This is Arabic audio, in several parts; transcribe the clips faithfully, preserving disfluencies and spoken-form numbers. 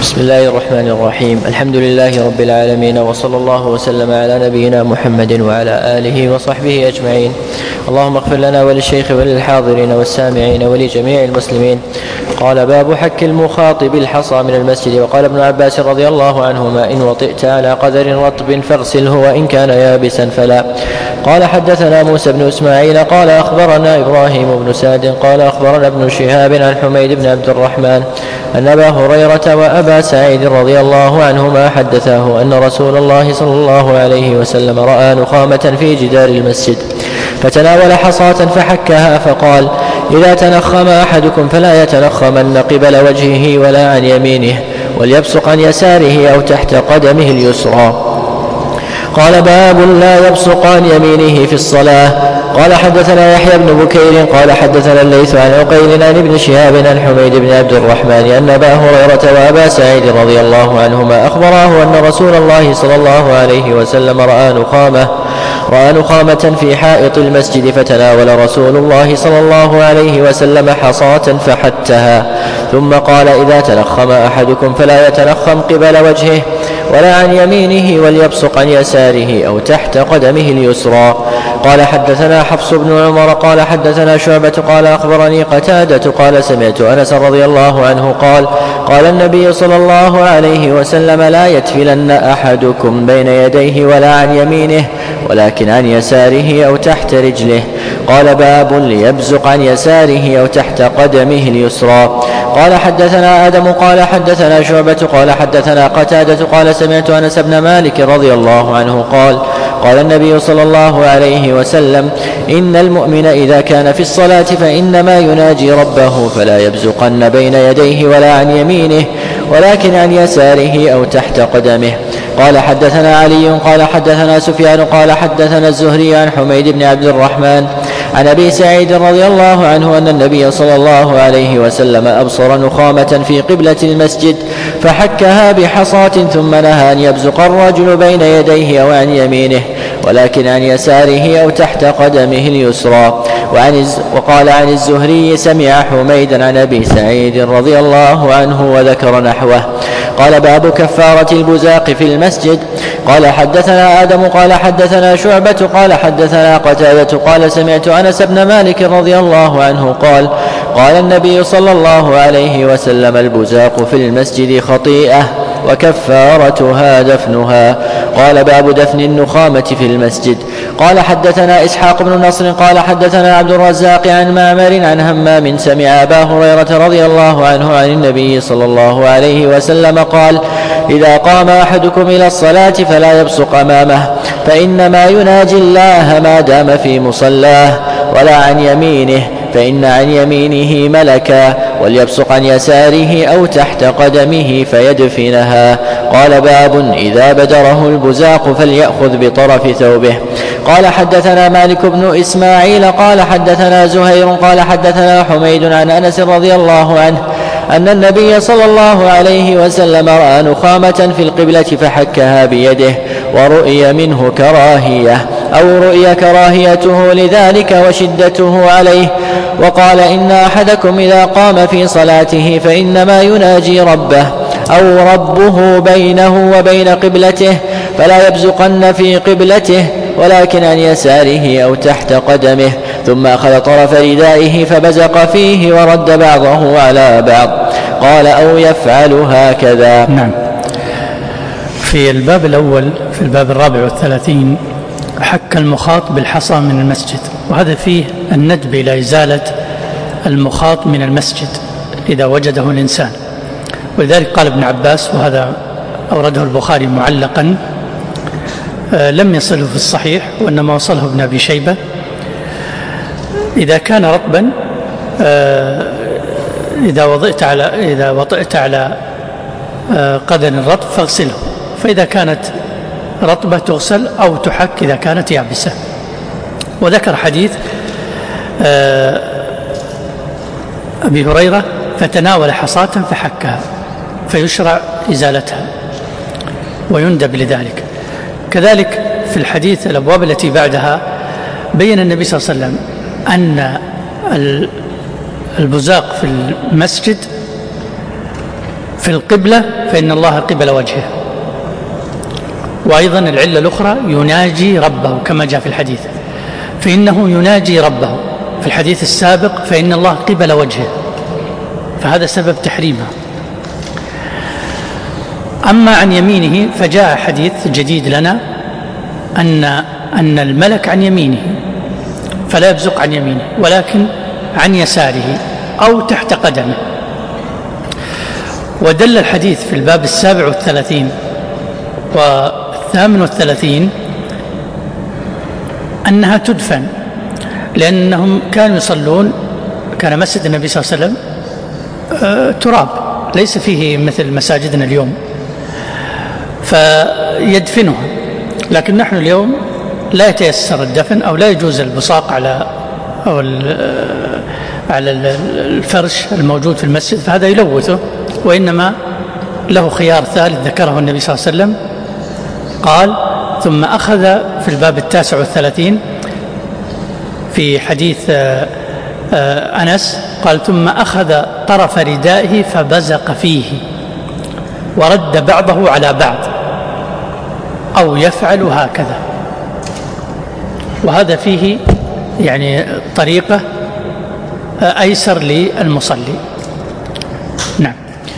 بسم الله الرحمن الرحيم. الحمد لله رب العالمين، وصلى الله وسلم على نبينا محمد وعلى آله وصحبه أجمعين. اللهم اغفر لنا وللشيخ وللحاضرين والسامعين ولجميع المسلمين. قال: باب حك المخاطب الحصى من المسجد. وقال ابن عباس رضي الله عنهما: إن وطئت على قدر رطب فاغسله، وإن كان يابسا فلا. قال: حدثنا موسى بن إسماعيل قال أخبرنا إبراهيم بن سعد قال أخبرنا ابن شهاب عن حميد بن عبد الرحمن أن أبا هريرة وأبا سعيد رضي الله عنهما حدثاه أن رسول الله صلى الله عليه وسلم رأى نخامة في جدار المسجد فتناول حصاة فحكها فقال: إذا تنخم أحدكم فلا يتنخمن قبل وجهه ولا عن يمينه، وليبصق عن يساره أو تحت قدمه اليسرى. قال: باب لا يبصق عن يمينه في الصلاة. قال: حدثنا يحيى بن بكير قال حدثنا الليث عن عقيل عن ابن شهاب عن حميد بن عبد الرحمن أن أبا هريرة وأبا سعيد رضي الله عنهما أخبراه أن رسول الله صلى الله عليه وسلم رأى نخامة رأى نخامة في حائط المسجد فتناول رسول الله صلى الله عليه وسلم حصاة فحتها، ثم قال: إذا تنخم أحدكم فلا يتنخم قبل وجهه ولا عن يمينه، وليبصق عن يساره أو تحت قدمه اليسرى. قال: حدثنا حفص بن عمر قال حدثنا شعبة قال أخبرني قتادة قال سمعت أنس رضي الله عنه قال: قال النبي صلى الله عليه وسلم: لا يتفلن أحدكم بين يديه ولا عن يمينه ولكن عن يساره أو تحت رجله. قال: باب ليبزق عن يساره أو تحت قدمه اليسرى. قال: حدثنا آدم قال حدثنا شعبة قال حدثنا قتادة قال سمعت أنس بن مالك رضي الله عنه قال: قال النبي صلى الله عليه وسلم: إن المؤمن إذا كان في الصلاة فإنما يناجي ربه فلا يبزقن بين يديه ولا عن يمينه ولكن عن يساره أو تحت قدمه. قال: حدثنا علي قال حدثنا سفيان قال حدثنا الزهري عن حميد بن عبد الرحمن عن أبي سعيد رضي الله عنه أن النبي صلى الله عليه وسلم أبصر نخامة في قبلة المسجد فحكها بحصاة ثم نهى أن يبزق الرجل بين يديه أو عن يمينه ولكن عن يساره أو تحت قدمه اليسرى. وعن وقال عن الزهري: سمع حميدا عن أبي سعيد رضي الله عنه وذكر نحوه. قال: باب كفارة البزاق في المسجد. قال: حدثنا آدم قال حدثنا شعبة قال حدثنا قتادة قال سمعت أنس بن مالك رضي الله عنه قال: قال النبي صلى الله عليه وسلم: البزاق في المسجد خطيئة وكفارتها دفنها. قال: باب دفن النخامة في المسجد. قال: حدثنا إسحاق بن نصر قال حدثنا عبد الرزاق عن معمر عن همام سمع أبا هريرة رضي الله عنه عن النبي صلى الله عليه وسلم قال: إذا قام أحدكم إلى الصلاة فلا يبصق أمامه فإنما يناجي الله ما دام في مصلاه، ولا عن يمينه فإن عن يمينه ملكا، وليبصق عن يساره أو تحت قدمه فيدفنها. قال: باب إذا بدره البزاق فليأخذ بطرف ثوبه. قال: حدثنا مالك بن إسماعيل قال حدثنا زهير قال حدثنا حميد عن أنس رضي الله عنه أن النبي صلى الله عليه وسلم رأى نخامة في القبلة فحكها بيده، ورؤي منه كراهية أو رؤي كراهيته لذلك وشدته عليه. وقال: إن أحدكم إذا قام في صلاته فإنما يناجي ربه أو ربه بينه وبين قبلته فلا يبزقن في قبلته ولكن عن يساره أو تحت قدمه. ثم أخذ طرف ردائه فبزق فيه ورد بعضه على بعض. قال: أو يفعل هكذا. نعم. في الباب الأول في الباب الرابع والثلاثين حك المخاط بالحصى من المسجد، وهذا فيه الندب إلى إزالة المخاط من المسجد إذا وجده الإنسان. ولذلك قال ابن عباس، وهذا أورده البخاري معلقا آه لم يصله في الصحيح وإنما وصله ابن أبي شيبة: إذا كان رطبا آه إذا وضعت على إذا وطئت على آه قدر رطب فاغسله، فإذا كانت رطبة تغسل أو تحك إذا كانت يابسة. وذكر حديث آه أبي هريرة: فتناول حصاة فحكها، فيشرع إزالتها ويندب لذلك. كذلك في الحديث الأبواب التي بعدها بين النبي صلى الله عليه وسلم أن البزاق في المسجد في القبلة فإن الله قبل وجهه. وأيضا العلة الأخرى يناجي ربه كما جاء في الحديث، فإنه يناجي ربه. في الحديث السابق فإن الله قبل وجهه، فهذا سبب تحريمها. أما عن يمينه فجاء حديث جديد لنا أن أن الملك عن يمينه فلا يبزق عن يمينه ولكن عن يساره أو تحت قدمه. ودل الحديث في الباب السابع والثلاثين والثامن والثلاثين أنها تدفن، لأنهم كانوا يصلون، كان مسجد النبي صلى الله عليه وسلم تراب ليس فيه مثل مساجدنا اليوم، فيدفنها. لكن نحن اليوم لا يتيسر الدفن أو لا يجوز البصاق على أو على الفرش الموجود في المسجد، فهذا يلوثه، وإنما له خيار ثالث ذكره النبي صلى الله عليه وسلم، قال ثم أخذ في الباب التاسع والثلاثين في حديث أنس قال ثم أخذ طرف ردائه فبزق فيه ورد بعضه على بعض أو يفعل هكذا. وهذا فيه يعني طريقة أيسر للمصلي. نعم.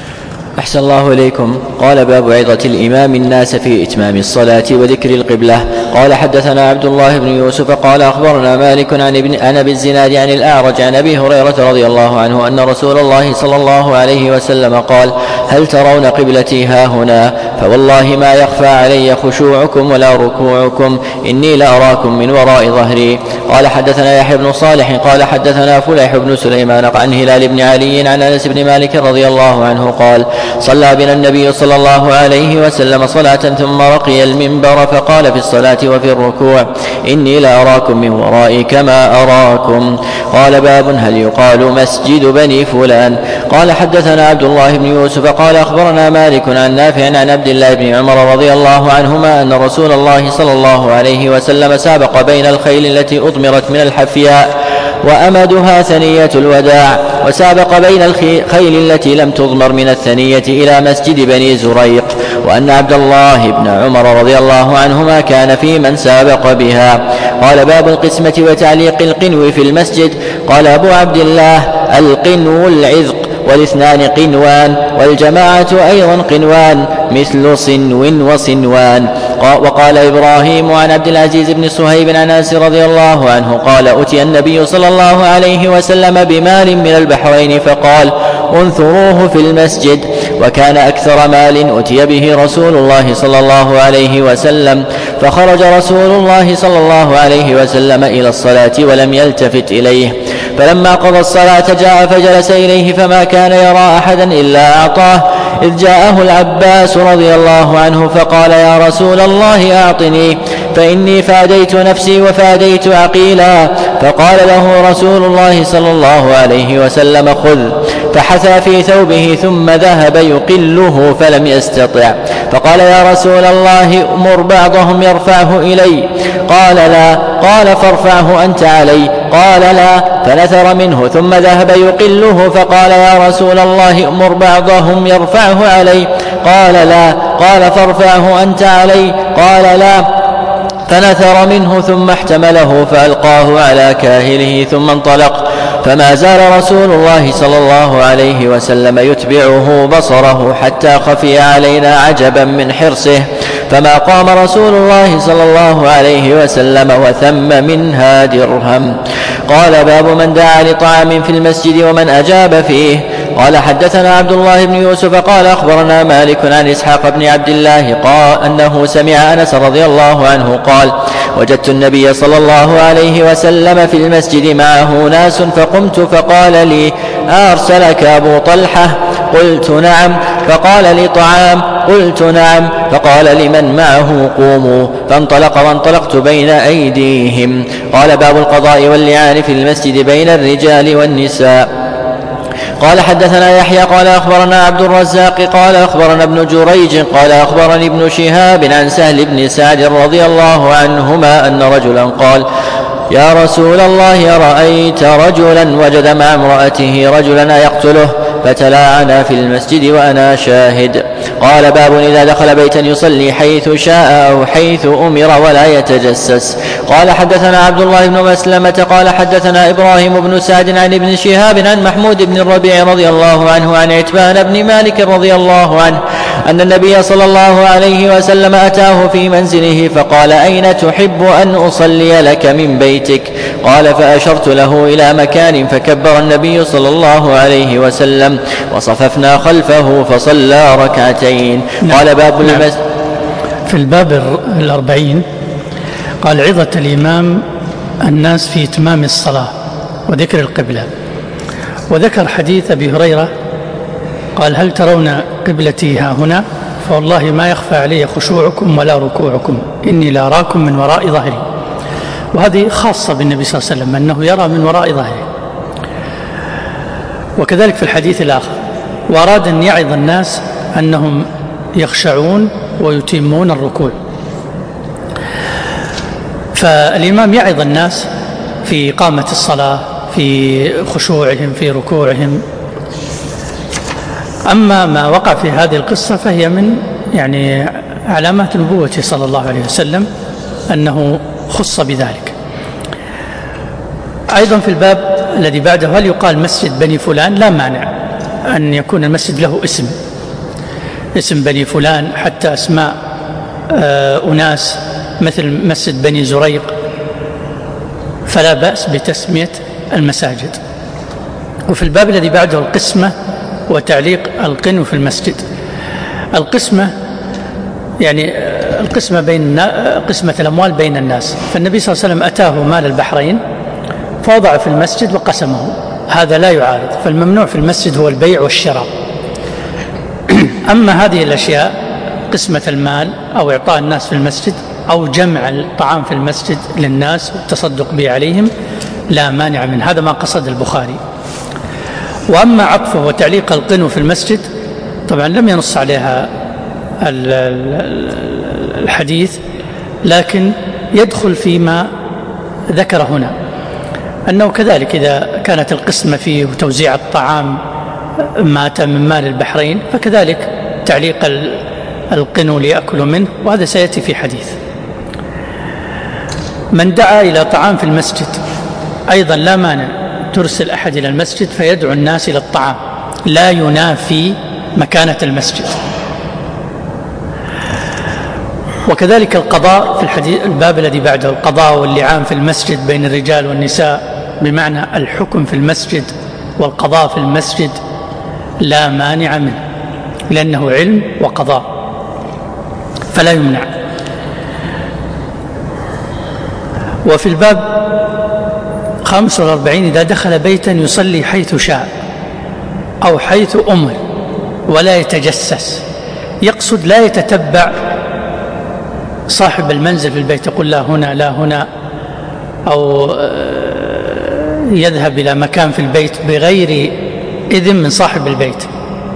أحسن الله إليكم. قال باب عظة الإمام الناس في إتمام الصلاة وذكر القبلة. قال حدثنا عبد الله بن يوسف قال أخبرنا مالك عن ابن أنا بالزناد عن الأعرج عن أبي هريرة رضي الله عنه أن رسول الله صلى الله عليه وسلم قال هل ترون قبلتي ها هنا؟ فوالله ما يخفى علي خشوعكم ولا ركوعكم، إني لأراكم من وراء ظهري. قال حدثنا يحيى بن صالح قال حدثنا فليح بن سليمان عن هلال بن علي عن أنس بن مالك رضي الله عنه قال صلى بنا النبي صلى الله عليه وسلم صلاة ثم رقي المنبر فقال في الصلاة وفي الركوع إني لأراكم من ورائي كما أراكم. قال باب هل يقال مسجد بني فلان؟ قال حدثنا عبد الله بن يوسف قال أخبرنا مالك عن نافع عن عبد الله بن عمر رضي الله عنهما أن رسول الله صلى الله عليه وسلم سابق بين الخيل التي أضمرت من الحفياء وأمدها ثنية الوداع، وسابق بين الخيل التي لم تضمر من الثنية إلى مسجد بني زريق، وأن عبد الله بن عمر رضي الله عنهما كان في من سابق بها. قال باب القسمة وتعليق القنو في المسجد. قال أبو عبد الله القنو العذق، والاثنان قنوان، والجماعة أيضا قنوان مثل صنو وصنوان. وقال إبراهيم عن عبد العزيز بن صهيب عن أنس رضي الله عنه قال أتي النبي صلى الله عليه وسلم بمال من البحرين فقال انثروه في المسجد، وكان أكثر مال أتي به رسول الله صلى الله عليه وسلم. فخرج رسول الله صلى الله عليه وسلم إلى الصلاة ولم يلتفت إليه، فلما قضى الصلاة جاء فجلس إليه فما كان يرى أحدا إلا أعطاه، إذ جاءه العباس رضي الله عنه فقال يا رسول الله أعطني فإني فاديت نفسي وفاديت عقيلا. فقال له رسول الله صلى الله عليه وسلم خذ، فحثى في ثوبه ثم ذهب يقله فلم يستطع، فقال يا رسول الله أمر بعضهم يرفعه إلي. قال لا. قال فارفعه أنت علي. قال لا، فنثر منه ثم ذهب يقله، فقال يا رسول الله أمر بعضهم يرفعه علي. قال لا. قال فارفعه أنت علي. قال لا، فنثر منه ثم احتمله فألقاه على كاهله ثم انطلق. فما زال رسول الله صلى الله عليه وسلم يتبعه بصره حتى خفي علينا عجبا من حرصه، فما قام رسول الله صلى الله عليه وسلم وثم منها درهم. قال باب من دعا لطعام في المسجد ومن أجاب فيه. قال حدثنا عبد الله بن يوسف قال أخبرنا مالك عن إسحاق بن عبد الله قال أنه سمع أنس رضي الله عنه قال وجدت النبي صلى الله عليه وسلم في المسجد معه ناس فقمت فقال لي أرسلك أبو طلحة؟ قلت نعم. فقال لي طعام؟ قلت نعم. فقال لمن معه قوموا، فانطلق وانطلقت بين أيديهم. قال باب القضاء واللعان في المسجد بين الرجال والنساء. قال حدثنا يحيى قال أخبرنا عبد الرزاق قال أخبرنا ابن جريج قال أخبرني ابن شهاب عن سهل بن سعد رضي الله عنهما أن رجلا قال يا رسول الله أرأيت رجلا وجد مع امرأته رجلا يقتله فتلاعنا في المسجد وأنا شاهد. قال باب إذا دخل بيتا يصلي حيث شاء أو حيث أمر ولا يتجسس. قال حدثنا عبد الله بن مسلمة قال حدثنا إبراهيم بن سعد عن ابن شهاب عن محمود بن الربيع رضي الله عنه عن عتبان بن مالك رضي الله عنه أن النبي صلى الله عليه وسلم أتاه في منزله فقال أين تحب أن أصلي لك من بيتك؟ قال فأشرت له إلى مكان فكبر النبي صلى الله عليه وسلم وصففنا خلفه فصلى ركعتين. قال باب نعم. المس... في الباب الأربعين قال عظة الإمام الناس في إتمام الصلاة وذكر القبلة، وذكر حديث أبي هريرة قال هل ترون قبلتي ها هنا؟ فوالله ما يخفى علي خشوعكم ولا ركوعكم إني لأراكم من وراء ظهري. وهذه خاصة بالنبي صلى الله عليه وسلم أنه يرى من وراء ظهره. وكذلك في الحديث الآخر وأراد أن يعظ الناس أنهم يخشعون ويتمون الركوع. فالإمام يعظ الناس في إقامة الصلاة، في خشوعهم، في ركوعهم. أما ما وقع في هذه القصة فهي من يعني علامات نبوته صلى الله عليه وسلم أنه خص بذلك. أيضا في الباب الذي بعده هل يقال مسجد بني فلان؟ لا مانع أن يكون المسجد له اسم اسم بني فلان، حتى أسماء أناس مثل مسجد بني زريق، فلا بأس بتسمية المساجد. وفي الباب الذي بعده القسمة وتعليق القنو في المسجد. القسمة يعني القسمة بين قسمة الأموال بين الناس، فالنبي صلى الله عليه وسلم أتاه مال البحرين فوضع في المسجد وقسمه، هذا لا يعارض. فالممنوع في المسجد هو البيع والشراء. أما هذه الأشياء قسمة المال أو إعطاء الناس في المسجد أو جمع الطعام في المسجد للناس والتصدق به عليهم لا مانع من هذا، ما قصد البخاري. وأما عطفه وتعليق القنو في المسجد طبعا لم ينص عليها الحديث، لكن يدخل فيما ذكر هنا أنه كذلك إذا كانت القسمة فيه وتوزيع الطعام مات من مال البحرين فكذلك تعليق القنو ليأكلوا منه، وهذا سيأتي في حديث. من دعا إلى طعام في المسجد أيضا لا مانع ترسل أحد إلى المسجد فيدعو الناس إلى الطعام، لا ينافي مكانة المسجد. وكذلك القضاء في الحديث الباب الذي بعده، القضاء واللعان في المسجد بين الرجال والنساء، بمعنى الحكم في المسجد والقضاء في المسجد لا مانع منه، لأنه علم وقضاء فلا يمنع. وفي الباب خمسة وأربعين إذا دخل بيتا يصلي حيث شاء أو حيث أمر ولا يتجسس، يقصد لا يتتبع صاحب المنزل في البيت يقول لا هنا لا هنا، أو يذهب إلى مكان في البيت بغير إذن من صاحب البيت.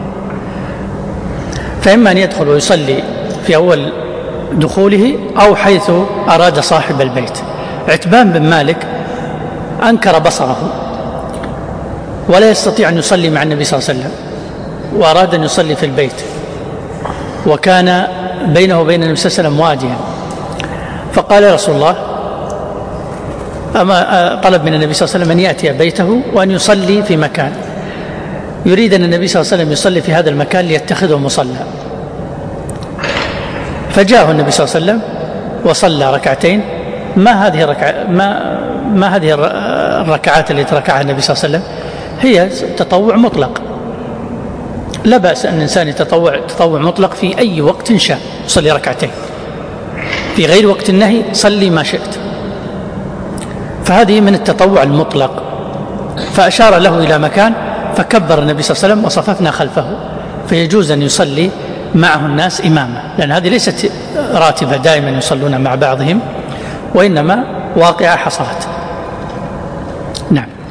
فإما أن يدخل ويصلي في أول دخوله أو حيث أراد صاحب البيت. عتبان بن مالك أنكر بصره ولا يستطيع أن يصلي مع النبي صلى الله عليه وسلم، وأراد أن يصلي في البيت، وكان بينه وبين النبي صلى الله عليه وسلم واديا، فقال يا رسول الله، أما طلب من النبي صلى الله عليه وسلم أن يأتي بيته وأن يصلي في مكان، يريد أن النبي صلى الله عليه وسلم يصلي في هذا المكان ليتخذه مصلى. فجاءه النبي صلى الله عليه وسلم وصلى ركعتين. ما هذه الركع ما ما هذه الركعات التي ركعها النبي صلى الله عليه وسلم؟ هي تطوع مطلق، لا بأس أن الإنسان يتطوع تطوع مطلق في أي وقت شاء، يصلي ركعتين في غير وقت النهي، صلي ما شئت. فهذه من التطوع المطلق. فأشار له إلى مكان فكبر النبي صلى الله عليه وسلم وصففنا خلفه، فيجوز أن يصلي معه الناس إمامة، لأن هذه ليست راتبة دائما يصلون مع بعضهم، وإنما واقعة حصلت. نعم.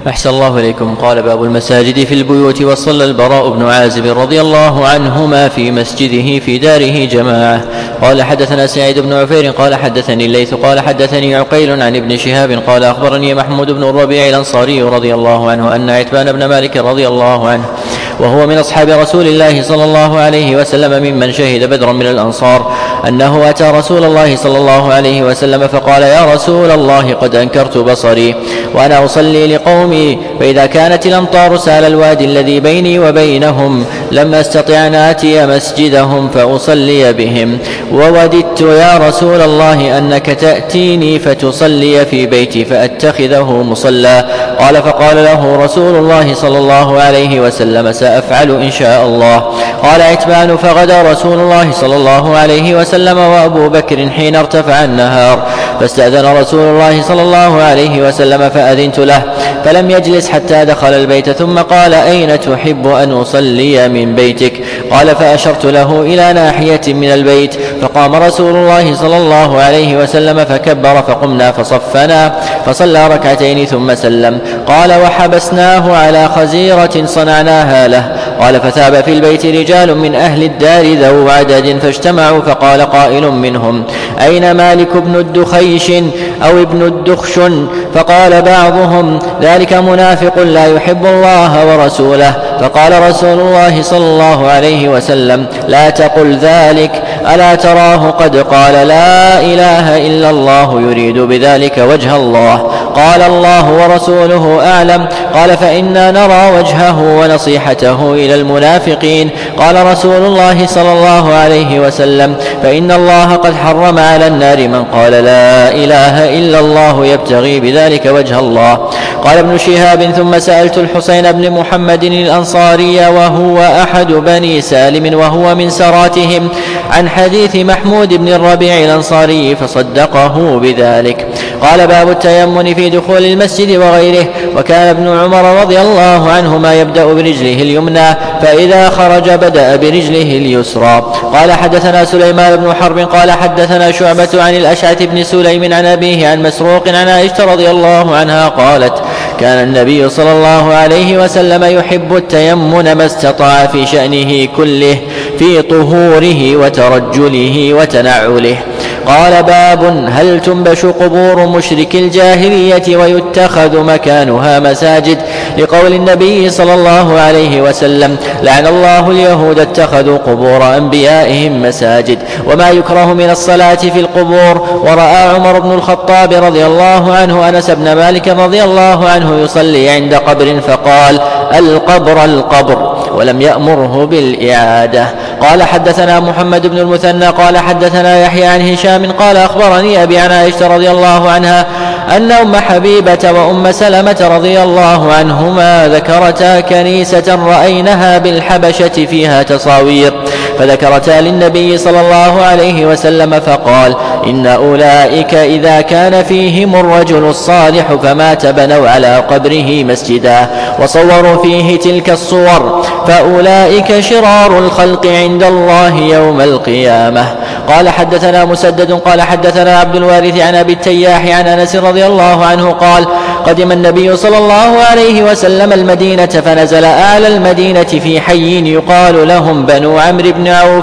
أحسن الله إليكم. قال: باب المساجد في البيوت. وصلى البراء بن عازب رضي الله عنهما في مسجده في داره جماعة. قال: حدثنا سعيد بن عفير قال: حدثني الليث قال: حدثني عقيل عن ابن شهاب قال: أخبرني محمود بن الربيع الأنصاري رضي الله عنه أن عتبان بن مالك رضي الله عنه وهو من أصحاب رسول الله صلى الله عليه وسلم ممن شهد بدرا من الأنصار أنه أتى رسول الله صلى الله عليه وسلم فقال: يا رسول الله قد أنكرت بصري وأنا أصلي لقومي، فإذا كانت الأمطار سال الوادي الذي بيني وبينهم لم أستطع أن آتي مسجدهم فأصلي بهم، ووددت يا رسول الله أنك تأتيني فتصلي في بيتي فأتخذه مصلى. قال: فقال له رسول الله صلى الله عليه وسلم: سأفعل إن شاء الله. قال عتبان: فغدا رسول الله صلى الله عليه وسلم وأبو بكر حين ارتفع النهار، فاستأذن رسول الله صلى الله عليه وسلم فأذنت له، فلم يجلس حتى دخل البيت، ثم قال: أين تحب أن أصلي من بيتك؟ قال: فأشرت له إلى ناحية من البيت، فقام رسول الله صلى الله عليه وسلم فكبر، فقمنا فصفنا فصلى ركعتين ثم سلم. قال: وحبسناه على خزيرة صنعناها له. قال: فثاب في البيت رجال من أهل الدار ذو عدد فاجتمعوا، فقال قائل منهم: أين مالك بن الدخيش أو ابن الدخشن؟ فقال بعضهم: ذلك منافق لا يحب الله ورسوله. فقال رسول الله صلى الله عليه وسلم: لا تقل ذلك، ألا تراه قد قال لا إله إلا الله يريد بذلك وجه الله؟ قال: الله ورسوله أعلم. قال: فإنا نرى وجهه ونصيحته إلى المنافقين. قال رسول الله صلى الله عليه وسلم: فإن الله قد حرم على النار من قال لا إله إلا الله يبتغي بذلك وجه الله. قال ابن شهاب: ثم سألت الحسين بن محمد الأنصاري وهو أحد بني سالم وهو من سراتهم عن حديث محمود بن الربيع الأنصاري فصدقه بذلك. قال: باب التيمم في دخول المسجد وغيره. وكان ابن عمر رضي الله عنهما يبدأ برجله اليمنى، فإذا خرج بدأ برجله اليسرى. قال: حدثنا سليمان بن حرب قال: حدثنا شعبة عن الأشعث بن سليم عن أبيه عن مسروق عن عائشة رضي الله عنها قالت: كان النبي صلى الله عليه وسلم يحب التيمم ما استطاع في شأنه كله، في طهوره وترجله وتنعله. قال: باب هل تنبش قبور مشرك الجاهلية ويتخذ مكانها مساجد؟ لقول النبي صلى الله عليه وسلم: لعن الله اليهود اتخذوا قبور أنبيائهم مساجد. وما يكره من الصلاة في القبور. ورأى عمر بن الخطاب رضي الله عنه أنس بن مالك رضي الله عنه يصلي عند قبر فقال: القبر القبر، ولم يأمره بالإعادة. قال: حدثنا محمد بن المثنى قال: حدثنا يحيى عن هشام قال: أخبرني أبي عن عائشة رضي الله عنها أن أم حبيبة وأم سلمة رضي الله عنهما ذكرتا كنيسة رأينها بالحبشة فيها تصاوير، فذكرتا للنبي صلى الله عليه وسلم فقال: إن أولئك إذا كان فيهم الرجل الصالح فمات بنوا على قبره مسجدا وصوروا فيه تلك الصور، فأولئك شرار الخلق عند الله يوم القيامة. قال: حدثنا مسدد قال: حدثنا عبد الوارث عن أبي التياح عن أنس رضي الله عنه قال: قدم النبي صلى الله عليه وسلم المدينة، فنزل أعلى المدينة في حي يقال لهم بنو عمرو بن عوف،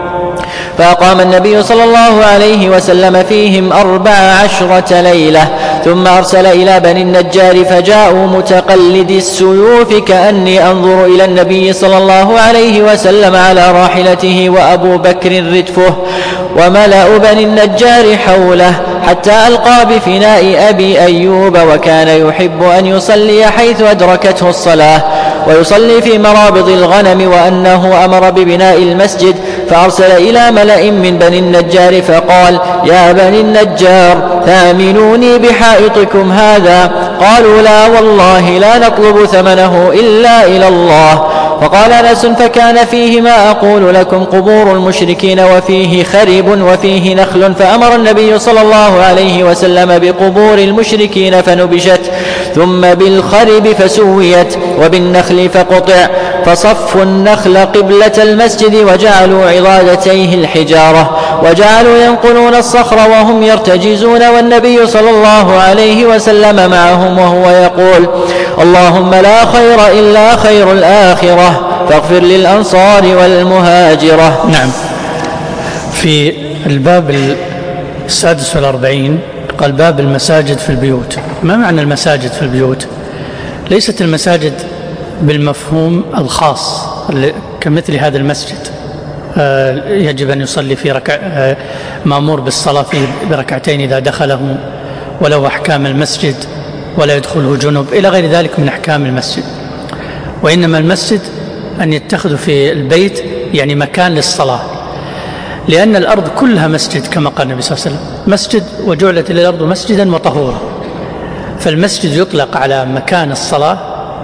فأقام النبي صلى الله عليه وسلم فيهم أربع عشرة ليلة، ثم أرسل إلى بني النجار فجاءوا متقلدي السيوف كأني أنظر إلى النبي صلى الله عليه وسلم على راحلته وأبو بكر ردفه وملأ بني النجار حوله، حتى ألقى بفناء أبي أيوب، وكان يحب أن يصلي حيث أدركته الصلاة ويصلي في مرابض الغنم، وأنه أمر ببناء المسجد، فأرسل إلى ملأ من بني النجار فقال: يا بني النجار ثامنوني بحائطكم هذا. قالوا: لا والله لا نطلب ثمنه إلا إلى الله. فقال أنس: فكان فيه ما أقول لكم قبور المشركين وفيه خرب وفيه نخل، فأمر النبي صلى الله عليه وسلم بقبور المشركين فنبشت، ثم بالخرب فسويت، وبالنخل فقطع، فصفوا النخل قبلة المسجد وجعلوا عضادتيه الحجارة، وجعلوا ينقلون الصخر وهم يرتجزون، والنبي صلى الله عليه وسلم معهم وهو يقول: اللهم لا خير إلا خير الآخرة فاغفر للأنصار والمهاجرة. نعم. في الباب السادس والأربعين قال باب المساجد في البيوت. ما معنى المساجد في البيوت؟ ليست المساجد بالمفهوم الخاص كمثل هذا المسجد يجب أن يصلي في ركع مأمور بالصلاة فيه بركعتين إذا دخله، ولو أحكام المسجد ولا يدخله جنب إلى غير ذلك من أحكام المسجد. وإنما المسجد أن يتخذ في البيت يعني مكان للصلاة، لأن الأرض كلها مسجد كما قال النبي صلى الله عليه وسلم مسجد وجعلت الأرض مسجدا وطهورا، فالمسجد يطلق على مكان الصلاة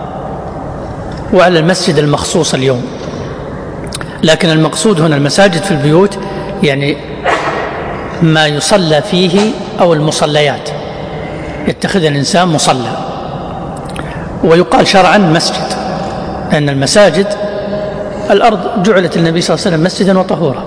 وعلى المسجد المخصوص اليوم. لكن المقصود هنا المساجد في البيوت يعني ما يصلى فيه أو المصليات، يتخذ الإنسان مصلى. ويقال شرعا مسجد لأن المساجد الأرض جعلت النبي صلى الله عليه وسلم مسجدا وطهورا،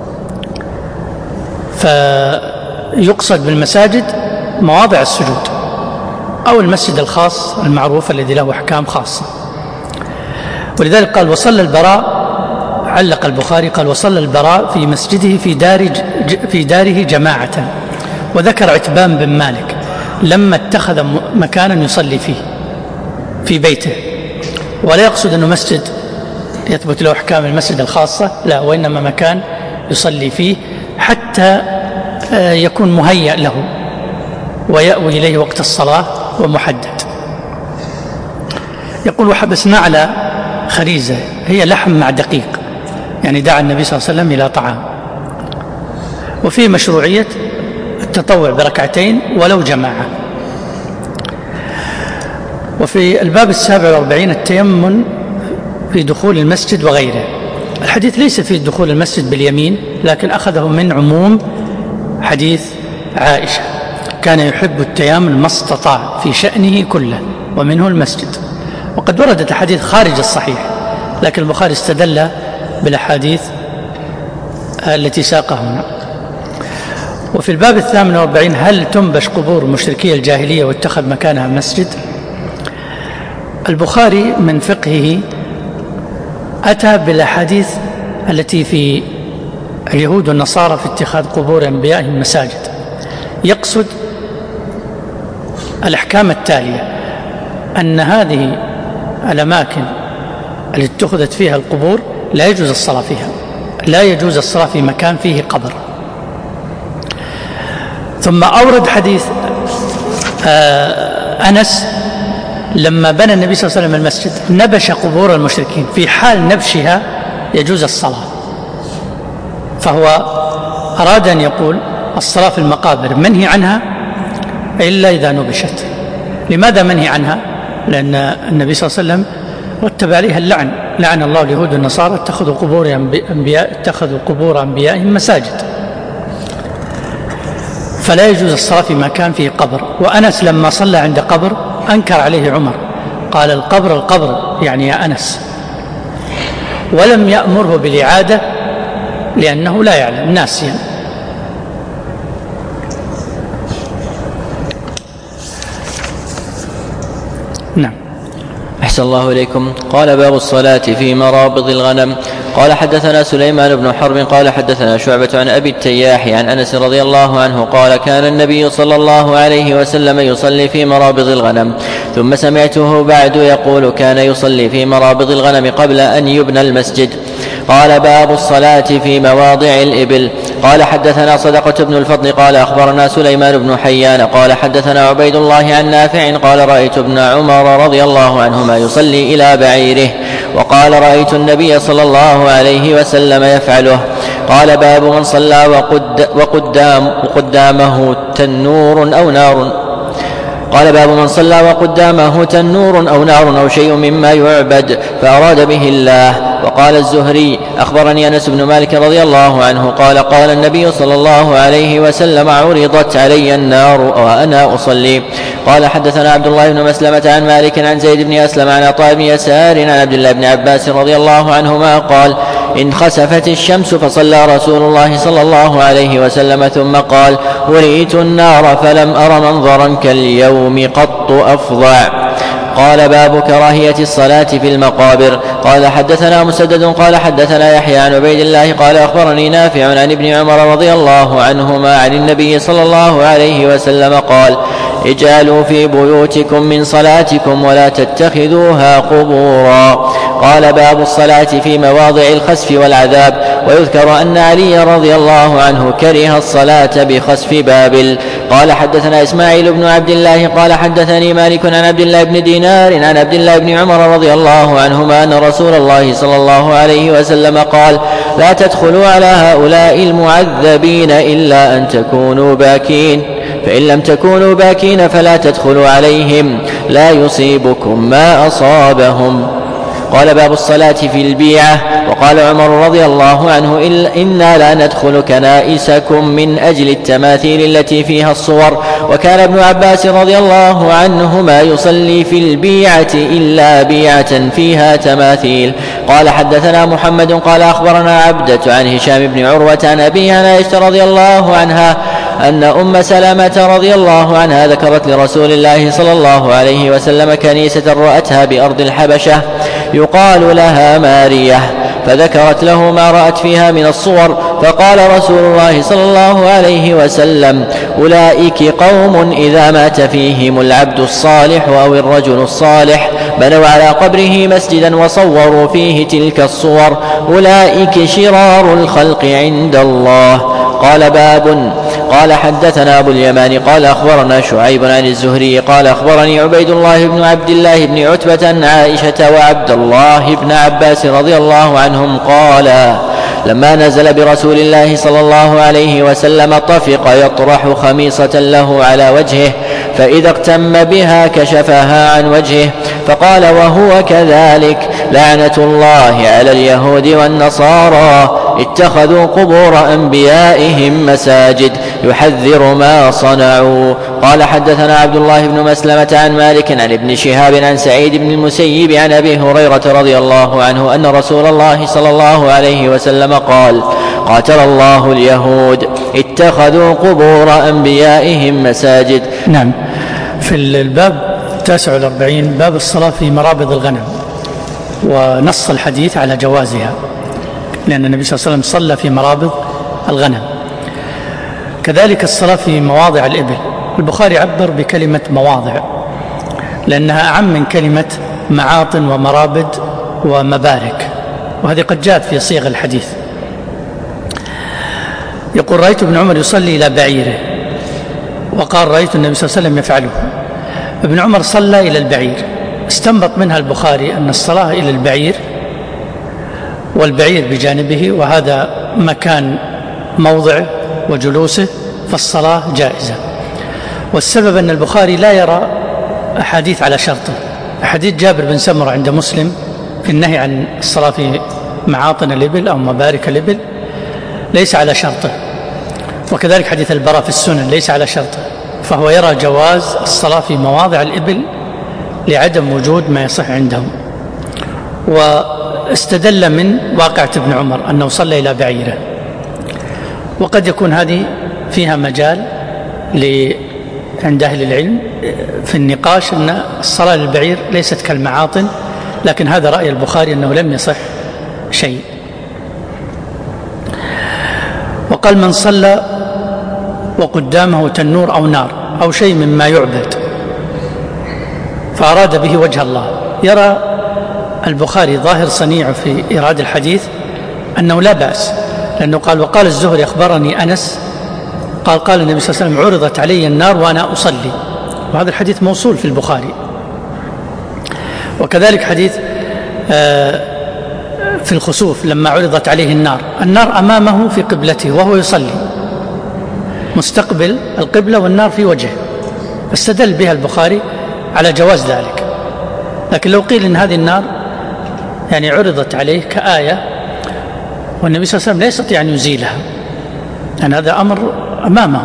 فيقصد بالمساجد مواضع السجود أو المسجد الخاص المعروف الذي له أحكام خاصة. ولذلك قال وصلى البراء، علق البخاري قال وصلى البراء في مسجده في دار في داره جماعة، وذكر عتبان بن مالك لما اتخذ مكانا يصلي فيه في بيته، ولا يقصد أنه مسجد يثبت له أحكام المسجد الخاصة، لا، وإنما مكان يصلي فيه حتى يكون مهيأ له ويأوي إليه وقت الصلاة ومحدد. يقول وحبسنا على خريزة هي لحم مع دقيق، يعني دعا النبي صلى الله عليه وسلم إلى طعام. وفيه مشروعية التطوع بركعتين ولو جماعة. وفي الباب السابع والأربعين التيمم في دخول المسجد وغيره. الحديث ليس في دخول المسجد باليمين، لكن أخذه من عموم حديث عائشة كان يحب التيامن ما استطاع في شأنه كله ومنه المسجد. وقد وردت أحاديث خارج الصحيح، لكن البخاري استدل بالأحاديث التي ساقها هنا. وفي الباب الثامن والأربعين هل تنبش قبور مشركي الجاهلية واتخذ مكانها مسجد؟ البخاري من فقهه أتى بالأحاديث التي في اليهود والنصارى في اتخاذ قبور أنبيائهم مساجد، يقصد الأحكام التالية: أن هذه الأماكن التي اتخذت فيها القبور لا يجوز الصلاة فيها، لا يجوز الصلاة في مكان فيه قبر. ثم أورد حديث أنس لما بنى النبي صلى الله عليه وسلم المسجد نبش قبور المشركين، في حال نبشها يجوز الصلاة. فهو أراد أن يقول الصلاة في المقابر منهي عنها إلا إذا نبشت. لماذا منهي عنها؟ لأن النبي صلى الله عليه وسلم رتب عليها اللعن، لعن الله اليهود والنصارى اتخذوا قبور أنبياء اتخذوا قبور أنبيائهم مساجد، فلا يجوز الصلاة في مكان فيه قبر. وأنس لما صلى عند قبر أنكر عليه عمر، قال القبر القبر يعني يا أنس، ولم يأمره بالإعادة لأنه لا يعلم ناسيا. نعم. أحسن الله إليكم. قال باب الصلاة في مرابض الغنم. قال حدثنا سليمان بن حرب قال حدثنا شعبة عن أبي التياح عن أنس رضي الله عنه قال كان النبي صلى الله عليه وسلم يصلي في مرابض الغنم، ثم سمعته بعد يقول كان يصلي في مرابض الغنم قبل أن يبنى المسجد. قال باب الصلاة في مواضع الإبل. قال حدثنا صدقة بن الفضل قال أخبرنا سليمان بن حيان قال حدثنا عبيد الله عن نافع قال رأيت ابن عمر رضي الله عنهما يصلي إلى بعيره، وقال رأيت النبي صلى الله عليه وسلم يفعله. قال باب من صلى وقد وقدام وقدامه تنور أو نار. قال باب من صلى وقدامه تنور أو نار أو شيء مما يعبد فأراد به الله. وقال الزهري أخبرني أنس بن مالك رضي الله عنه قال قال النبي صلى الله عليه وسلم عرضت علي النار وأنا أصلي. قال حدثنا عبد الله بن مسلمة عن مالك عن زيد بن أسلم عن عطاء بن يسار عن عبد الله بن عباس رضي الله عنهما قال إن خسفت الشمس فصلى رسول الله صلى الله عليه وسلم ثم قال ورئيت النار فلم أر منظرا كاليوم قط أفظع. قال باب كراهية الصلاة في المقابر. قال حدثنا مسدد قال حدثنا يحيى عن عبيد الله قال أخبرني نافع عن ابن عمر رضي الله عنهما عن النبي صلى الله عليه وسلم قال اجعلوا في بيوتكم من صلاتكم ولا تتخذوها قبورا. قال باب الصلاة في مواضع الخسف والعذاب. ويذكر أن علي رضي الله عنه كره الصلاة بخسف بابل. قال حدثنا إسماعيل بن عبد الله قال حدثني مالك عن عبد الله بن دينار عن عبد الله بن عمر رضي الله عنهما أن رسول الله صلى الله عليه وسلم قال لا تدخلوا على هؤلاء المعذبين إلا أن تكونوا باكين، فإن لم تكونوا باكين فلا تدخلوا عليهم لا يصيبكم ما أصابهم. قال باب الصلاة في البيعة. وقال عمر رضي الله عنه إنا لا ندخل كنائسكم من أجل التماثيل التي فيها الصور. وكان ابن عباس رضي الله عنهما يصلي في البيعة إلا بيعة فيها تماثيل. قال حدثنا محمد قال أخبرنا عبدة عن هشام بن عروة عن أبيها عن عائشة رضي الله عنها أن أم سلمة رضي الله عنها ذكرت لرسول الله صلى الله عليه وسلم كنيسة رأتها بأرض الحبشة يقال لها مارية، فذكرت له ما رأت فيها من الصور، فقال رسول الله صلى الله عليه وسلم أولئك قوم إذا مات فيهم العبد الصالح أو الرجل الصالح بنوا على قبره مسجدا وصوروا فيه تلك الصور، أولئك شرار الخلق عند الله. قال باب. قال حدثنا أبو اليمان قال أخبرنا شعيب عن الزهري قال أخبرني عبيد الله بن عبد الله بن عتبة عن عائشة وعبد الله بن عباس رضي الله عنهم قال لما نزل برسول الله صلى الله عليه وسلم طفق يطرح خميصة له على وجهه، فإذا اغتم بها كشفها عن وجهه، فقال وهو كذلك لعنة الله على اليهود والنصارى اتخذوا قبور أنبيائهم مساجد يحذر ما صنعوا. قال حدثنا عبد الله بن مسلمة عن مالك عن ابن شهاب عن سعيد بن المسيب عن أبي هريرة رضي الله عنه أن رسول الله صلى الله عليه وسلم قال قاتل الله اليهود اتخذوا قبور أنبيائهم مساجد. نعم. في الباب التاسع والأربعين باب الصلاة في مرابض الغنم، ونص الحديث على جوازها لأن النبي صلى الله عليه وسلم صلى في مرابض الغنم. كذلك الصلاة في مواضع الإبل، البخاري عبر بكلمة مواضع لأنها أعم من كلمة معاطن ومرابد ومبارك، وهذه قد جاءت في صيغ الحديث. يقول رأيت ابن عمر يصلي إلى بعيره، وقال رأيت النبي صلى الله عليه وسلم يفعله. ابن عمر صلى إلى البعير، استنبط منها البخاري أن الصلاة إلى البعير والبعير بجانبه، وهذا مكان موضعه وجلوسه، فالصلاة جائزة. والسبب أن البخاري لا يرى أحاديث على شرطه. حديث جابر بن سمرة عند مسلم في النهي عن الصلاة في معاطن الإبل أو مبارك الإبل ليس على شرطه، وكذلك حديث البراء في السنن ليس على شرطه، فهو يرى جواز الصلاة في مواضع الإبل لعدم وجود ما يصح عندهم. واستدل من واقعة ابن عمر أنه صلى إلى بعيره، وقد يكون هذه فيها مجال عند أهل العلم في النقاش أن الصلاة للبعير ليست كالمعاطن، لكن هذا رأي البخاري أنه لم يصح شيء. وقال من صلى وقدامه تنور أو نار أو شيء مما يعبد فأراد به وجه الله، يرى البخاري ظاهر صنيع في إيراد الحديث أنه لا بأس، لأنه قال وقال الزهري أخبرني أنس قال قال النبي صلى الله عليه وسلم عرضت علي النار وأنا أصلي، وهذا الحديث موصول في البخاري. وكذلك حديث في الخسوف لما عرضت عليه النار، النار أمامه في قبلته وهو يصلي مستقبل القبلة والنار في وجهه، فاستدل بها البخاري على جواز ذلك. لكن لو قيل إن هذه النار يعني عرضت عليه كآية والنبي صلى الله عليه وسلم لا يستطيع أن يزيلها، يعني هذا أمر أمامه،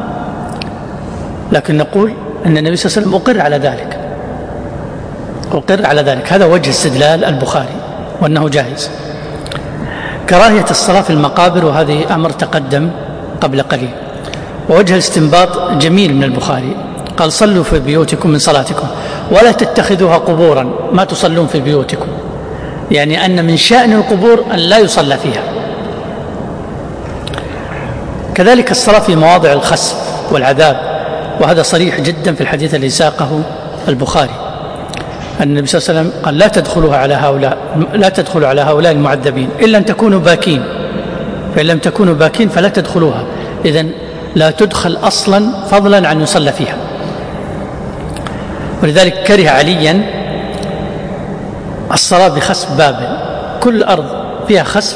لكن نقول أن النبي صلى الله عليه وسلم أقر على ذلك، أقر على ذلك، هذا وجه استدلال البخاري وأنه جائز. كراهية الصلاة في المقابر، وهذه أمر تقدم قبل قليل، ووجه الاستنباط جميل من البخاري، قال صلوا في بيوتكم من صلاتكم ولا تتخذوها قبورا، ما تصلون في بيوتكم، يعني أن من شأن القبور أن لا يصلى فيها. كذلك الصلاة في مواضع الخسف والعذاب، وهذا صريح جدا في الحديث الذي ساقه البخاري أن النبي صلى الله عليه وسلم قال لا تدخلوها على هؤلاء لا تدخلوا على هؤلاء المعذبين إلا أن تكونوا باكين، فإن لم تكونوا باكين فلا تدخلوها. إذن لا تدخل أصلا فضلا عن يصلى فيها. ولذلك كره عليا الصلاة بخسف بابل، كل أرض فيها خسف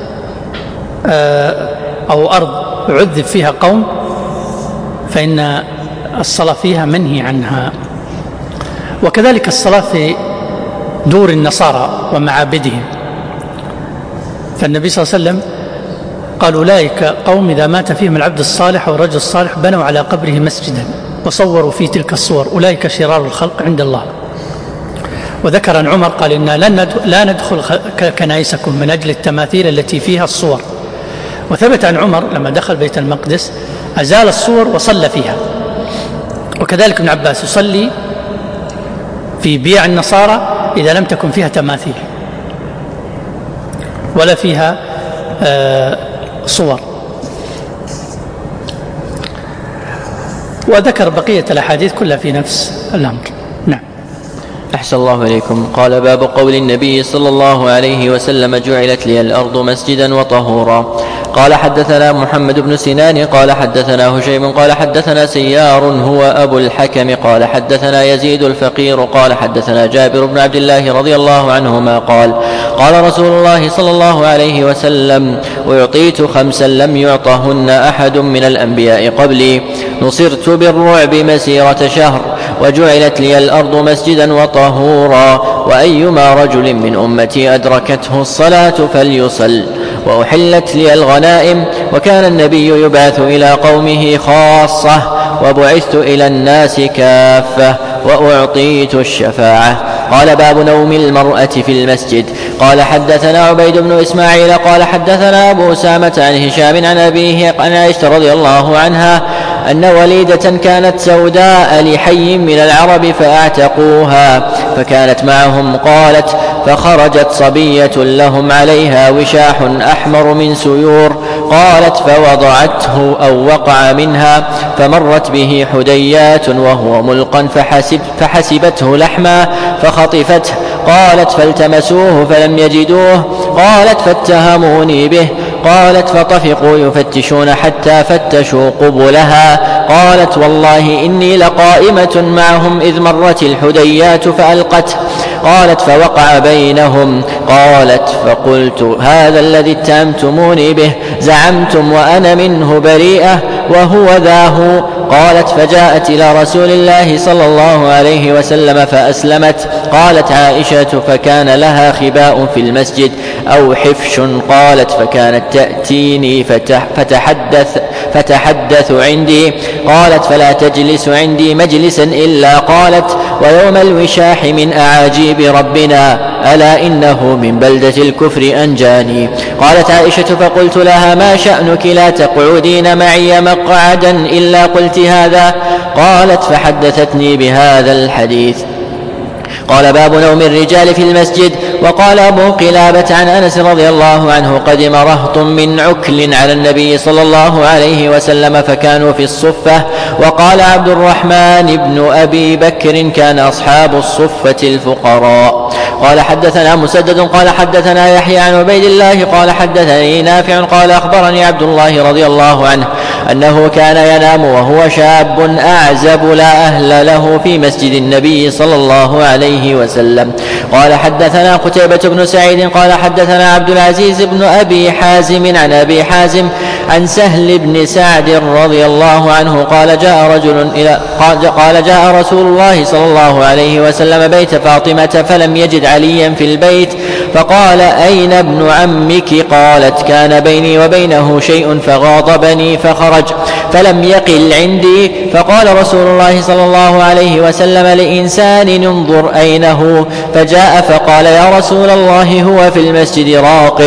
أو أرض عذب فيها قوم فإن الصلاة فيها منهي عنها. وكذلك الصلاة في دور النصارى ومعابدهم، فالنبي صلى الله عليه وسلم قال أولئك قوم إذا مات فيهم العبد الصالح والرجل الصالح بنوا على قبره مسجدا وصوروا فيه تلك الصور، أولئك شرار الخلق عند الله. وذكر عن عمر قال إنا لا ندخل كنائسكم من أجل التماثيل التي فيها الصور. وثبت عن عمر لما دخل بيت المقدس أزال الصور وصلى فيها. وكذلك ابن عباس يصلي في بيع النصارى إذا لم تكن فيها تماثيل ولا فيها آه صور. وذكر بقية الأحاديث كلها في نفس الأمر. نعم. أحسن الله إليكم. قال باب قول النبي صلى الله عليه وسلم جعلت لي الأرض مسجدا وطهورا. قال حدثنا محمد بن سنان قال حدثنا هشيم قال حدثنا سيار هو أبو الحكم قال حدثنا يزيد الفقير قال حدثنا جابر بن عبد الله رضي الله عنهما قال قال رسول الله صلى الله عليه وسلم أعطيت خمسا لم يعطهن أحد من الأنبياء قبلي، نصرت بالرعب مسيرة شهر، وجعلت لي الأرض مسجدا وطهورا، وأيما رجل من أمتي أدركته الصلاة فليصل، وأحلت لي الغنائم، وكان النبي يبعث إلى قومه خاصة، وبعثت إلى الناس كافة، وأعطيت الشفاعة. قال باب نوم المرأة في المسجد. قال حدثنا عبيد بن إسماعيل قال حدثنا أبو أسامة عن هشام عن أبيه عن عائشة رضي الله عنها أن وليدة كانت سوداء لحي من العرب فأعتقوها فكانت معهم. قالت فخرجت صبية لهم عليها وشاح أحمر من سيور، قالت فوضعته أو وقع منها فمرت به حديات وهو ملقا فحسب فحسبته لحما فخطفته. قالت فالتمسوه فلم يجدوه، قالت فاتهموني به، قالت فطفقوا يفتشون حتى فتشوا قبلها. قالت والله إني لقائمة معهم إذ مرت الحديات فألقته. قالت فوقع بينهم. قالت فقلت هذا الذي اتهمتموني به زعمتم وأنا منه بريئة وهو ذاه. قالت فجاءت إلى رسول الله صلى الله عليه وسلم فأسلمت. قالت عائشة فكان لها خباء في المسجد أو حفش. قالت فكانت تأتيني فتحدث, فتحدث عندي. قالت فلا تجلس عندي مجلسا إلا قالت ويوم الوشاح من أعاجيب ربنا ألا إنه من بلدة الكفر أنجاني. قالت عائشة فقلت لها ما شأنك لا تقعدين معي مقعدا إلا قلت هذا؟ قالت فحدثتني بهذا الحديث. قال باب نوم الرجال في المسجد. وقال أبو قلابة عن أنس رضي الله عنه قدم رهط من عكل على النبي صلى الله عليه وسلم فكانوا في الصفة. وقال عبد الرحمن بن أبي بكر كان أصحاب الصفة الفقراء. قال حدثنا مسدد قال حدثنا يحيى عن عبيد الله قال حدثني نافع قال أخبرني عبد الله رضي الله عنه أنه كان ينام وهو شاب أعزب لا أهل له في مسجد النبي صلى الله عليه وسلم. قال حدثنا قتيبة بن سعيد قال حدثنا عبد العزيز بن أبي حازم عن أبي حازم عن سهل بن سعد رضي الله عنه قال جاء رجل إلى قال جاء رسول الله صلى الله عليه وسلم بيت فاطمة فلم يجد عليا في البيت فقال أين ابن عمك؟ قالت كان بيني وبينه شيء فغاضبني فخرج فلم يقل عندي. فقال رسول الله صلى الله عليه وسلم لإنسان انظر أين هو؟ فجاء فقال يا رسول الله هو في المسجد راقد.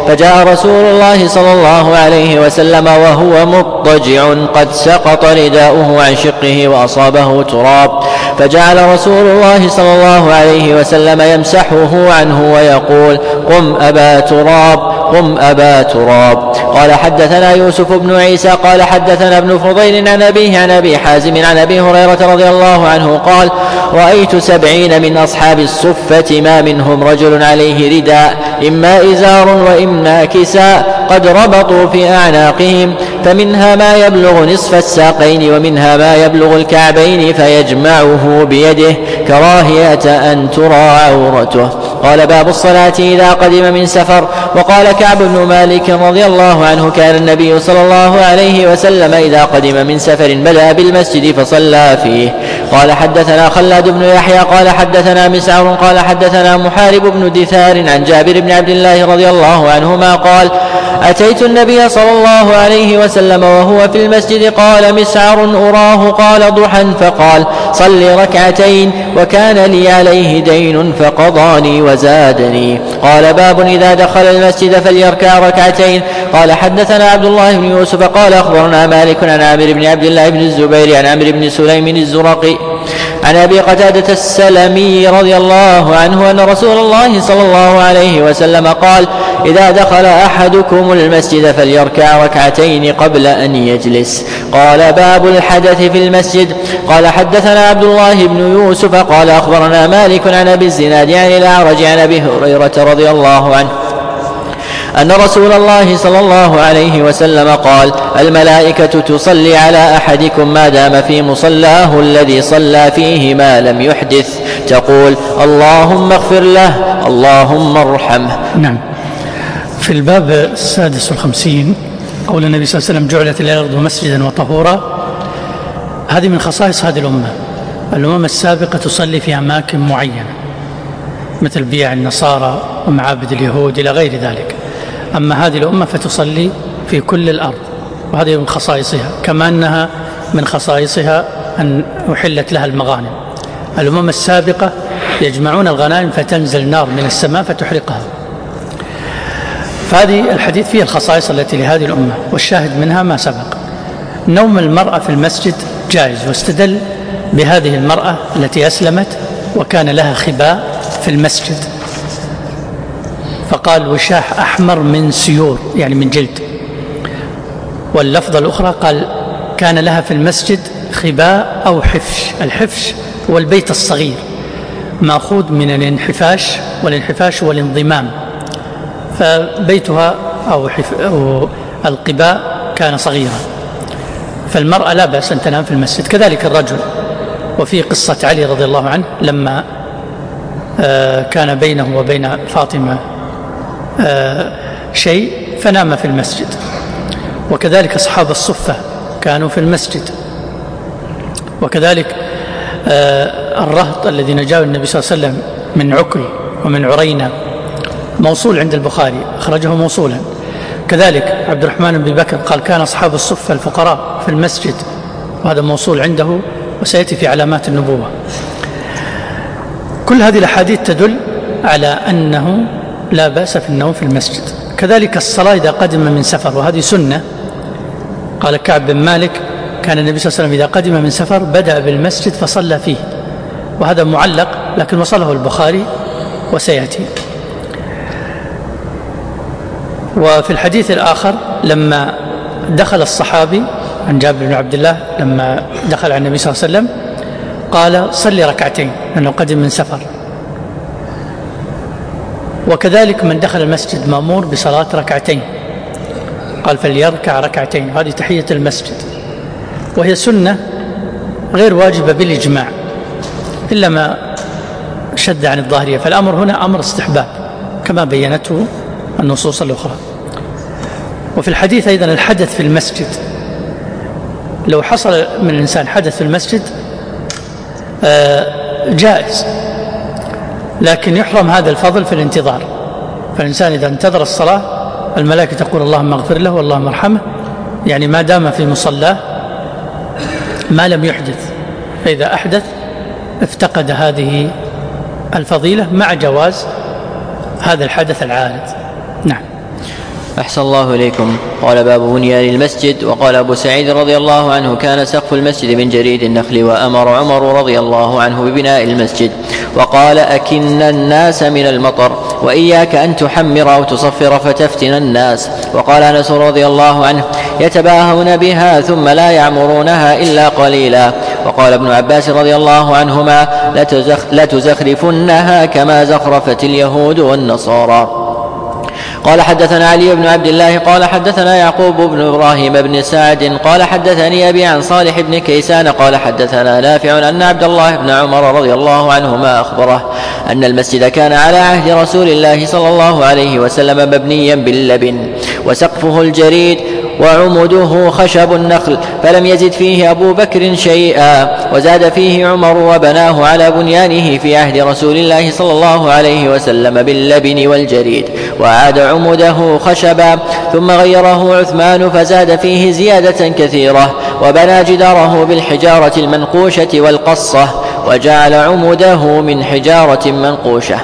فجاء رسول الله صلى الله عليه وسلم وهو مضطجع قد سقط رداؤه عن شقه وأصابه تراب، فجعل رسول الله صلى الله عليه وسلم يمسحه عنه ويقول: قم أبا تراب، قم أبا تراب. قال حدثنا يوسف بن عيسى قال حدثنا ابن فضيل عن أبيه عن أبي حازم عن أبي هريرة رضي الله عنه قال: رأيت سبعين من أصحاب الصفة ما منهم رجل عليه رداء إما إزار وإما كساء قد ربطوا في أعناقهم، فمنها ما يبلغ نصف الساقين ومنها ما يبلغ الكعبين فيجمعه بيده كراهية أن ترى عورته. قال: باب الصلاة إذا قدم من سفر. وقال كعب بن مالك رضي الله عنه: كان النبي صلى الله عليه وسلم إذا قدم من سفر بدأ بالمسجد فصلى فيه. قال حدثنا خلاد بن يحيى قال حدثنا مسعر قال حدثنا محارب بن دثار عن جابر بن عبد الله رضي الله عنهما قال: أتيت النبي صلى الله عليه وسلم وهو في المسجد. قال مسعر: أراه قال ضحى، فقال: صل ركعتين، وكان لي عليه دين فقضاني وزادني. قال: باب إذا دخل المسجد فليركع ركعتين. قال حدثنا عبد الله بن يوسف قال أخبرنا مالك عن عامر بن عبد الله بن الزبير عن عمرو بن سليم الزرقي عن أبي قتادة السلمي رضي الله عنه أن رسول الله صلى الله عليه وسلم قال: إذا دخل أحدكم المسجد فليركع ركعتين قبل أن يجلس. قال: باب الحدث في المسجد. قال حدثنا عبد الله بن يوسف قال أخبرنا مالك عن أبي الزناد عن الأعرج عن أبي هريرة رضي الله عنه أن رسول الله صلى الله عليه وسلم قال: الملائكة تصلي على أحدكم ما دام في مصلاه الذي صلى فيه ما لم يحدث، تقول: اللهم اغفر له، اللهم ارحمه. نعم. في الباب السادس والخمسين قول النبي صلى الله عليه وسلم: جعلت الأرض مسجدا وطهورا. هذه من خصائص هذه الأمة. الأمم السابقة تصلي في أماكن معينة مثل بيع النصارى ومعابد اليهود إلى غير ذلك، أما هذه الأمة فتصلي في كل الأرض، وهذه من خصائصها، كما أنها من خصائصها أن أحلت لها المغانم. الأمم السابقة يجمعون الغنائم فتنزل نار من السماء فتحرقها. فهذه الحديث فيه الخصائص التي لهذه الأمة، والشاهد منها ما سبق. نوم المرأة في المسجد جائز، واستدل بهذه المرأة التي أسلمت وكان لها خباء في المسجد، فقال: وشاح أحمر من سيور، يعني من جلد. واللفظة الأخرى قال: كان لها في المسجد خباء أو حفش. الحفش هو البيت الصغير مأخوذ من الانحفاش، والانحفاش هو الانضمام، فبيتها أو, أو القباء كان صغيرا، فالمرأة لا بأس أن تنام في المسجد. كذلك الرجل. وفي قصة علي رضي الله عنه لما كان بينه وبين فاطمة شيء فنام في المسجد. وكذلك أصحاب الصفة كانوا في المسجد. وكذلك الرهط الذين جاءوا النبي صلى الله عليه وسلم من عكل ومن عرينة، موصول عند البخاري، أخرجه موصولا. كذلك عبد الرحمن بن بكر قال: كان أصحاب الصفة الفقراء في المسجد، وهذا موصول عنده وسيأتي في علامات النبوة. كل هذه الأحاديث تدل على أنه لا بأس في النوم في المسجد. كذلك الصلاة إذا قدم من سفر، وهذه سنة. قال كعب بن مالك: كان النبي صلى الله عليه وسلم إذا قدم من سفر بدأ بالمسجد فصلى فيه، وهذا معلق لكن وصله البخاري وسيأتي. وفي الحديث الآخر لما دخل الصحابي عن جابر بن عبد الله لما دخل على النبي صلى الله عليه وسلم قال: صلي ركعتين، لأنه قدم من سفر. وكذلك من دخل المسجد مأمور بصلاة ركعتين، قال: فليركع ركعتين، هذه تحية المسجد، وهي سنة غير واجبة بالإجماع إلا ما شد عن الظاهرية، فالأمر هنا أمر استحباب كما بينته النصوص الأخرى. وفي الحديث أيضا الحدث في المسجد، لو حصل من الإنسان حدث في المسجد جائز، لكن يحرم هذا الفضل في الانتظار. فالإنسان إذا انتظر الصلاة الملائكة تقول: اللهم اغفر له واللهم ارحمه، يعني ما دام في مصلاه ما لم يحدث، فإذا أحدث افتقد هذه الفضيلة مع جواز هذا الحدث العارض. نعم. أحسن الله إليكم. قال باب بنيان المسجد. وقال أبو سعيد رضي الله عنه كان سقف المسجد من جريد النخل وأمر عمر رضي الله عنه ببناء المسجد وقال أكن الناس من المطر وإياك أن تحمر أو تصفر فتفتن الناس. وقال أنس رضي الله عنه يتباهون بها ثم لا يعمرونها إلا قليلا. وقال ابن عباس رضي الله عنهما لتزخرفنها كما زخرفت اليهود والنصارى. قال حدثنا علي بن عبد الله قال حدثنا يعقوب بن إبراهيم بن سعد قال حدثني أبي عن صالح بن كيسان قال حدثنا نافع أن عبد الله بن عمر رضي الله عنهما أخبره أن المسجد كان على عهد رسول الله صلى الله عليه وسلم مبنيا باللبن وسقفه الجريد وعمده خشب النخل فلم يزد فيه أبو بكر شيئا وزاد فيه عمر وبناه على بنيانه في عهد رسول الله صلى الله عليه وسلم باللبن والجريد وعاد عمده خشبا ثم غيره عثمان فزاد فيه زيادة كثيرة وبنى جداره بالحجارة المنقوشة والقصة وجعل عمده من حجارة منقوشة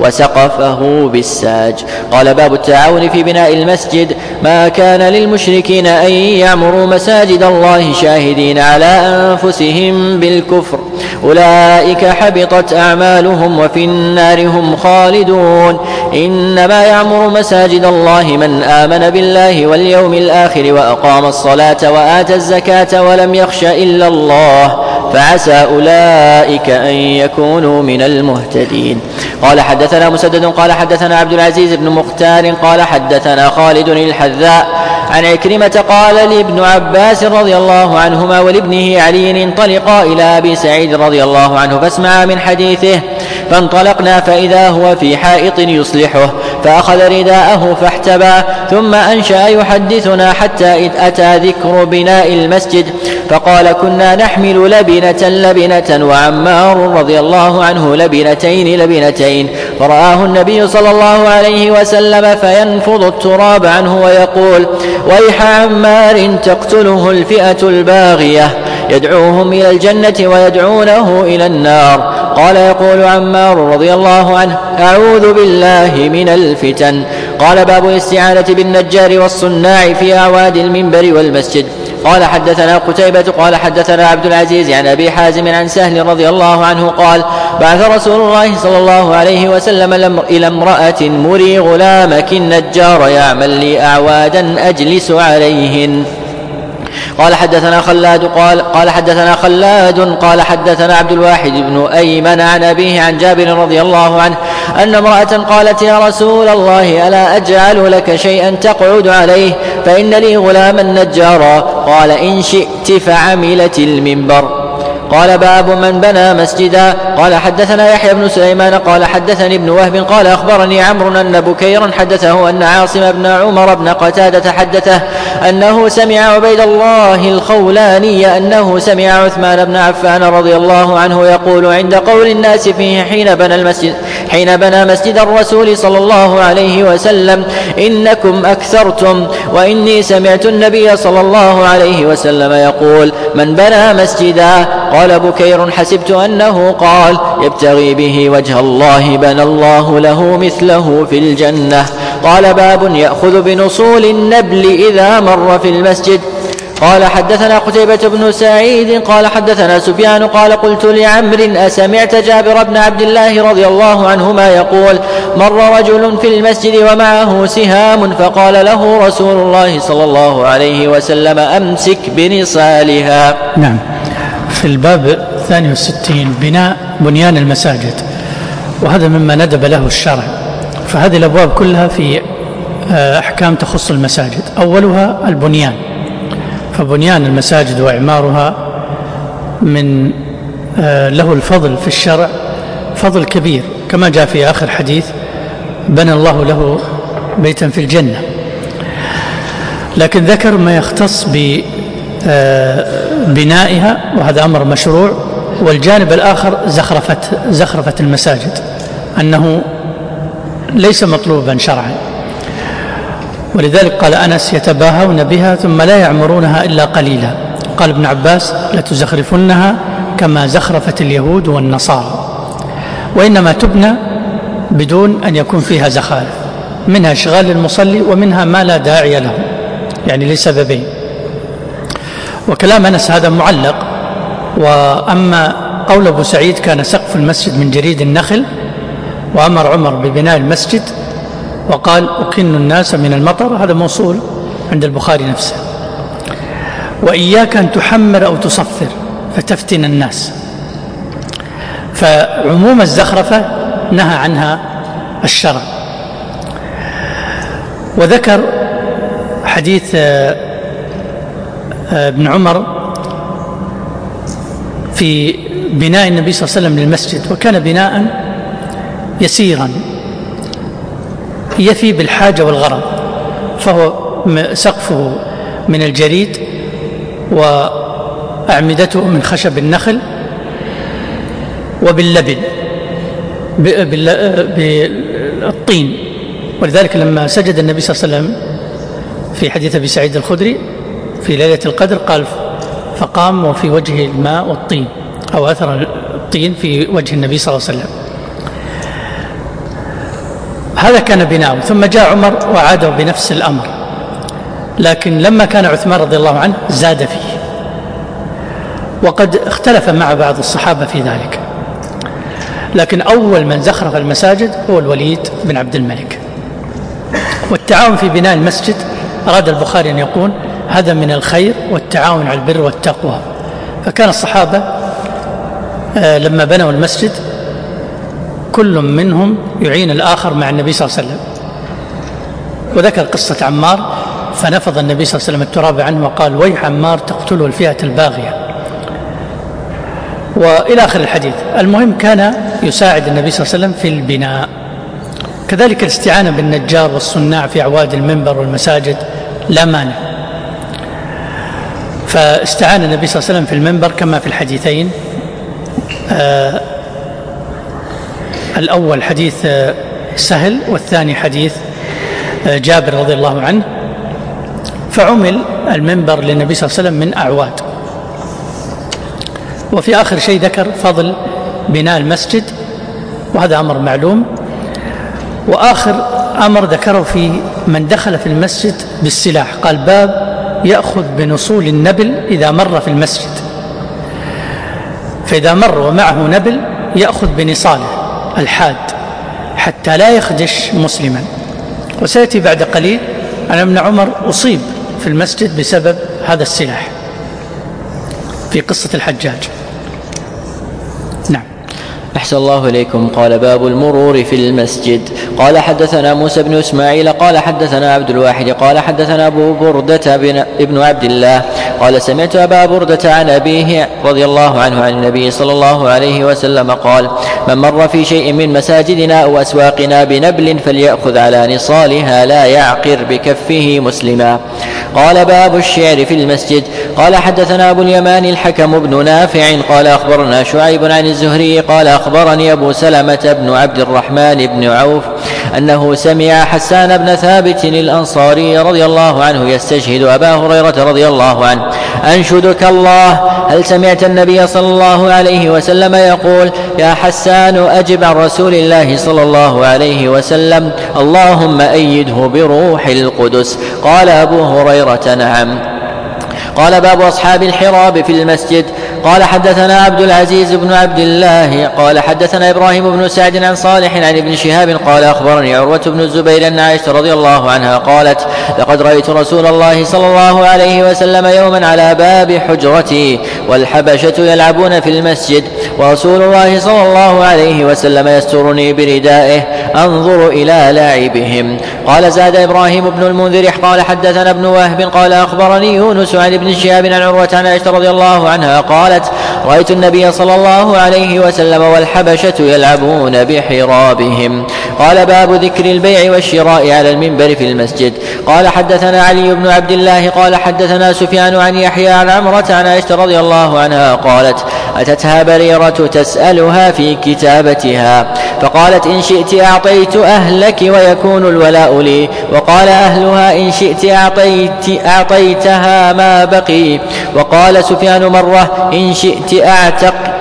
وسقفه بالساج. قال باب التعاون في بناء المسجد. ما كان للمشركين أن يعمروا مساجد الله شاهدين على أنفسهم بالكفر أولئك حبطت أعمالهم وفي النار هم خالدون. إنما يعمر مساجد الله من آمن بالله واليوم الآخر وأقام الصلاة وآتى الزكاة ولم يخش إلا الله فعسى أولئك أن يكونوا من المهتدين. قال حدثنا مسدد قال حدثنا عبد العزيز بن مختار قال حدثنا خالد الحذاء عن عكرمة قال لابن عباس رضي الله عنهما ولابنه علي انطلقا إلى أبي سعيد رضي الله عنه فاسمعا من حديثه فانطلقنا فإذا هو في حائط يصلحه فأخذ رداءه فاحتبى ثم أنشأ يحدثنا حتى إذ أتى ذكر بناء المسجد فقال كنا نحمل لبنة لبنة وعمار رضي الله عنه لبنتين لبنتين فرآه النبي صلى الله عليه وسلم فينفض التراب عنه ويقول ويح عمار تقتله الفئة الباغية يدعوهم إلى الجنة ويدعونه إلى النار. قال يقول عمار رضي الله عنه أعوذ بالله من الفتن. قال باب الاستعانة بالنجار والصناع في أعواد المنبر والمسجد. قال حدثنا قتيبة قال حدثنا عبد العزيز عن أبي حازم عن سهل رضي الله عنه قال بعث رسول الله صلى الله عليه وسلم إلى امرأة مري غلامك النجار يعمل لي أعوادا أجلس عليهن. قال حدثنا خلاد قال قال حدثنا خلاد قال حدثنا عبد الواحد بن أيمن عن أبيه عن جابر رضي الله عنه أن امرأة قالت يا رسول الله ألا أجعل لك شيئا تقعد عليه فإن لي غلاما نجارا قال إن شئت فعملت المنبر. قال باب من بنى مسجدا. قال حدثنا يحيى بن سليمان قال حدثني ابن وهب قال أخبرني عمرو أن بكيرا حدثه أن عاصم بن عمر بن قتادة حدثه أنه سمع عبيد الله الخولاني أنه سمع عثمان بن عفان رضي الله عنه يقول عند قول الناس فيه حين بنى المسجد حين بنى مسجد الرسول صلى الله عليه وسلم إنكم أكثرتم وإني سمعت النبي صلى الله عليه وسلم يقول من بنى مسجدا. قال بكير حسبت أنه قال يبتغي به وجه الله بنى الله له مثله في الجنة. قال باب يأخذ بنصول النبل إذا مر في المسجد. قال حدثنا قتيبة بن سعيد قال حدثنا سفيان قال قلت لعمر أسمعت جابر بن عبد الله رضي الله عنهما يقول مر رجل في المسجد ومعه سهام فقال له رسول الله صلى الله عليه وسلم أمسك بنصالها. نعم. في الباب الثاني والستين بناء بنيان المساجد وهذا مما ندب له الشرع. فهذه الأبواب كلها في أحكام تخص المساجد. أولها البنيان فبنيان المساجد وإعمارها من له الفضل في الشرع فضل كبير كما جاء في آخر حديث بنى الله له بيتا في الجنة. لكن ذكر ما يختص ببنائها وهذا أمر مشروع. والجانب الآخر زخرفة زخرفة المساجد أنه ليس مطلوبا شرعا ولذلك قال أنس يتباهون بها ثم لا يعمرونها إلا قليلا. قال ابن عباس لتزخرفنها كما زخرفت اليهود والنصارى وإنما تبنى بدون أن يكون فيها زخارف منها إشغال المصلي ومنها ما لا داعي له، يعني لسببين. وكلام أنس هذا معلق. وأما قول أبو سعيد كان سقف المسجد من جريد النخل، وأمر عمر ببناء المسجد وقال أكن الناس من المطر، هذا موصول عند البخاري نفسه. وإياك أن تحمر أو تصفر فتفتن الناس. فعموم الزخرفة نهى عنها الشرع. وذكر حديث ابن عمر في بناء النبي صلى الله عليه وسلم للمسجد، وكان بناء يسيرا يفي بالحاجة والغرض، فهو سقفه من الجريد وأعمدته من خشب النخل وباللبن بالطين. ولذلك لما سجد النبي صلى الله عليه وسلم في حديث أبي سعيد الخدري في ليلة القدر قال فقام وفي وجهه الماء والطين، أو أثر الطين في وجه النبي صلى الله عليه وسلم. هذا كان بناء. ثم جاء عمر وعاده بنفس الأمر، لكن لما كان عثمان رضي الله عنه زاد فيه، وقد اختلف مع بعض الصحابة في ذلك. لكن أول من زخرف المساجد هو الوليد بن عبد الملك. والتعاون في بناء المسجد أراد البخاري أن يقول هذا من الخير والتعاون على البر والتقوى. فكان الصحابة لما بنوا المسجد كل منهم يعين الآخر مع النبي صلى الله عليه وسلم. وذكر قصة عمار فنفض النبي صلى الله عليه وسلم التراب عنه وقال ويح عمار تقتله الفئة الباغية، وإلى آخر الحديث. المهم كان يساعد النبي صلى الله عليه وسلم في البناء. كذلك الاستعانة بالنجار والصناع في أعواد المنبر والمساجد لا مانع. فاستعان النبي صلى الله عليه وسلم في المنبر كما في الحديثين. آه الأول حديث آه سهل، والثاني حديث آه جابر رضي الله عنه. فعمل المنبر للنبي صلى الله عليه وسلم من أعواد. وفي آخر شيء ذكر فضل بناء المسجد، وهذا أمر معلوم. وآخر أمر ذكره في من دخل في المسجد بالسلاح، قال باب يأخذ بنصول النبل إذا مر في المسجد. فإذا مر ومعه نبل يأخذ بنصاله الحاد حتى لا يخدش مسلما. وسيأتي بعد قليل أن ابن عمر أصيب في المسجد بسبب هذا السلاح في قصة الحجاج. نعم. أحسن الله إليكم. قال باب المرور في المسجد. قال حدثنا موسى بن إسماعيل قال حدثنا عبد الواحد قال حدثنا أبو بردة بن ابن عبد الله قال سمعت أبا بردة عن أبيه رضي الله عنه عن النبي صلى الله عليه وسلم قال من مر في شيء من مساجدنا أو أسواقنا بنبل فليأخذ على نصالها لا يعقر بكفه مسلما. قال باب الشعر في المسجد. قال حدثنا أبو اليمان الحكم بن نافع قال أخبرنا شعيب عن الزهري قال أخبرني أبو سلمة بن عبد الرحمن بن عوف أنه سمع حسان بن ثابت الأنصاري رضي الله عنه يستشهد أبا هريرة رضي الله عنه أنشدك الله هل سمعت النبي صلى الله عليه وسلم يقول يا حسان أجب عن رسول الله صلى الله عليه وسلم اللهم أيده بروح القدس. قال أبو هريرة نعم. قال باب أصحاب الحراب في المسجد. قال حدثنا عبد العزيز بن عبد الله قال حدثنا إبراهيم بن سعد عن صالح عن ابن شهاب قال أخبرني عروة بن الزبير أن عائشة رضي الله عنها قالت لقد رأيت رسول الله صلى الله عليه وسلم يوما على باب حجرتي والحبشة يلعبون في المسجد ورسول الله صلى الله عليه وسلم يسترني بردائه أنظر إلى لاعبهم. قال زاد إبراهيم بن المنذر قال حدثنا ابن وهب قال أخبرني يونس عن ابن شهاب عن عروة عن عائشة رضي الله عنها قالت رأيت النبي صلى الله عليه وسلم والحبشة يلعبون بحرابهم. قال باب ذكر البيع والشراء على المنبر في المسجد. قال حدثنا علي بن عبد الله قال حدثنا سفيان عن يحيى عن عمرة عن عائشة رضي الله عنها قالت أتتها بريرة تسألها في كتابتها فقالت إن شئت أعطيت أهلك ويكون الولاء لي، وقال أهلها إن شئت أعطيت أعطيتها ما بقي. وقال سفيان مرة إن شئت أعتق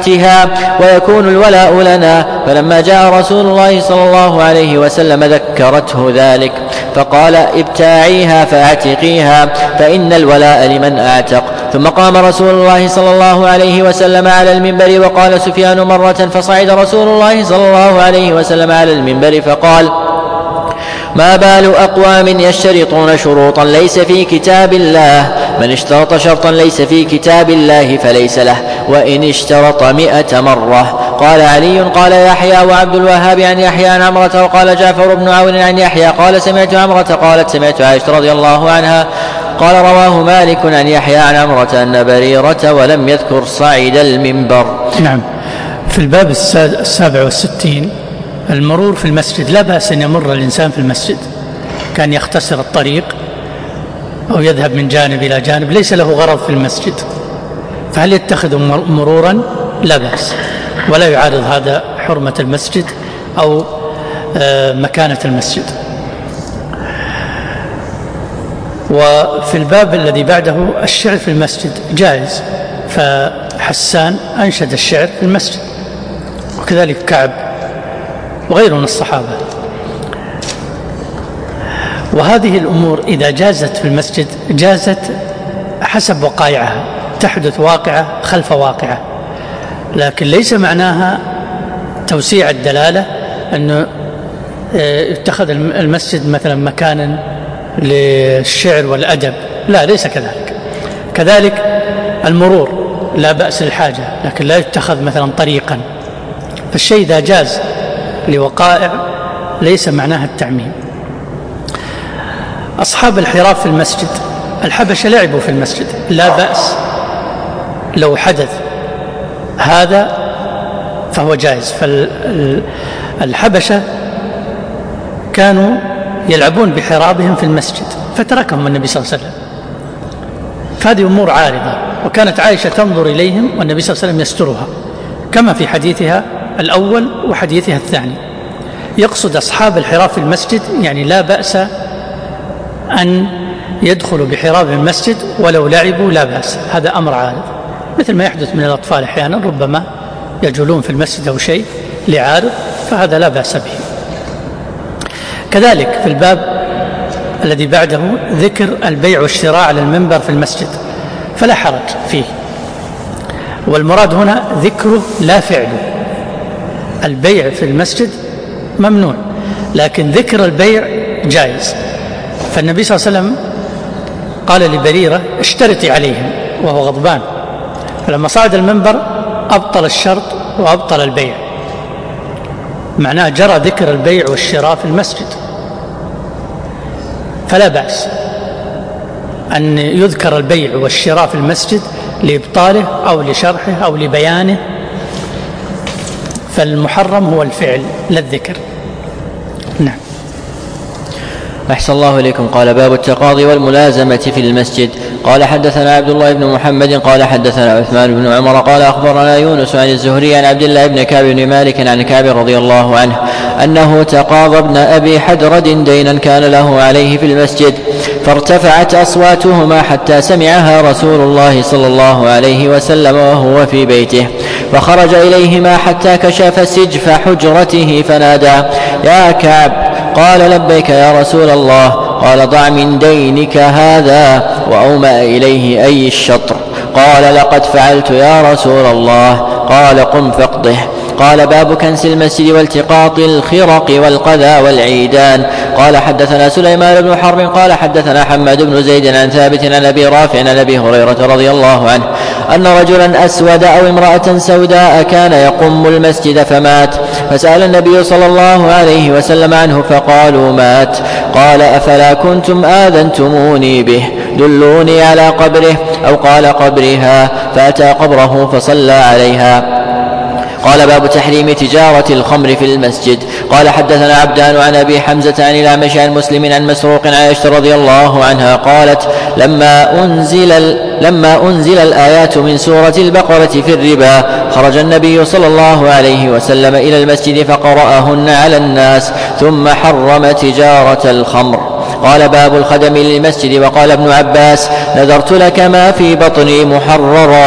ائتها ويكون الولاء لنا. فلما جاء رسول الله صلى الله عليه وسلم ذكرته ذلك فقال ابتاعيها فاعتقيها فإن الولاء لمن أعتق. ثم قام رسول الله صلى الله عليه وسلم على المنبر. وقال سفيان مرة فصعد رسول الله صلى الله عليه وسلم على المنبر فقال ما بال أقوام يشترطون شروطا ليس في كتاب الله، من اشترط شرطا ليس في كتاب الله فليس له وإن اشترط مئة مرة. قال علي قال يحيى وعبد الوهاب عن يحيى عن عمرة. وقال جعفر بن عون عن يحيى قال سمعت عمرة قالت سمعت عائشة رضي الله عنها قال رواه مالك عن يحيى عن عمرة أن بريرة ولم يذكر صعد المنبر. نعم. في الباب السابع والستين المرور في المسجد، لا بأس أن يمر الإنسان في المسجد، كان يختصر الطريق أو يذهب من جانب إلى جانب، ليس له غرض في المسجد، فهل يتخذ مرورا؟ لا بأس، ولا يعارض هذا حرمة المسجد أو مكانة المسجد. وفي الباب الذي بعده الشعر في المسجد جائز، فحسان أنشد الشعر في المسجد، وكذلك كعب وغيره من الصحابة. وهذه الأمور إذا جازت في المسجد جازت حسب وقائعها، تحدث واقعة خلف واقعة، لكن ليس معناها توسيع الدلالة أنه يتخذ المسجد مثلا مكانا للشعر والأدب، لا، ليس كذلك. كذلك المرور لا بأس للحاجة، لكن لا يتخذ مثلا طريقا. فالشيء إذا جاز لوقائع ليس معناها التعميم. أصحاب الحراف في المسجد، الحبشة لعبوا في المسجد، لا بأس لو حدث هذا فهو جائز. فالحبشة كانوا يلعبون بحرابهم في المسجد فتركهم النبي صلى الله عليه وسلم، فهذه أمور عارضة، وكانت عائشة تنظر إليهم والنبي صلى الله عليه وسلم يسترها، كما في حديثها الأول وحديثها الثاني. يقصد أصحاب الحراف في المسجد يعني لا بأس أن يدخلوا بحراب المسجد ولو لعبوا، لا بأس، هذا أمر عارض، مثل ما يحدث من الأطفال أحيانا ربما يجولون في المسجد أو شيء لعارض، فهذا لا بأس به. كذلك في الباب الذي بعده ذكر البيع والشراء على المنبر في المسجد، فلا حرج فيه، والمراد هنا ذكره لا فعله. البيع في المسجد ممنوع، لكن ذكر البيع جائز. فالنبي صلى الله عليه وسلم قال لبريرة اشترطي عليهم وهو غضبان، فلما صعد المنبر أبطل الشرط وأبطل البيع، معناه جرى ذكر البيع والشراء في المسجد، فلا بأس أن يذكر البيع والشراء في المسجد لإبطاله أو لشرحه أو لبيانه، فالمحرم هو الفعل لا الذكر. نعم. أحسن الله إليكم. قال باب التقاضي والملازمة في المسجد. قال حدثنا عبد الله بن محمد قال حدثنا عثمان بن عمر قال أخبرنا يونس عن الزهري عن عبد الله بن كعب بن مالك عن كعب رضي الله عنه أنه تقاضى ابن أبي حدرد دينا كان له عليه في المسجد، فارتفعت أصواتهما حتى سمعها رسول الله صلى الله عليه وسلم وهو في بيته، فخرج إليهما حتى كشف سجف حجرته فنادى يا كعب، قال لبيك يا رسول الله، قال ضع من دينك هذا، وأومأ إليه أي الشطر، قال لقد فعلت يا رسول الله، قال قم فاقضه. قال باب كنس المسجد والتقاط الخرق والقذى والعيدان. قال حدثنا سليمان بن حرب قال حدثنا حماد بن زيد عن ثابت عن أبي رافع عن أبي هريرة رضي الله عنه أن رجلا أسود أو امرأة سوداء كان يقم المسجد فمات، فسأل النبي صلى الله عليه وسلم عنه فقالوا مات. قال أفلا كنتم آذنتموني به، دلوني على قبره، أو قال قبرها، فأتى قبره فصلى عليها. قال باب تحريم تجارة الخمر في المسجد. قال حدثنا عبدان عن أبي حمزة عن الأعمش عن مسلم عن مسروق عن عائشة رضي الله عنها قالت لما أنزل, لما أنزل الآيات من سورة البقرة في الربا خرج النبي صلى الله عليه وسلم إلى المسجد فقرأهن على الناس ثم حرم تجارة الخمر. قال باب الخدم للمسجد. وقال ابن عباس نذرت لك ما في بطني محررا،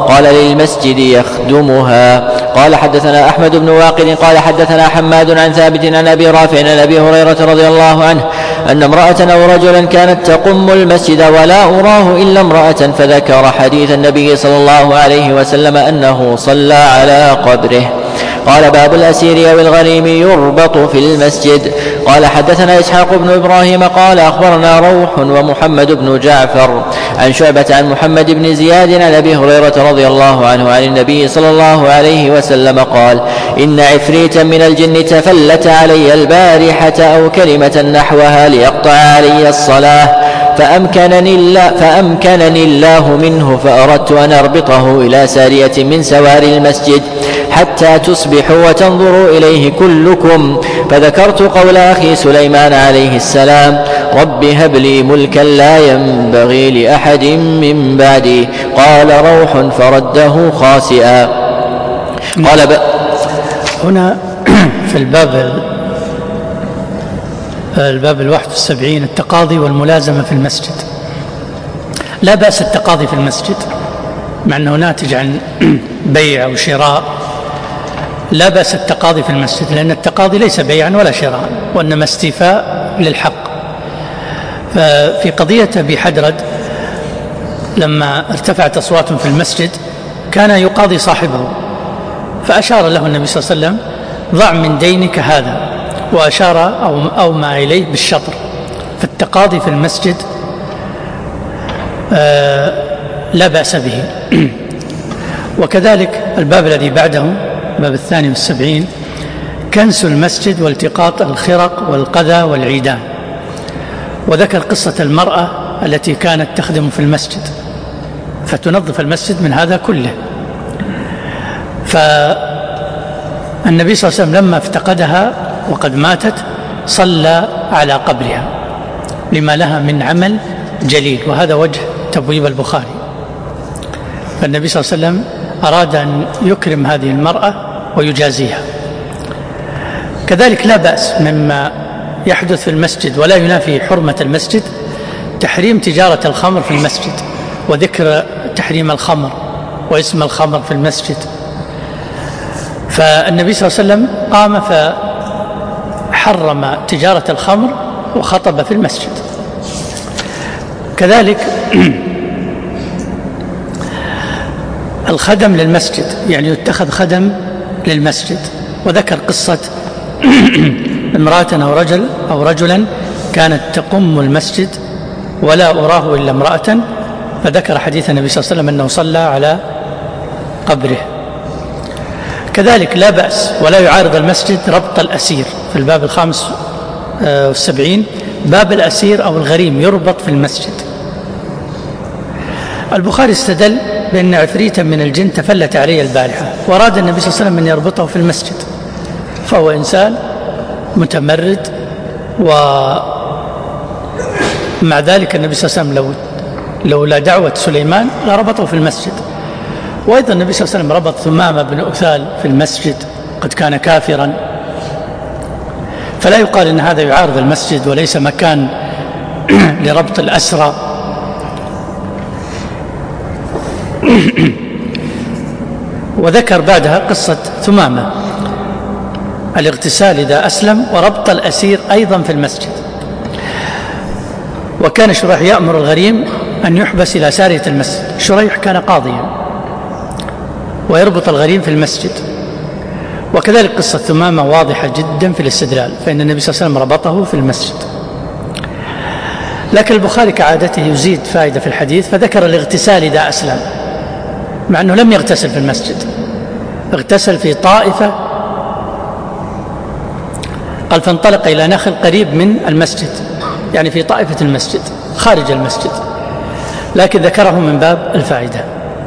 قال للمسجد يخدمها. قال حدثنا أحمد بن واقد قال حدثنا حماد عن ثابت عن أبي رافع عن أبي هريرة رضي الله عنه أن امرأة أو رجلا كانت تقم المسجد ولا أراه إلا امرأة، فذكر حديث النبي صلى الله عليه وسلم أنه صلى على قبره. قال باب الأسير أو الغريم يربط في المسجد. قال حدثنا إسحاق بن إبراهيم قال أخبرنا روح ومحمد بن جعفر عن شعبة عن محمد بن زياد عن أبي هريرة رضي الله عنه عن النبي صلى الله عليه وسلم قال إن عفريتا من الجن تفلت علي البارحة أو كلمة نحوها ليقطع علي الصلاة، فأمكنني الله, فأمكنني الله منه، فأردت أن أربطه إلى سارية من سوار المسجد حتى تصبحوا وتنظروا إليه كلكم، فذكرت قول أخي سليمان عليه السلام رب هب لي ملكا لا ينبغي لأحد من بعدي. قال روح فرده خاسئا. قال ب... هنا في الباب الباب الواحد والسبعين التقاضي والملازمة في المسجد. لا بأس التقاضي في المسجد مع أنه ناتج عن بيع أو شراء، لا بأس التقاضي في المسجد، لأن التقاضي ليس بيعا ولا شراء وإنما استيفاء للحق. ففي قضية أبي حدرد لما ارتفعت أصوات في المسجد كان يقاضي صاحبه، فأشار له النبي صلى الله عليه وسلم ضع من دينك هذا، وأشار أو أومى إليه بالشطر. فالتقاضي في المسجد آه لا بأس به. وكذلك الباب الذي بعده الباب الثاني والسبعين كنس المسجد والتقاط الخرق والقذى والعيدان، وذكر قصة المرأة التي كانت تخدم في المسجد فتنظف المسجد من هذا كله. فالنبي صلى الله عليه وسلم لما افتقدها وقد ماتت صلى على قبرها لما لها من عمل جليل، وهذا وجه تبويب البخاري. فالنبي صلى الله عليه وسلم أراد أن يكرم هذه المرأة ويجازيها. كذلك لا بأس مما يحدث في المسجد ولا ينافي حرمة المسجد تحريم تجارة الخمر في المسجد، وذكر تحريم الخمر واسم الخمر في المسجد. فالنبي صلى الله عليه وسلم قام فحرم تجارة الخمر وخطب في المسجد. كذلك الخدم للمسجد، يعني يتخذ خدم للمسجد، وذكر قصة امرأة أو رجل أو رجلا كانت تقم المسجد ولا أراه إلا امرأة، فذكر حديث النبي صلى الله عليه وسلم أنه صلى على قبره. كذلك لا بأس ولا يعارض المسجد ربط الأسير. في الباب الخامس والسبعين باب الأسير أو الغريم يربط في المسجد. البخاري استدل بأن عفريتا من الجن تفلت عليه البارحة، وأراد النبي صلى الله عليه وسلم أن يربطه في المسجد، فهو إنسان متمرد، ومع ذلك النبي صلى الله عليه وسلم لو لولا دعوة سليمان لربطه في المسجد. وأيضا النبي صلى الله عليه وسلم ربط ثمامة بن أثال في المسجد قد كان كافرا، فلا يقال إن هذا يعارض المسجد وليس مكان لربط الأسرى. وذكر بعدها قصة ثمامة الاغتسال إذا أسلم وربط الأسير أيضا في المسجد. وكان شريح يأمر الغريم أن يحبس إلى سارية المسجد. شريح كان قاضيا ويربط الغريم في المسجد. وكذلك قصة ثمامة واضحة جدا في الاستدلال، فإن النبي صلى الله عليه وسلم ربطه في المسجد. لكن البخاري كعادته يزيد فائدة في الحديث، فذكر الاغتسال إذا أسلم، مع أنه لم يغتسل في المسجد، اغتسل في طائفة. قال فانطلق إلى نخل قريب من المسجد، يعني في طائفة المسجد خارج المسجد، لكن ذكره من باب الفائدة.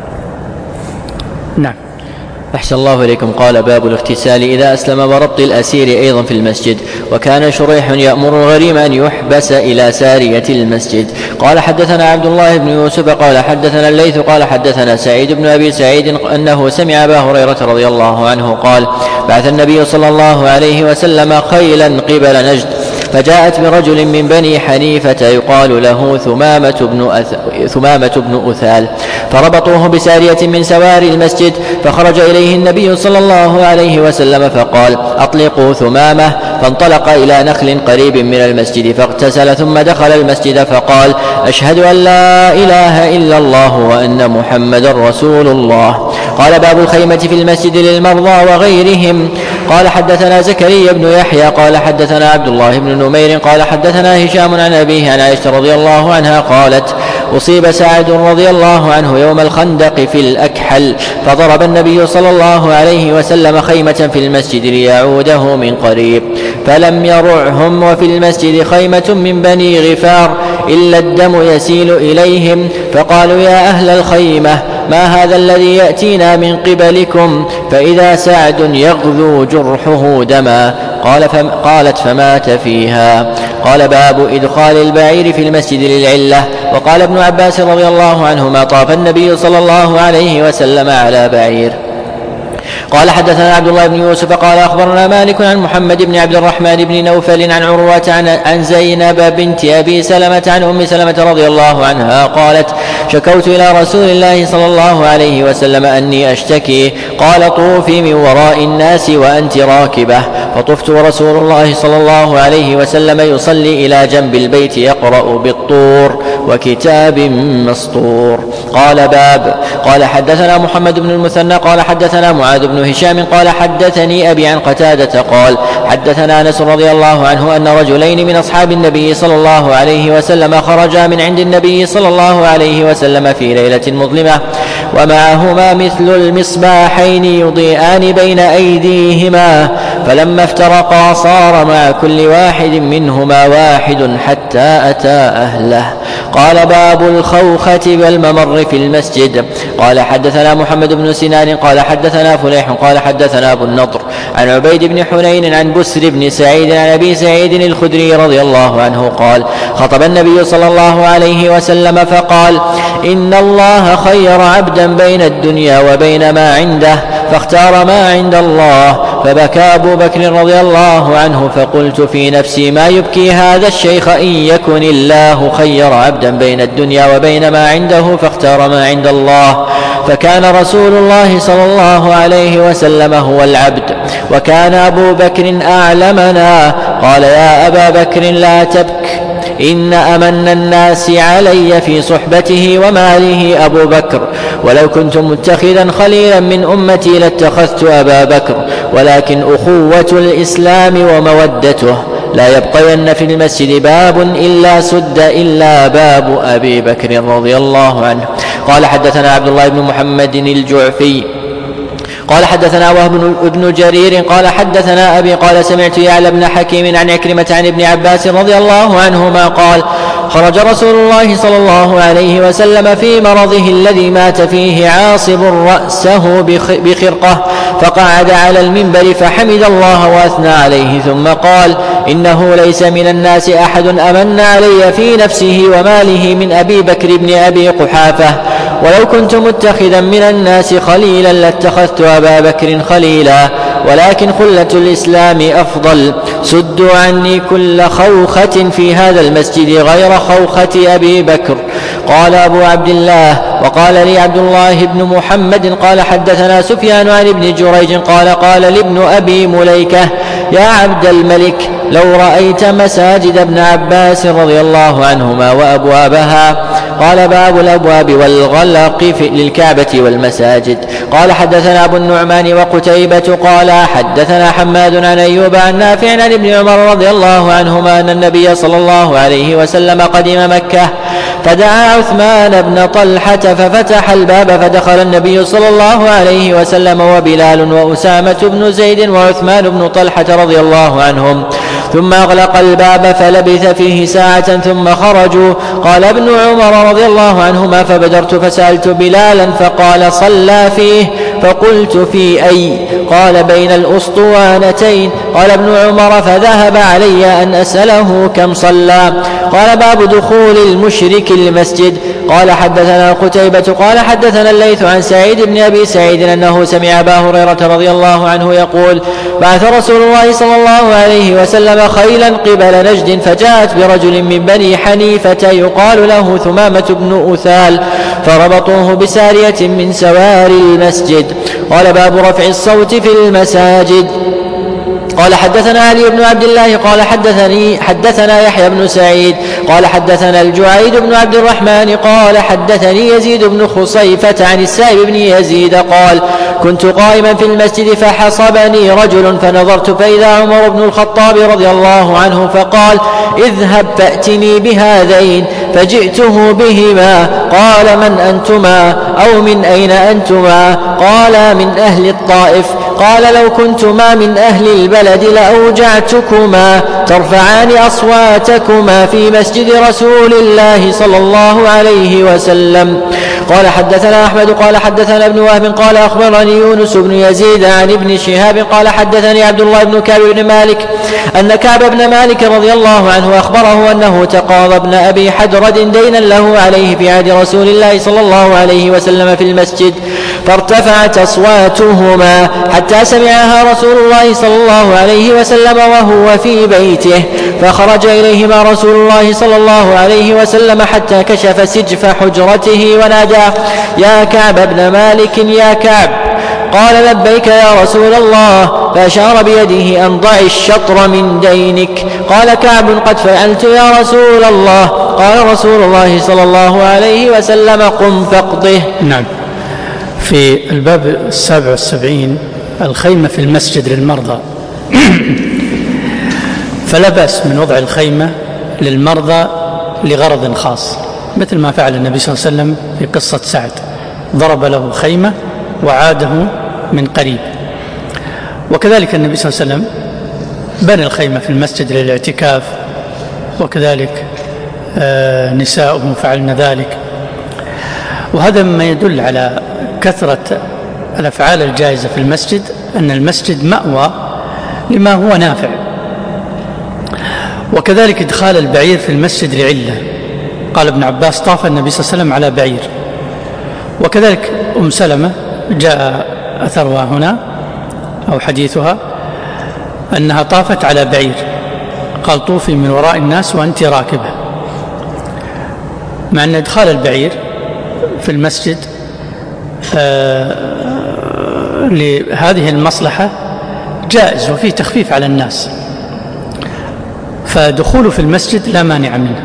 نعم. أحسن الله إليكم. قال باب الاغتسال إذا أسلم وربط الأسير أيضا في المسجد. وكان شريح يأمر الغريم أن يحبس إلى سارية المسجد. قال حدثنا عبد الله بن يوسف قال حدثنا الليث قال حدثنا سعيد بن أبي سعيد أنه سمع أبا هريرة رضي الله عنه قال بعث النبي صلى الله عليه وسلم خيلا قبل نجد، فجاءت برجل من بني حنيفة يقال له ثمامة بن, أث... ثمامة بن أثال، فربطوه بسارية من سواري المسجد، فخرج إليه النبي صلى الله عليه وسلم فقال: أطلقوا ثمامة. فانطلق إلى نخل قريب من المسجد فاغتسل، ثم دخل المسجد فقال: أشهد أن لا إله إلا الله وأن محمد رسول الله. قال: باب الخيمة في المسجد للمرضى وغيرهم. قال: حدثنا زكريا بن يحيى قال حدثنا عبد الله بن نمير قال حدثنا هشام عن أبيه عن عائشة رضي الله عنها قالت: أصيب سعد رضي الله عنه يوم الخندق في الأكحل، فضرب النبي صلى الله عليه وسلم خيمة في المسجد ليعوده من قريب، فلم يرعهم، وفي المسجد خيمة من بني غفار إلا الدم يسيل إليهم، فقالوا: يا أهل الخيمة، ما هذا الذي يأتينا من قبلكم؟ فإذا سعد يغذو جرحه دما. قال فم قالت: فمات فيها. قال: باب إدخال البعير في المسجد للعلة. وقال ابن عباس رضي الله عنهما: طاف النبي صلى الله عليه وسلم على بعير. قال: حدثنا عبد الله بن يوسف قال أخبرنا مالك عن محمد بن عبد الرحمن بن نوفل عن عروة عن, عن زينب بنت أبي سلمة عن أم سلمة رضي الله عنها قالت: شكوت إلى رسول الله صلى الله عليه وسلم أني أشتكي، قال: طوفي من وراء الناس وأنت راكبة. فطفت ورسول الله صلى الله عليه وسلم يصلي إلى جنب البيت يقرأ بالطور وكتاب مسطور. قال: باب. قال: حدثنا محمد بن المثنى قال حدثنا معاذ بن هشام قال حدثني أبي عن قتادة قال: حدثنا أنس رضي الله عنه أن رجلين من أصحاب النبي صلى الله عليه وسلم خرجا من عند النبي صلى الله عليه وسلم في ليلة مظلمة، ومعهما مثل المصباحين يضيئان بين أيديهما، فلما افترقا صار مع كل واحد منهما واحد حتى أتى أهله. قال: باب الخوخة والممر في المسجد. قال: حدثنا محمد بن سنان قال حدثنا فليح قال حدثنا أبو النضر عن عبيد بن حنين عن بسر بن سعيد عن أبي سعيد الخدري رضي الله عنه قال: خطب النبي صلى الله عليه وسلم فقال: إن الله خير عبدا بين الدنيا وبين ما عنده، فاختار ما عند الله. فبكى أبو بكر رضي الله عنه، فقلت في نفسي: ما يبكي هذا الشيخ إن يكن الله خير عبدا بين الدنيا وبين ما عنده فاختار ما عند الله. فكان رسول الله صلى الله عليه وسلم هو العبد، وكان أبو بكر أعلمنا. قال: يا أبا بكر لا تبك، إن أمن الناس علي في صحبته وماله أبو بكر، ولو كنت متخذا خليلا من أمتي لاتخذت أبا بكر، ولكن أخوة الإسلام ومودته لا يبقين في المسجد باب إلا سد إلا باب أبي بكر رضي الله عنه. قال: حدثنا عبد الله بن محمد الجعفي قال حدثنا وهب بن جرير قال حدثنا أبي قال: سمعت يعلى بن حكيم عن عكرمة عن ابن عباس رضي الله عنهما قال: خرج رسول الله صلى الله عليه وسلم في مرضه الذي مات فيه عاصب رأسه بخرقة، فقعد على المنبر فحمد الله وأثنى عليه، ثم قال: إنه ليس من الناس أحد أمن علي في نفسه وماله من أبي بكر بن أبي قحافة، ولو كنت متخذا من الناس خليلا لاتخذت أبا بكر خليلا، ولكن خلة الإسلام أفضل. سدوا عني كل خوخة في هذا المسجد غير خوخة أبي بكر. قال أبو عبد الله: وقال لي عبد الله بن محمد قال حدثنا سفيان عن ابن جريج قال: قال لابن أبي مليكة: يا عبد الملك، لو رأيت مساجد ابن عباس رضي الله عنهما وأبوابها. قال: باب الأبواب والغلق للكعبة والمساجد. قال: حدثنا أبو النعمان وقتيبة قال حدثنا حماد عن أيوب عن نافع عن ابن عمر رضي الله عنهما أن النبي صلى الله عليه وسلم قدم مكة، فدعا عثمان بن طلحة ففتح الباب، فدخل النبي صلى الله عليه وسلم وبلال وأسامة بن زيد وعثمان بن طلحة رضي الله عنهم، ثم أغلق الباب فلبث فيه ساعة ثم خرجوا. قال ابن عمر رضي الله عنهما: فبدرت فسألت بلالا فقال: صلى فيه. فقلت: في أي؟ قال: بين الأسطوانتين. قال ابن عمر: فذهب علي أن أسأله كم صلى. قال: باب دخول المشرك المسجد. قال: حدثنا قتيبة قال حدثنا الليث عن سعيد بن أبي سعيد أنه سمع أبا هريرة رضي الله عنه يقول: بعث رسول الله صلى الله عليه وسلم خيلا قبل نجد، فجاءت برجل من بني حنيفة يقال له ثمامة بن أثال، فربطوه بسارية من سوار المسجد. قال باب رفع الصوت في المساجد. قال حدثنا علي بن عبد الله قال حدثني حدثنا يحيى بن سعيد قال حدثنا الجعيد بن عبد الرحمن قال حدثني يزيد بن خصيفة عن السائب بن يزيد قال كنت قائما في المسجد فحصبني رجل فنظرت فإذا عمر بن الخطاب رضي الله عنه، فقال اذهب فأتني بهذين، فجئته بهما. قال من أنتما أو من أين أنتما؟ قال من أهل الطائف. قال لو كنتما من أهل البلد لأوجعتكما ترفعان أصواتكما في مسجد رسول الله صلى الله عليه وسلم. قال حدثنا أحمد قال حدثنا ابن وهب قال أخبرني يونس بن يزيد عن ابن شهاب قال حدثني عبد الله بن كعب بن مالك أن كعب بن مالك رضي الله عنه أخبره أنه تقاضى ابن أبي حدرد دينا له عليه في عهد رسول الله صلى الله عليه وسلم في المسجد، فارتفعت أصواتهما حتى سمعها رسول الله صلى الله عليه وسلم وهو في بيته، فخرج إليهما رسول الله صلى الله عليه وسلم حتى كشف سجف حجرته وناداه يا كعب بن مالك يا كعب. قال لبيك يا رسول الله، فأشار بيده أن ضع الشطر من دينك. قال كعب قد فعلت يا رسول الله. قال رسول الله صلى الله عليه وسلم قم فاقضه. نعم. في الباب السابع والسبعين الخيمة في المسجد للمرضى. فلا بأس من وضع الخيمة للمرضى لغرض خاص، مثل ما فعل النبي صلى الله عليه وسلم في قصة سعد، ضرب له خيمة وعاده من قريب. وكذلك النبي صلى الله عليه وسلم بنى الخيمة في المسجد للاعتكاف، وكذلك نساؤه فعلن ذلك. وهذا مما يدل على كثرة الأفعال الجائزة في المسجد، أن المسجد مأوى لما هو نافع. وكذلك إدخال البعير في المسجد لعلة، قال ابن عباس طاف النبي صلى الله عليه وسلم على بعير. وكذلك أم سلمة جاء أثرها هنا أو حديثها أنها طافت على بعير، قال طوفي من وراء الناس وأنت راكبة، مع أن إدخال البعير في المسجد آه لهذه المصلحة جائز وفيه تخفيف على الناس، فدخوله في المسجد لا مانع منه.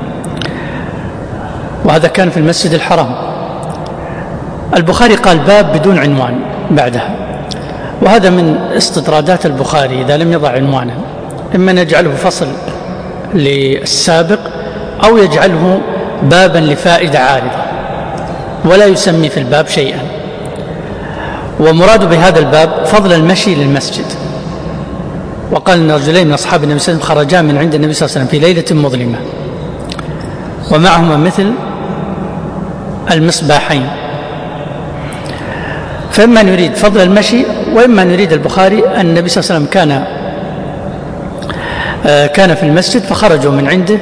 وهذا كان في المسجد الحرام. البخاري قال باب بدون عنوان بعدها، وهذا من استطرادات البخاري إذا لم يضع عنوانا، إما أن يجعله فصل للسابق أو يجعله بابا لفائدة عارضة ولا يسمي في الباب شيئا. ومراد بهذا الباب فضل المشي للمسجد. وقال ان رجلين من اصحاب النبي صلى الله عليه وسلم خرجا من عند النبي صلى الله عليه وسلم في ليله مظلمه ومعهما مثل المصباحين، فاما نريد فضل المشي واما نريد البخاري ان النبي صلى الله عليه وسلم كان كان في المسجد فخرجوا من عنده،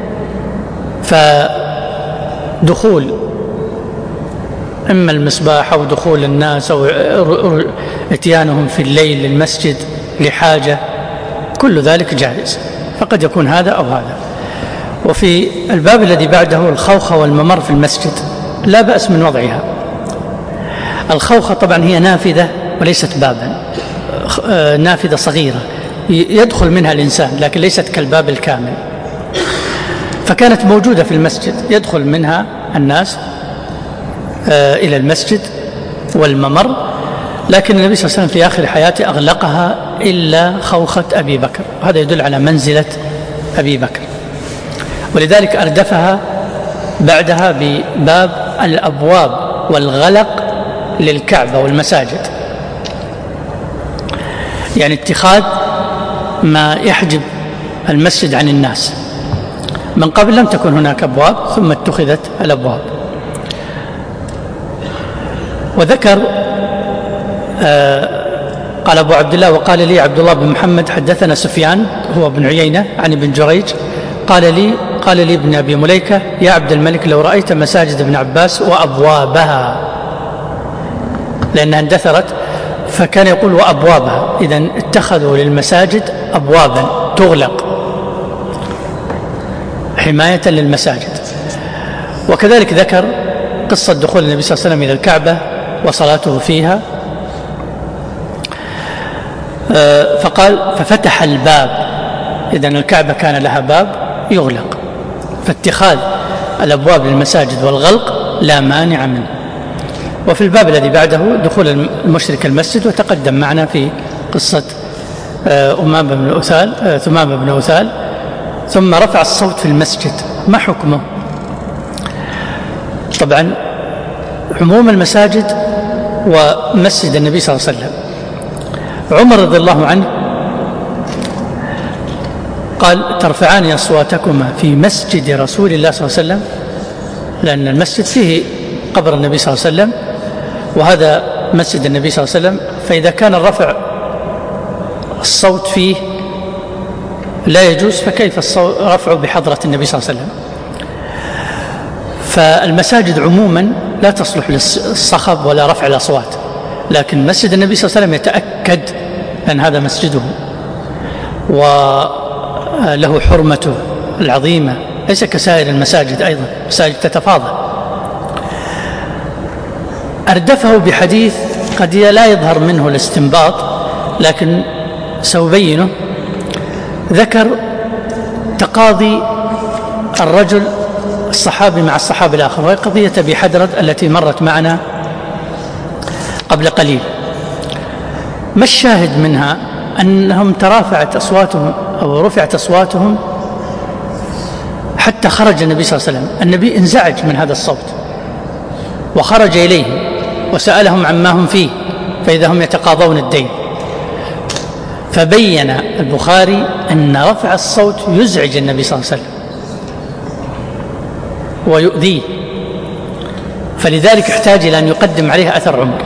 فدخول إما المصباح أو دخول الناس أو اتيانهم في الليل للمسجد لحاجة، كل ذلك جائز، فقد يكون هذا أو هذا. وفي الباب الذي بعده الخوخة والممر في المسجد لا بأس من وضعها. الخوخة طبعا هي نافذة وليست بابا، نافذة صغيرة يدخل منها الإنسان لكن ليست كالباب الكامل، فكانت موجودة في المسجد يدخل منها الناس إلى المسجد والممر، لكن النبي صلى الله عليه وسلم في آخر حياته أغلقها إلا خوخة أبي بكر، وهذا يدل على منزلة أبي بكر، ولذلك أردفها بعدها بباب الأبواب والغلق للكعبة والمساجد، يعني اتخاذ ما يحجب المسجد عن الناس. من قبل لم تكن هناك أبواب ثم اتخذت الأبواب. وذكر آه قال أبو عبد الله وقال لي عبد الله بن محمد حدثنا سفيان هو بن عيينة عن ابن جريج قال لي قال لي ابن أبي مليكة يا عبد الملك لو رأيت مساجد ابن عباس وأبوابها، لأنها اندثرت فكان يقول وأبوابها، إذن اتخذوا للمساجد أبوابا تغلق حماية للمساجد. وكذلك ذكر قصة دخول النبي صلى الله عليه وسلم إلى الكعبة وصلاته فيها، فقال ففتح الباب، إذن الكعبة كان لها باب يغلق، فاتخاذ الأبواب للمساجد والغلق لا مانع منه. وفي الباب الذي بعده دخول المشرك المسجد، وتقدم معنا في قصة أمامة بن أثال ثمامة بن أثال. ثم رفع الصوت في المسجد، ما حكمه؟ طبعا عموم المساجد ومسجد النبي صلى الله عليه وسلم، عمر رضي الله عنه قال ترفعان أصواتكما في مسجد رسول الله صلى الله عليه وسلم، لأن المسجد فيه قبر النبي صلى الله عليه وسلم وهذا مسجد النبي صلى الله عليه وسلم، فإذا كان الرفع الصوت فيه لا يجوز فكيف رفعه بحضرة النبي صلى الله عليه وسلم؟ فالمساجد عموما لا تصلح للصخب ولا رفع الأصوات، لكن مسجد النبي صلى الله عليه وسلم يتأكد أن هذا مسجده وله حرمته العظيمة، ليس كسائر المساجد، أيضا مساجد تتفاضل. أردفه بحديث قد لا يظهر منه الاستنباط لكن سأبينه. ذكر تقاضي الرجل الصحابي مع الصحابي الآخر، وهي قضية أبي حدرد التي مرت معنا قبل قليل. ما الشاهد منها؟ أنهم ترافعت أصواتهم أو رفعت أصواتهم حتى خرج النبي صلى الله عليه وسلم. النبي انزعج من هذا الصوت وخرج إليهم وسألهم عما هم فيه، فإذا هم يتقاضون الدين. فبين البخاري أن رفع الصوت يزعج النبي صلى الله عليه وسلم ويؤذيه، فلذلك احتاج إلى أن يقدم عليه أثر عمر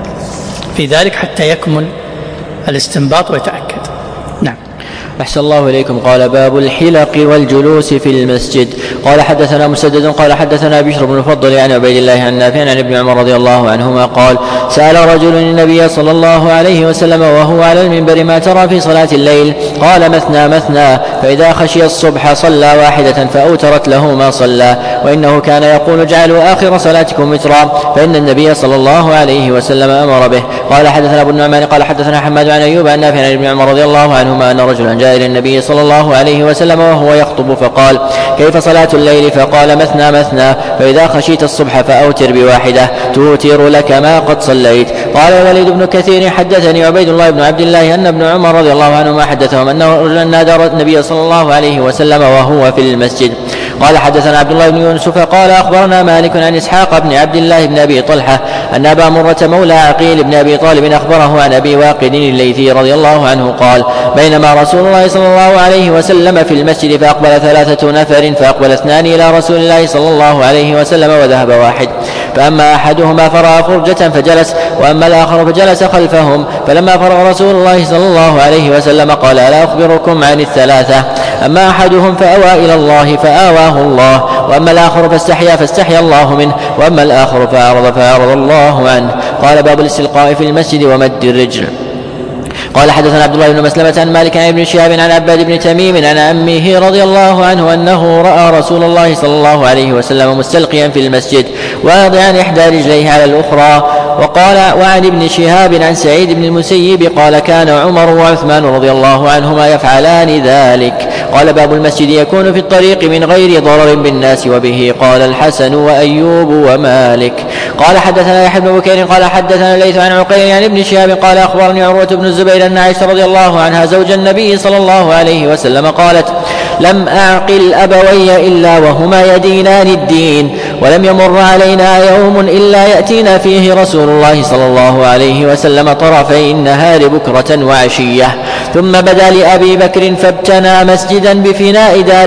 في ذلك حتى يكمل الاستنباط ويتأكد. نعم. أحسن الله إليكم. قال باب الحلق والجلوس في المسجد. قال حدثنا مسدد قال حدثنا بشر بن المفضل عن عبيد الله عن نافع عن ابن عمر رضي الله عنهما قال سأل رجل النبي صلى الله عليه وسلم وهو على المنبر ما ترى في صلاة الليل؟ قال مثنى مثنى، فإذا خشي الصبح صلى واحدة فأوترت له ما صلى، وإنه كان يقول اجعلوا آخر صلاتكم وترا، فإن النبي صلى الله عليه وسلم أمر به. قال حدثنا أبو النعمان قال حدثنا حماد عن أيوب عن نافع عن ابن عمر رضي الله عنهما أن رجلا جاء إلى النبي صلى الله عليه وسلم وهو يخطب فقال كيف صلاة الليل؟ فقال مثنى مثنى، فإذا خشيت الصبح فأوتر بواحدة توتر لك ما قد صليت. قال الوليد بن كثير حدثني عبيد الله بن عبد الله أن ابن عمر رضي الله عنهما حدثهم أنه رجلا نادى النبي صلى الله عليه وسلم وهو في المسجد. قال حدثنا عبد الله بن يوسف قال أخبرنا مالك عن إسحاق بن عبد الله بن أبي طلحة أن أبا مرة مولى عقيل بن أبي طالب أخبره عن أبي واقد الليثي رضي الله عنه قال بينما رسول الله صلى الله عليه وسلم في المسجد فأقبل ثلاثة نفر، فأقبل اثنان إلى رسول الله صلى الله عليه وسلم وذهب واحد، فأما أحدهما فرأى فرجة فجلس، وأما الآخر فجلس خلفهم. فلما فرغ رسول الله صلى الله عليه وسلم قال ألا أخبركم عن الثلاثة؟ أما أحدهم فأوى إلى الله فآواه الله، وأما الآخر فاستحيا فاستحيا الله منه، وأما الآخر فأعرض فأعرض الله عنه. قال باب الاستلقاء في المسجد ومد الرجل. قال حدثنا عبد الله بن مسلمة عن مالك عن ابن شهاب عن عباد بن تميم عن عمه رضي الله عنه أنه رأى رسول الله صلى الله عليه وسلم مستلقيا في المسجد واضعا إحدى رجليه على الأخرى. وقال وعن ابن شهاب عن سعيد بن المسيب قال كان عمر وعثمان رضي الله عنهما يفعلان ذلك. قال باب المسجد يكون في الطريق من غير ضرر بالناس، وبه قال الحسن وأيوب ومالك. قال حدثنا يحيى بن بكير قال حدثنا الليث عن عقيل عن ابن شهاب قال أخبرني عروة بن الزبير أن عائشة رضي الله عنها زوج النبي صلى الله عليه وسلم قالت لم أعقل أبوي إلا وهما يدينان الدين، ولم يمر علينا يوم إلا يأتينا فيه رسول الله صلى الله عليه وسلم طرفي النهار بكرة وعشية. ثم بدا لأبي بكر فابتنى مسجدا بفناء داره،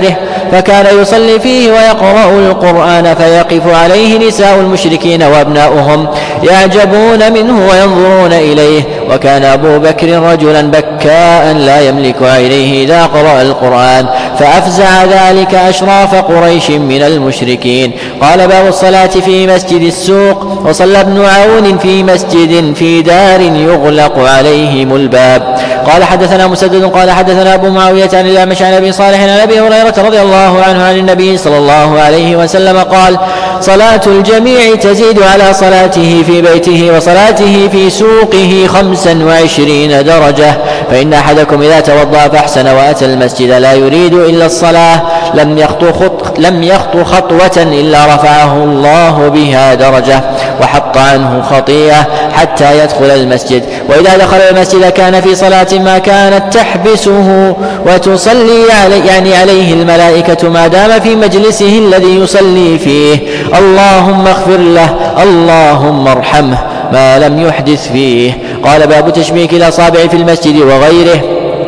فكان يصلي فيه ويقرأ القرآن فيقف عليه نساء المشركين وأبناؤهم يعجبون منه وينظرون إليه. وكان أبو بكر رجلا بكاء لا يملك عينيه إذا قرأ القرآن، فأفزع ذلك أشراف قريش من المشركين. قال: باب الصلاة في مسجد السوق. وصلى ابن عون في مسجد في دار يغلق عليهم الباب. قال: حدثنا مسدد قال حدثنا أبو معاوية عن الأعمش عن أبي صالح عن أبي هريرة رضي الله عنه عن النبي صلى الله عليه وسلم قال: صلاة الجميع تزيد على صلاته في بيته وصلاته في سوقه خمسا وعشرين درجة. فإن أحدكم إذا توضأ فأحسن وأتى المسجد لا يريد إلا الصلاة لم يخطو, خط لم يخطو خطوة إلا رفعه الله بها درجة وحط عنه خطيئة حتى يدخل المسجد. وإذا دخل المسجد كان في صلاة ما كانت تحبسه وتصلي علي يعني عليه الملائكة ما دام في مجلسه الذي يصلي فيه. اللهم اغفر له اللهم ارحمه ما لم يحدث فيه. قال: باب تشبيك الأصابع في المسجد وغيره.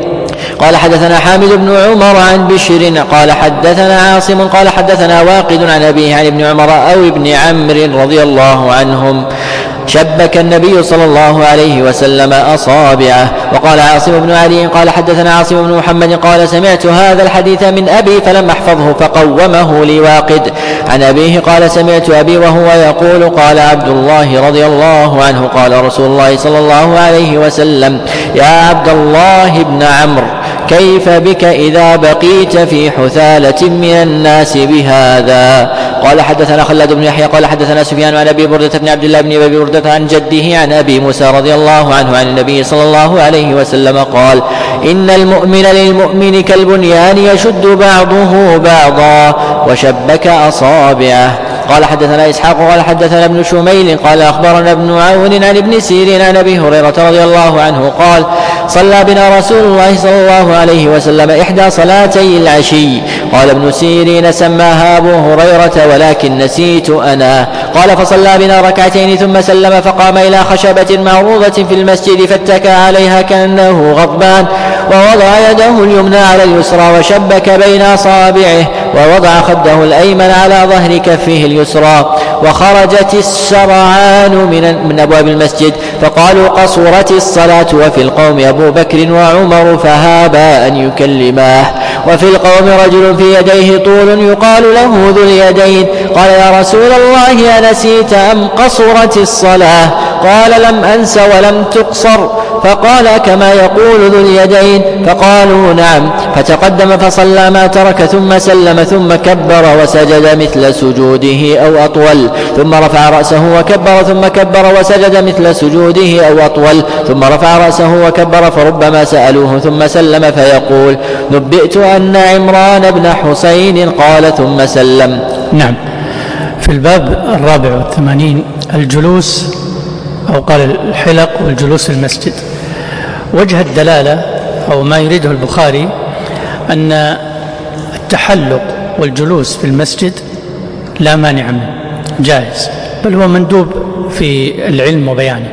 قال: حدثنا حامد بن عمر عن بشر قال حدثنا عاصم قال حدثنا واقد عن أبيه عن ابن عمر أو ابن عمرو رضي الله عنهم شبك النبي صلى الله عليه وسلم أصابعه. وقال عاصم بن علي قال حدثنا عاصم بن محمد قال: سمعت هذا الحديث من أبي فلم أحفظه فقومه لي واقد عن أبيه قال: سمعت أبي وهو يقول. قال عبد الله رضي الله عنه: قال رسول الله صلى الله عليه وسلم: يا عبد الله بن عمرو كيف بك إذا بقيت في حثالة من الناس بهذا؟ قال: حدثنا خلاد بن يحيى قال حدثنا سفيان عن أبي بردة بن عبد الله بن أبي بردة عن جده عن أبي موسى رضي الله عنه عن النبي صلى الله عليه وسلم قال: إن المؤمن للمؤمن كالبنيان يشد بعضه بعضا وشبك أصابعه. قال: حدثنا إسحاق قال حدثنا ابن شميل قال أخبرنا ابن عون عن ابن سيرين عن أبي هريرة رضي الله عنه قال: صلى بنا رسول الله صلى الله عليه وسلم إحدى صلاتي العشي. قال ابن سيرين: سماها أبو هريرة ولكن نسيت أنا. قال: فصلى بنا ركعتين ثم سلم فقام إلى خشبة معروضة في المسجد فاتكى عليها كأنه غضبان ووضع يده اليمنى على اليسرى وشبك بين أصابعه ووضع خده الأيمن على ظهر كفه اليسرى. وخرجت السرعان من, من أبواب المسجد فقالوا: قصرت الصلاة. وفي القوم أبو بكر وعمر فهابا أن يكلماه. وفي القوم رجل في يديه طول يقال له ذو اليدين. قال: يا رسول الله أنسيت أم قصرت الصلاة؟ قال: لم أنس ولم تقصر. فقال: كما يقول ذو اليدين؟ فقالوا: نعم. فتقدم فصلى ما ترك ثم سلم ثم كبر وسجد مثل سجوده أو أطول ثم رفع رأسه وكبر ثم كبر وسجد مثل سجوده أو أطول ثم رفع رأسه وكبر. فربما سألوه ثم سلم فيقول: نبئت أن عمران بن حسين قال ثم سلم. نعم. في الباب الرابع والثمانين الجلوس أو قال الحلق والجلوس في المسجد. وجه الدلالة أو ما يريده البخاري أن التحلق والجلوس في المسجد لا مانع منه، جائز، بل هو مندوب في العلم وبيانه.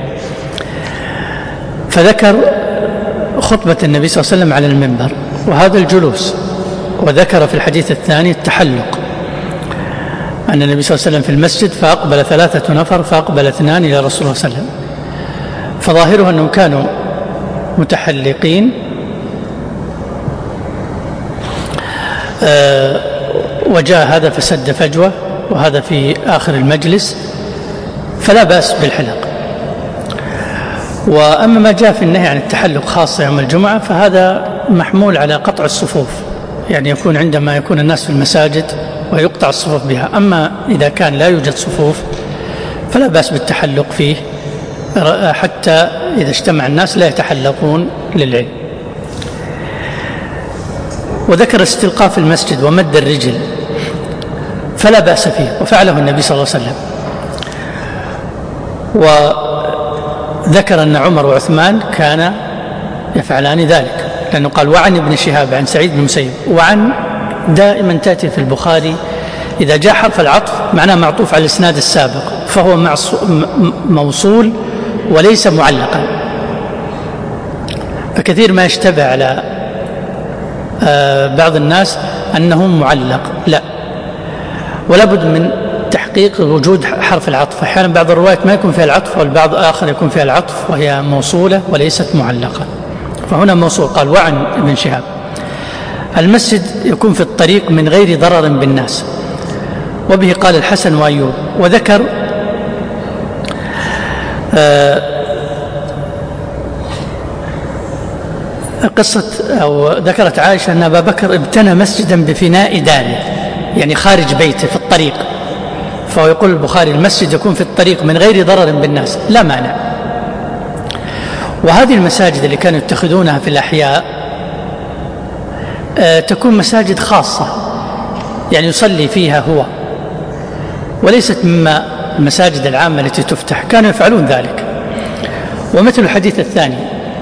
فذكر خطبة النبي صلى الله عليه وسلم على المنبر وهذا الجلوس، وذكر في الحديث الثاني التحلق أن النبي صلى الله عليه وسلم في المسجد فأقبل ثلاثة نفر فأقبل اثنان إلى رسول الله صلى الله عليه وسلم، فظاهره أنهم كانوا متحلقين آه وجاء هذا فسد فجوة وهذا في آخر المجلس، فلا بأس بالحلق. وأما ما جاء في النهي عن التحلق خاصة يوم الجمعة فهذا محمول على قطع الصفوف، يعني يكون عندما يكون الناس في المساجد ويقطع الصفوف بها. أما إذا كان لا يوجد صفوف فلا بأس بالتحلق فيه، حتى إذا اجتمع الناس لا يتحلقون للعلم. وذكر استلقاء في المسجد ومد الرجل فلا بأس فيه، وفعله النبي صلى الله عليه وسلم. وذكر أن عمر وعثمان كان يفعلان ذلك، لأنه قال: وعن ابن شهاب عن سعيد بن المسيب. وعن دائما تأتي في البخاري إذا جاء حرف العطف معناه معطوف على الإسناد السابق، فهو موصول وليس معلقا. فكثير ما يشتبه على بعض الناس أنه معلق، لا، ولا بد من تحقيق وجود حرف العطف. أحيانا بعض الروايات ما يكون فيها العطف، والبعض آخر يكون فيها العطف وهي موصولة وليست معلقة، فهنا موصول. قال: وعن ابن شهاب: المسجد يكون في الطريق من غير ضرر بالناس. وبه قال الحسن وأيوب. وذكر آه قصة أو ذكرت عائشة أن أبا بكر ابتنى مسجدا بفناء داره، يعني خارج بيته في الطريق. فهو يقول البخاري: المسجد يكون في الطريق من غير ضرر بالناس، لا مانع. وهذه المساجد اللي كانوا يتخذونها في الأحياء آه تكون مساجد خاصة، يعني يصلي فيها هو، وليست مما المساجد العامة التي تفتح. كانوا يفعلون ذلك. ومثل الحديث الثاني: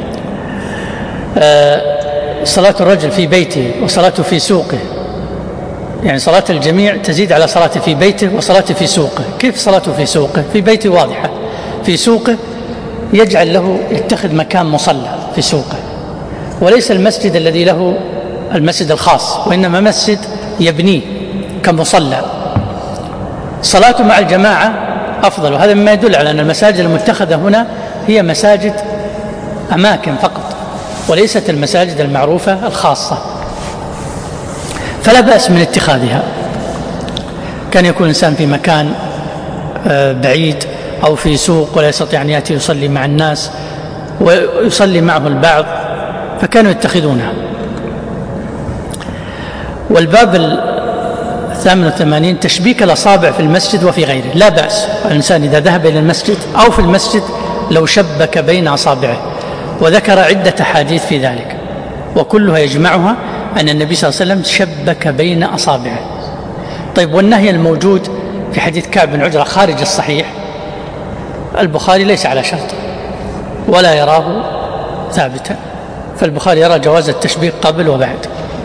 آه صلاة الرجل في بيته وصلاته في سوقه، يعني صلاة الجميع تزيد على صلاته في بيته وصلاته في سوقه. كيف صلاته في سوقه؟ في بيته واضحة، في سوقه يجعل له يتخذ مكان مصلى في سوقه، وليس المسجد الذي له المسجد الخاص، وإنما مسجد يبنيه كمصلى. صلاته مع الجماعة أفضل، وهذا مما يدل على أن المساجد المتخذة هنا هي مساجد أماكن فقط، وليست المساجد المعروفة الخاصة، فلا بأس من اتخاذها. كان يكون الإنسان في مكان بعيد أو في سوق ولا يستطيع أن يأتي يصلي مع الناس ويصلي معه البعض، فكانوا يتخذونها. والباب الثامن والثمانين: تشبيك الأصابع في المسجد وفي غيره. لا بأس الإنسان إذا ذهب إلى المسجد أو في المسجد لو شبك بين أصابعه، وذكر عدة حديث في ذلك، وكلها يجمعها أن النبي صلى الله عليه وسلم شبك بين أصابعه. طيب، والنهي الموجود في حديث كعب بن عجرة خارج الصحيح، البخاري ليس على شرط ولا يراه ثابتا، فالبخاري يرى جواز التشبيك قبل وبعد.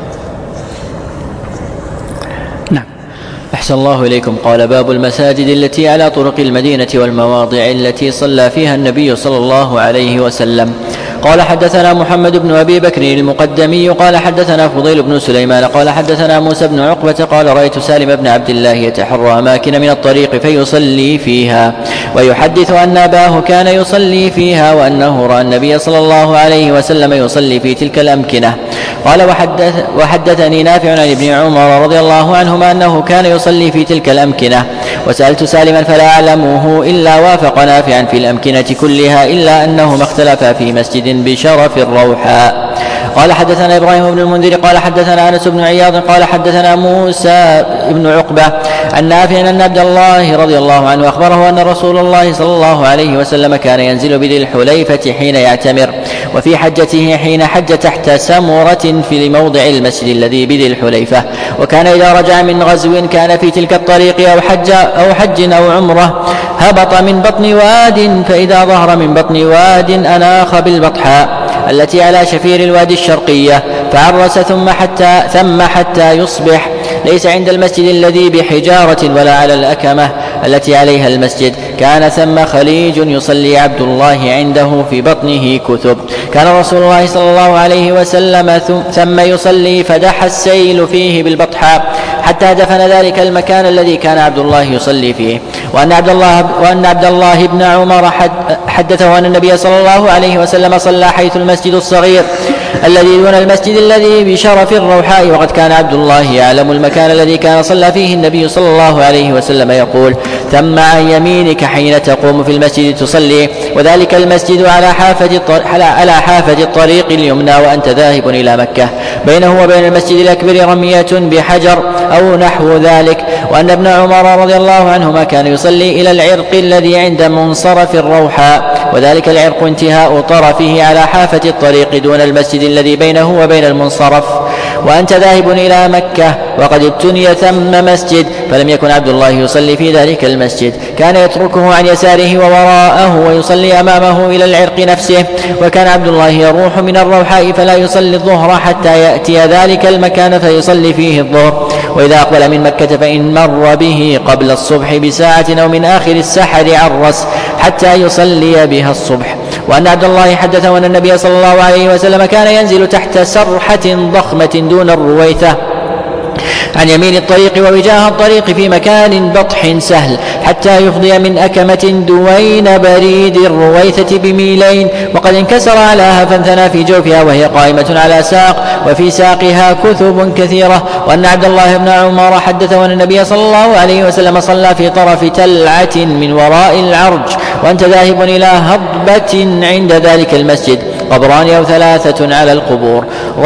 نعم. أحسن الله إليكم. قال: باب المساجد التي على طرق المدينة والمواضع التي صلى فيها النبي صلى الله عليه وسلم. قال: حدثنا محمد بن أبي بكر المقدمي قال: حدثنا فضيل بن سليمان قال: حدثنا موسى بن عقبة قال: رأيت سالم بن عبد الله يتحرى أماكن من الطريق فيصلي فيها، ويحدث أن أباه كان يصلي فيها، وأنه رأى النبي صلى الله عليه وسلم يصلي في تلك الأمكنة. قال: وحدث وحدثني نافع عن ابن عمر رضي الله عنهما أنه كان يصلي في تلك الأمكنة، وسألت سالما فلا أعلمه إلا وافق نافعا في الأمكنة كلها، إلا أنهما اختلفا في مسجد بشرف الروحاء. قال: حدثنا إبراهيم بن المنذر قال: حدثنا أنس بن عياض قال: حدثنا موسى بن عقبة عن نافع أن عبد الله رضي الله عنه أخبره أن رسول الله صلى الله عليه وسلم كان ينزل بذي الحليفة حين يعتمر، وفي حجته حين حج تحت سمرة في موضع المسجد الذي بذي الحليفة، وكان إذا رجع من غزو كان في تلك الطريق أو حج أو حج أو عمرة هبط من بطن واد، فإذا ظهر من بطن واد أناخ بالبطحاء التي على شفير الوادي الشرقية، فعرس ثم حتى ثم حتى يصبح، ليس عند المسجد الذي بحجارة ولا على الأكمة التي عليها المسجد. كان ثم خليج يصلي عبد الله عنده في بطنه كثب. كان رسول الله صلى الله عليه وسلم ثم يصلي فدح السيل فيه بالبطحاء حتى دفن ذلك المكان الذي كان عبد الله يصلي فيه. وأن عبد الله, وأن عبد الله بن عمر حدثه أن النبي صلى الله عليه وسلم صلى حيث المسجد الصغير الذي دون المسجد الذي بشرف الروحاء، وقد كان عبد الله يعلم المكان الذي كان صلى فيه النبي صلى الله عليه وسلم، يقول: ثم عن يمينك حين تقوم في المسجد تصلي، وذلك المسجد على حافة على حافة الطريق اليمنى وأنت ذاهب إلى مكة، بينه وبين المسجد الأكبر رمية بحجر أو نحو ذلك. وأن ابن عمر رضي الله عنهما كان يصلي إلى العرق الذي عند منصرف الروحاء، وذلك العرق انتهاء طرفه على حافة الطريق دون المسجد الذي بينه وبين المنصرف، وأنت ذاهب إلى مكة، وقد ابتني ثم مسجد، فلم يكن عبد الله يصلي في ذلك المسجد، كان يتركه عن يساره ووراءه ويصلي أمامه إلى العرق نفسه. وكان عبد الله يروح من الروحاء فلا يصلي الظهر حتى يأتي ذلك المكان فيصلي فيه الظهر، وإذا أقبل من مكة فإن مر به قبل الصبح بساعة أو من آخر السحر عرس حتى يصلي بها الصبح. وأن عبد الله حدثه أن النبي صلى الله عليه وسلم كان ينزل تحت سرحة ضخمة دون الرويثة عن يمين الطريق ووجاه الطريق في مكان بطح سهل حتى يفضي من أكمة دوين بريد الرويثة بميلين، وقد انكسر علاها فانثنى في جوفها وهي قائمة على ساق، وفي ساقها كثب كثيرة. وأن عبد الله بن عمر حدثه أن النبي صلى الله عليه وسلم صلى في طرف تلعة من وراء العرج وأنت ذاهب إلى هضبة عند ذلك المسجد، قبران أو ثلاثة على القبور،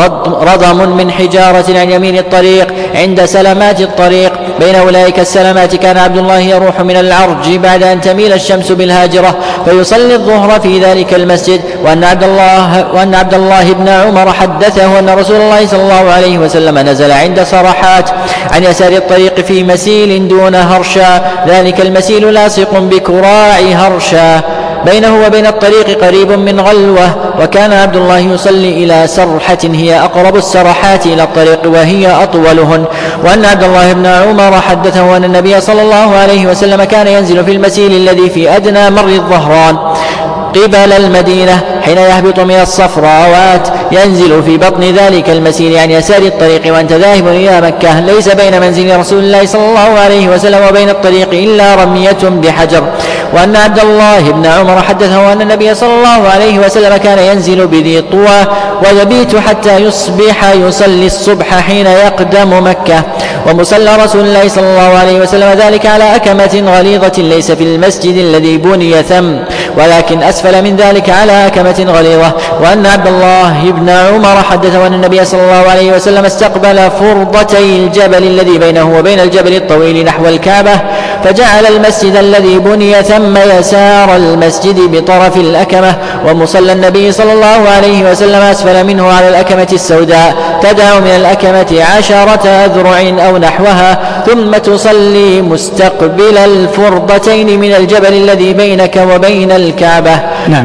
رضم من حجارة عن يمين الطريق عند سلمات الطريق. بين أولئك السلمات كان عبد الله يروح من العرج بعد أن تميل الشمس بالهاجرة فيصلي الظهر في ذلك المسجد. وأن عبد الله, وأن عبد الله بن عمر حدثه أن رسول الله صلى الله عليه وسلم نزل عند صرحات عن يسار الطريق في مسيل دون هرشا، ذلك المسيل لاصق بكراع هرشا بينه وبين الطريق قريب من غلوة، وكان عبد الله يصلي إلى سرحة هي أقرب السرحات إلى الطريق وهي أطولهن. وأن عبد الله بن عمر حدثه أن النبي صلى الله عليه وسلم كان ينزل في المسيل الذي في أدنى مر الظهران قبل المدينة حين يهبط من الصفراوات، ينزل في بطن ذلك المسير عن يسار الطريق وأنت ذاهب إلى مكة، ليس بين منزل رسول الله صلى الله عليه وسلم وبين الطريق إلا رمية بحجر. وأن عبد الله بن عمر حدثه أن النبي صلى الله عليه وسلم كان ينزل بذي طوى ويبيت حتى يصبح يصلي الصبح حين يقدم مكة، ومصلى رسول الله صلى الله عليه وسلم ذلك على أكمة غليظة ليس في المسجد الذي بني ثم ولكن أسفل من ذلك على أكمة غليظة. وأن عبد الله بن عمر حدثه أن النبي صلى الله عليه وسلم استقبل فرضتي الجبل الذي بينه وبين الجبل الطويل نحو الكعبة، فجعل المسجد الذي بني ثم يسار المسجد بطرف الأكمة، ومصلى النبي صلى الله عليه وسلم أسفل منه على الأكمة السوداء تدع من الأكمة عشرة أذرع أو نحوها، ثم تصلي مستقبل الفرضتين من الجبل الذي بينك وبين الكعبة. نعم.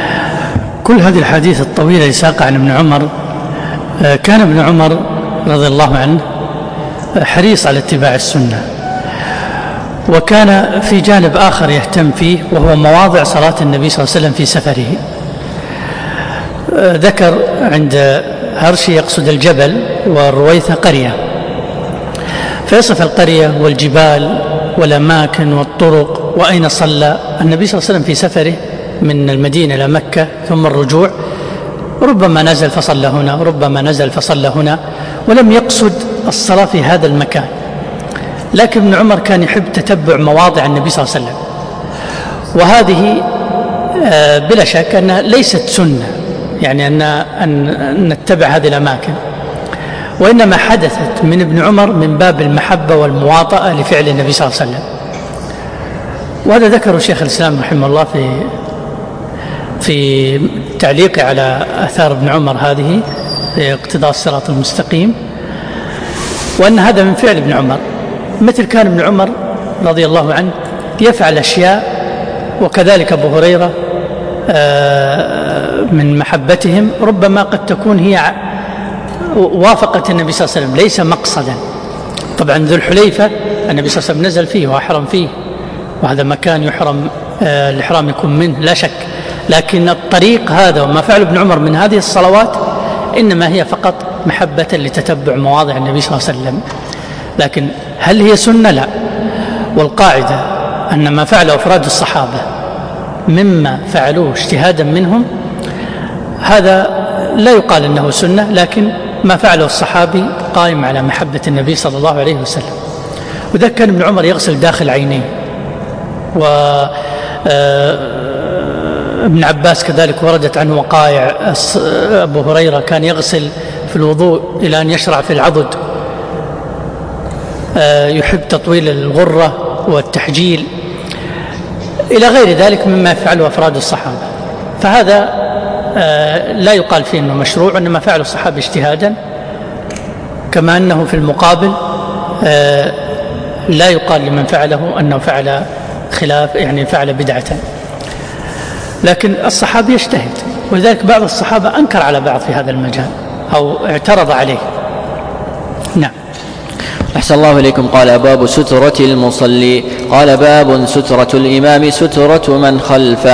كل هذه الحديث الطويلة يساق عن ابن عمر. كان ابن عمر رضي الله عنه حريص على اتباع السنة، وكان في جانب آخر يهتم فيه وهو مواضع صلاة النبي صلى الله عليه وسلم في سفره. ذكر عند هرشي يقصد الجبل والرويثة قرية، فيصف القرية والجبال والأماكن والطرق وأين صلى النبي صلى الله عليه وسلم في سفره من المدينة إلى مكة ثم الرجوع، ربما نزل فصلى هنا وربما نزل فصلى هنا، ولم يقصد الصلاة في هذا المكان. لكن ابن عمر كان يحب تتبع مواضع النبي صلى الله عليه وسلم، وهذه بلا شك أنها ليست سنة، يعني أن نتبع هذه الأماكن، وإنما حدثت من ابن عمر من باب المحبة والمواطأة لفعل النبي صلى الله عليه وسلم. وهذا ذكره شيخ الإسلام رحمه الله في في تعليقه على آثار ابن عمر هذه في اقتضاء الصراط المستقيم، وأن هذا من فعل ابن عمر. مثل كان ابن عمر رضي الله عنه يفعل أشياء، وكذلك أبو هريرة من محبتهم ربما قد تكون هي وافقت النبي صلى الله عليه وسلم ليس مقصدا. طبعا ذو الحليفة النبي صلى الله عليه وسلم نزل فيه وأحرم فيه، وهذا مكان يحرم الإحرام يكون منه لا شك، لكن الطريق هذا وما فعل ابن عمر من هذه الصلوات إنما هي فقط محبة لتتبع مواضع النبي صلى الله عليه وسلم. لكن هل هي سنة؟ لا. والقاعدة أن ما فعله أفراد الصحابة مما فعلوه اجتهادا منهم هذا لا يقال أنه سنة، لكن ما فعله الصحابي قائم على محبة النبي صلى الله عليه وسلم. وذا كان ابن عمر يغسل داخل عينيه، وابن عباس كذلك وردت عنه وقائع. أبو هريرة كان يغسل في الوضوء إلى أن يشرع في العضد، يحب تطويل الغرة والتحجيل إلى غير ذلك مما يفعله أفراد الصحابة. فهذا لا يقال فيه أنه مشروع، وإنما فعل الصحابة اجتهادا، كما أنه في المقابل لا يقال لمن فعله أنه فعل خلاف، يعني فعل بدعة. لكن الصحابي يجتهد، ولذلك بعض الصحابة أنكر على بعض في هذا المجال أو اعترض عليه. نعم. أحسن الله إليكم. قال باب سترة المصلي. قال باب سترة الإمام سترة من خلفه.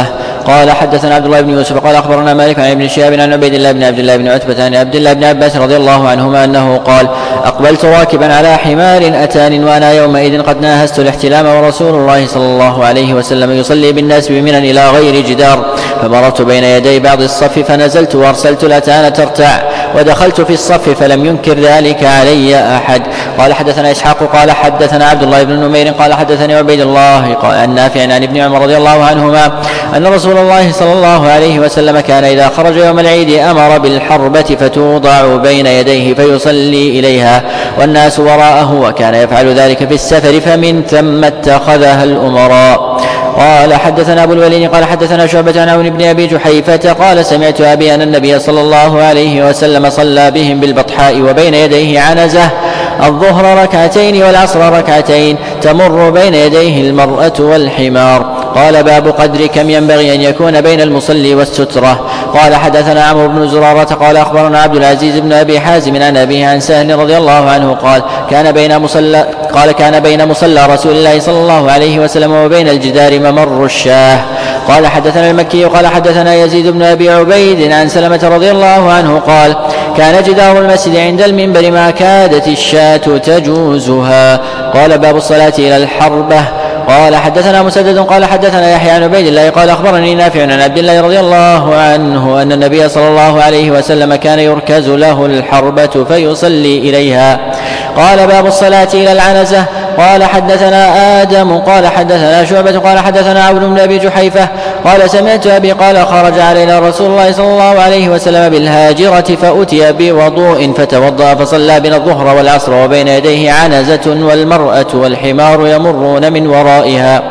قال حدثنا عبد الله بن يوسف قال أخبرنا مالك عن ابن شهاب عن عبيد الله بن عبد الله بن عتبة عن عبد الله بن عباس رضي الله عنهما أنه قال أقبلت راكبا على حمار أتان وأنا يومئذ قد ناهزت الاحتلام ورسول الله صلى الله عليه وسلم يصلي بالناس بمنى إلى غير جدار، فمررت بين يدي بعض الصف فنزلت وأرسلت الأتان ترتع ودخلت في الصف فلم ينكر ذلك علي أحد. قال حدثنا إسحاق قال حدثنا عبد الله بن نمير قال حدثني عبيد الله قال النافع عن ابن عمر رضي الله عنهما أن رسول الله صلى الله عليه وسلم كان إذا خرج يوم العيد أمر بالحربة فتوضع بين يديه فيصلي إليها والناس وراءه، وكان يفعل ذلك في السفر فمن ثم اتخذها الأمراء. قال حدثنا أبو الوليد قال حدثنا شعبة عن عون بن أبي جحيفة قال سمعت أبي أن النبي صلى الله عليه وسلم صلى بهم بالبطحاء وبين يديه عنزة الظهر ركعتين والعصر ركعتين تمر بين يديه المرأة والحمار. قال باب قدر كم ينبغي أن يكون بين المصلي والسترة. قال حدثنا عمرو بن زرارة قال أخبرنا عبد العزيز بن أبي حازم عن أبيه عن سهل رضي الله عنه قال كان بين مصلى قال كان بين مصلى رسول الله صلى الله عليه وسلم وبين الجدار ممر الشاه. قال حدثنا المكي قال حدثنا يزيد بن أبي عبيد عن سلمة رضي الله عنه قال كان جدار المسجد عند المنبر ما كادت الشاة تجوزها. قال باب الصلاة إلى الحربة. قال حدثنا مسدد قال حدثنا يحيى عن عبيد الله قال أخبرني نافع عن عبد الله رضي الله عنه أن النبي صلى الله عليه وسلم كان يركز له الحربة فيصلي إليها. قال باب الصلاة إلى العنزة. قال حدثنا آدم قال حدثنا شعبة قال حدثنا عبد بن أبي جحيفة قال سمعت أبي قال خرج علينا رسول الله صلى الله عليه وسلم بالهاجرة فأتي بوضوء فتوضأ فصلى بنا الظهر والعصر وبين يديه عنزة والمرأة والحمار يمرون من ورائها.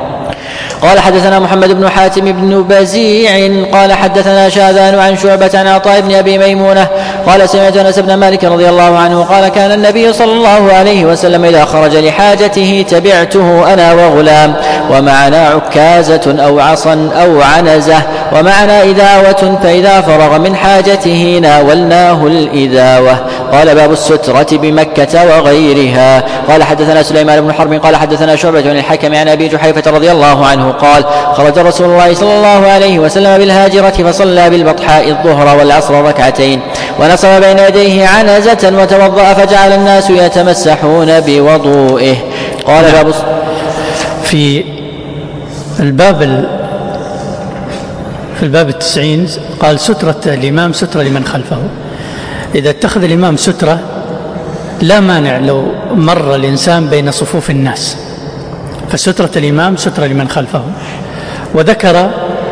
قال حدثنا محمد بن حاتم بن بزيع قال حدثنا شاذان عن شعبة عن عطاء بن أبي ميمونة قال سمعت أنس بن مالك رضي الله عنه قال كان النبي صلى الله عليه وسلم إذا خرج لحاجته تبعته أنا وغلام ومعنا عكازة أو عصا أو عنزة ومعنا إذاوة فإذا فرغ من حاجته ناولناه الإذاوة. قال باب السترة بمكة وغيرها. قال حدثنا سليمان بن حرب قال حدثنا شعبة عن الحكم عن أبي جحيفة رضي الله عنه قال خرج رسول الله صلى الله عليه وسلم بالهاجرة فصلى بالبطحاء الظهر والعصر ركعتين ونصب بين يديه عنزة وتوضأ فجعل الناس يتمسحون بوضوئه. قال باب في الباب في الباب التسعين قال سترة الإمام سترة لمن خلفه. إذا اتخذ الإمام سترة لا مانع لو مر الإنسان بين صفوف الناس، فسترة الإمام سترة لمن خلفه. وذكر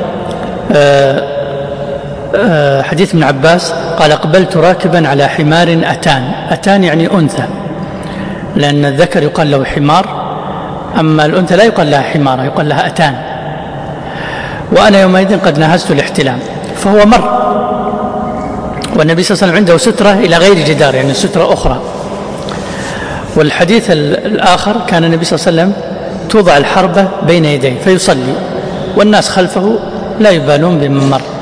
حديث ابن عباس قال أقبلت راكبا على حمار أتان. أتان يعني أنثى، لأن الذكر يقال له حمار، أما الأنثى لا يقال لها حمار يقال لها أتان. وأنا يومئذ قد نهزت الاحتلام، فهو مر والنبي صلى الله عليه وسلم عنده سترة إلى غير جدار، يعني سترة أخرى. والحديث الآخر كان النبي صلى الله عليه وسلم توضع الحربة بين يديه فيصلي والناس خلفه لا يبالون بمن مر.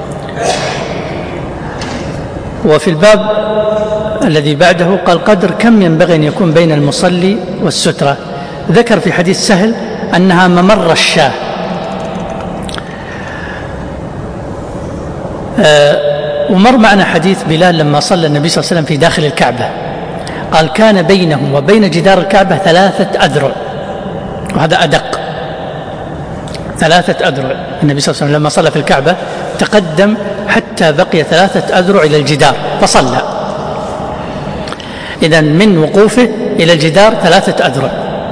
وفي الباب الذي بعده قال قدر كم ينبغي أن يكون بين المصلي والسترة. ذكر في حديث سهل أنها ممر الشاه. أه ومر معنا حديث بلال لما صلى النبي صلى الله عليه وسلم في داخل الكعبة قال كان بينه وبين جدار الكعبة ثلاثة أذرع، وهذا أدق، ثلاثة أذرع. النبي صلى الله عليه وسلم لما صلى في الكعبة تقدم حتى بقي ثلاثة أذرع إلى الجدار فصلى. إذن من وقوفه إلى الجدار ثلاثة أذرع،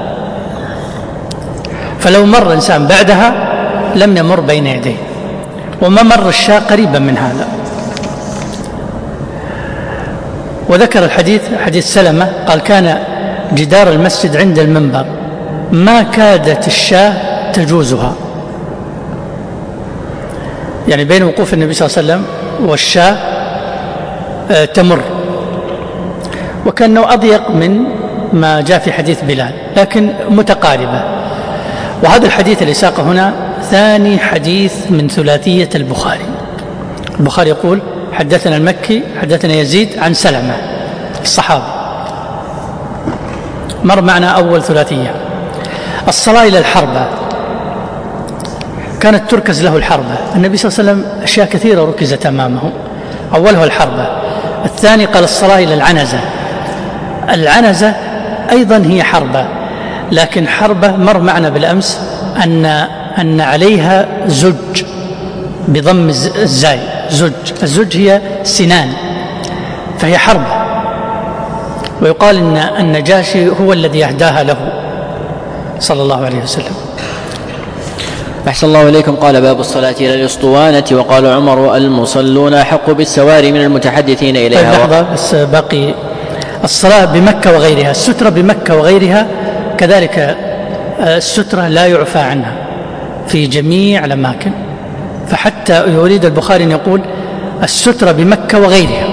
فلو مر إنسان بعدها لم يمر بين يديه. وممر الشاة قريبا من هذا. وذكر الحديث حديث سلمة قال كان جدار المسجد عند المنبر ما كادت الشاة تجوزها، يعني بين وقوف النبي صلى الله عليه وسلم والشاة تمر، وكأنه أضيق من ما جاء في حديث بلال لكن متقاربة. وهذا الحديث اللي ساقه هنا ثاني حديث من ثلاثية البخاري. البخاري يقول حدثنا المكي حدثنا يزيد عن سلمة الصحابي، مر معنا أول ثلاثية. الصلاة إلى الحربة وكانت تركز له الحربة. النبي صلى الله عليه وسلم أشياء كثيرة ركزت أمامه، أولها الحربة. الثاني قال الصلاة إلى العنزة. العنزة أيضا هي حربة، لكن حربة مر معنا بالأمس أن أن عليها زج بضم الزاي، زج. الزج هي سنان، فهي حربة. ويقال أن النجاشي هو الذي أهداها له صلى الله عليه وسلم. أحسن الله إليكم. قال باب الصلاة إلى الأسطوانة. وقال عمر المصلون أحق بالسواري من المتحدثين إليها. طيب لحظة بس باقي. الصلاة بمكة وغيرها، السترة بمكة وغيرها كذلك، السترة لا يعفى عنها في جميع الأماكن. فحتى يريد البخاري أن يقول السترة بمكة وغيرها،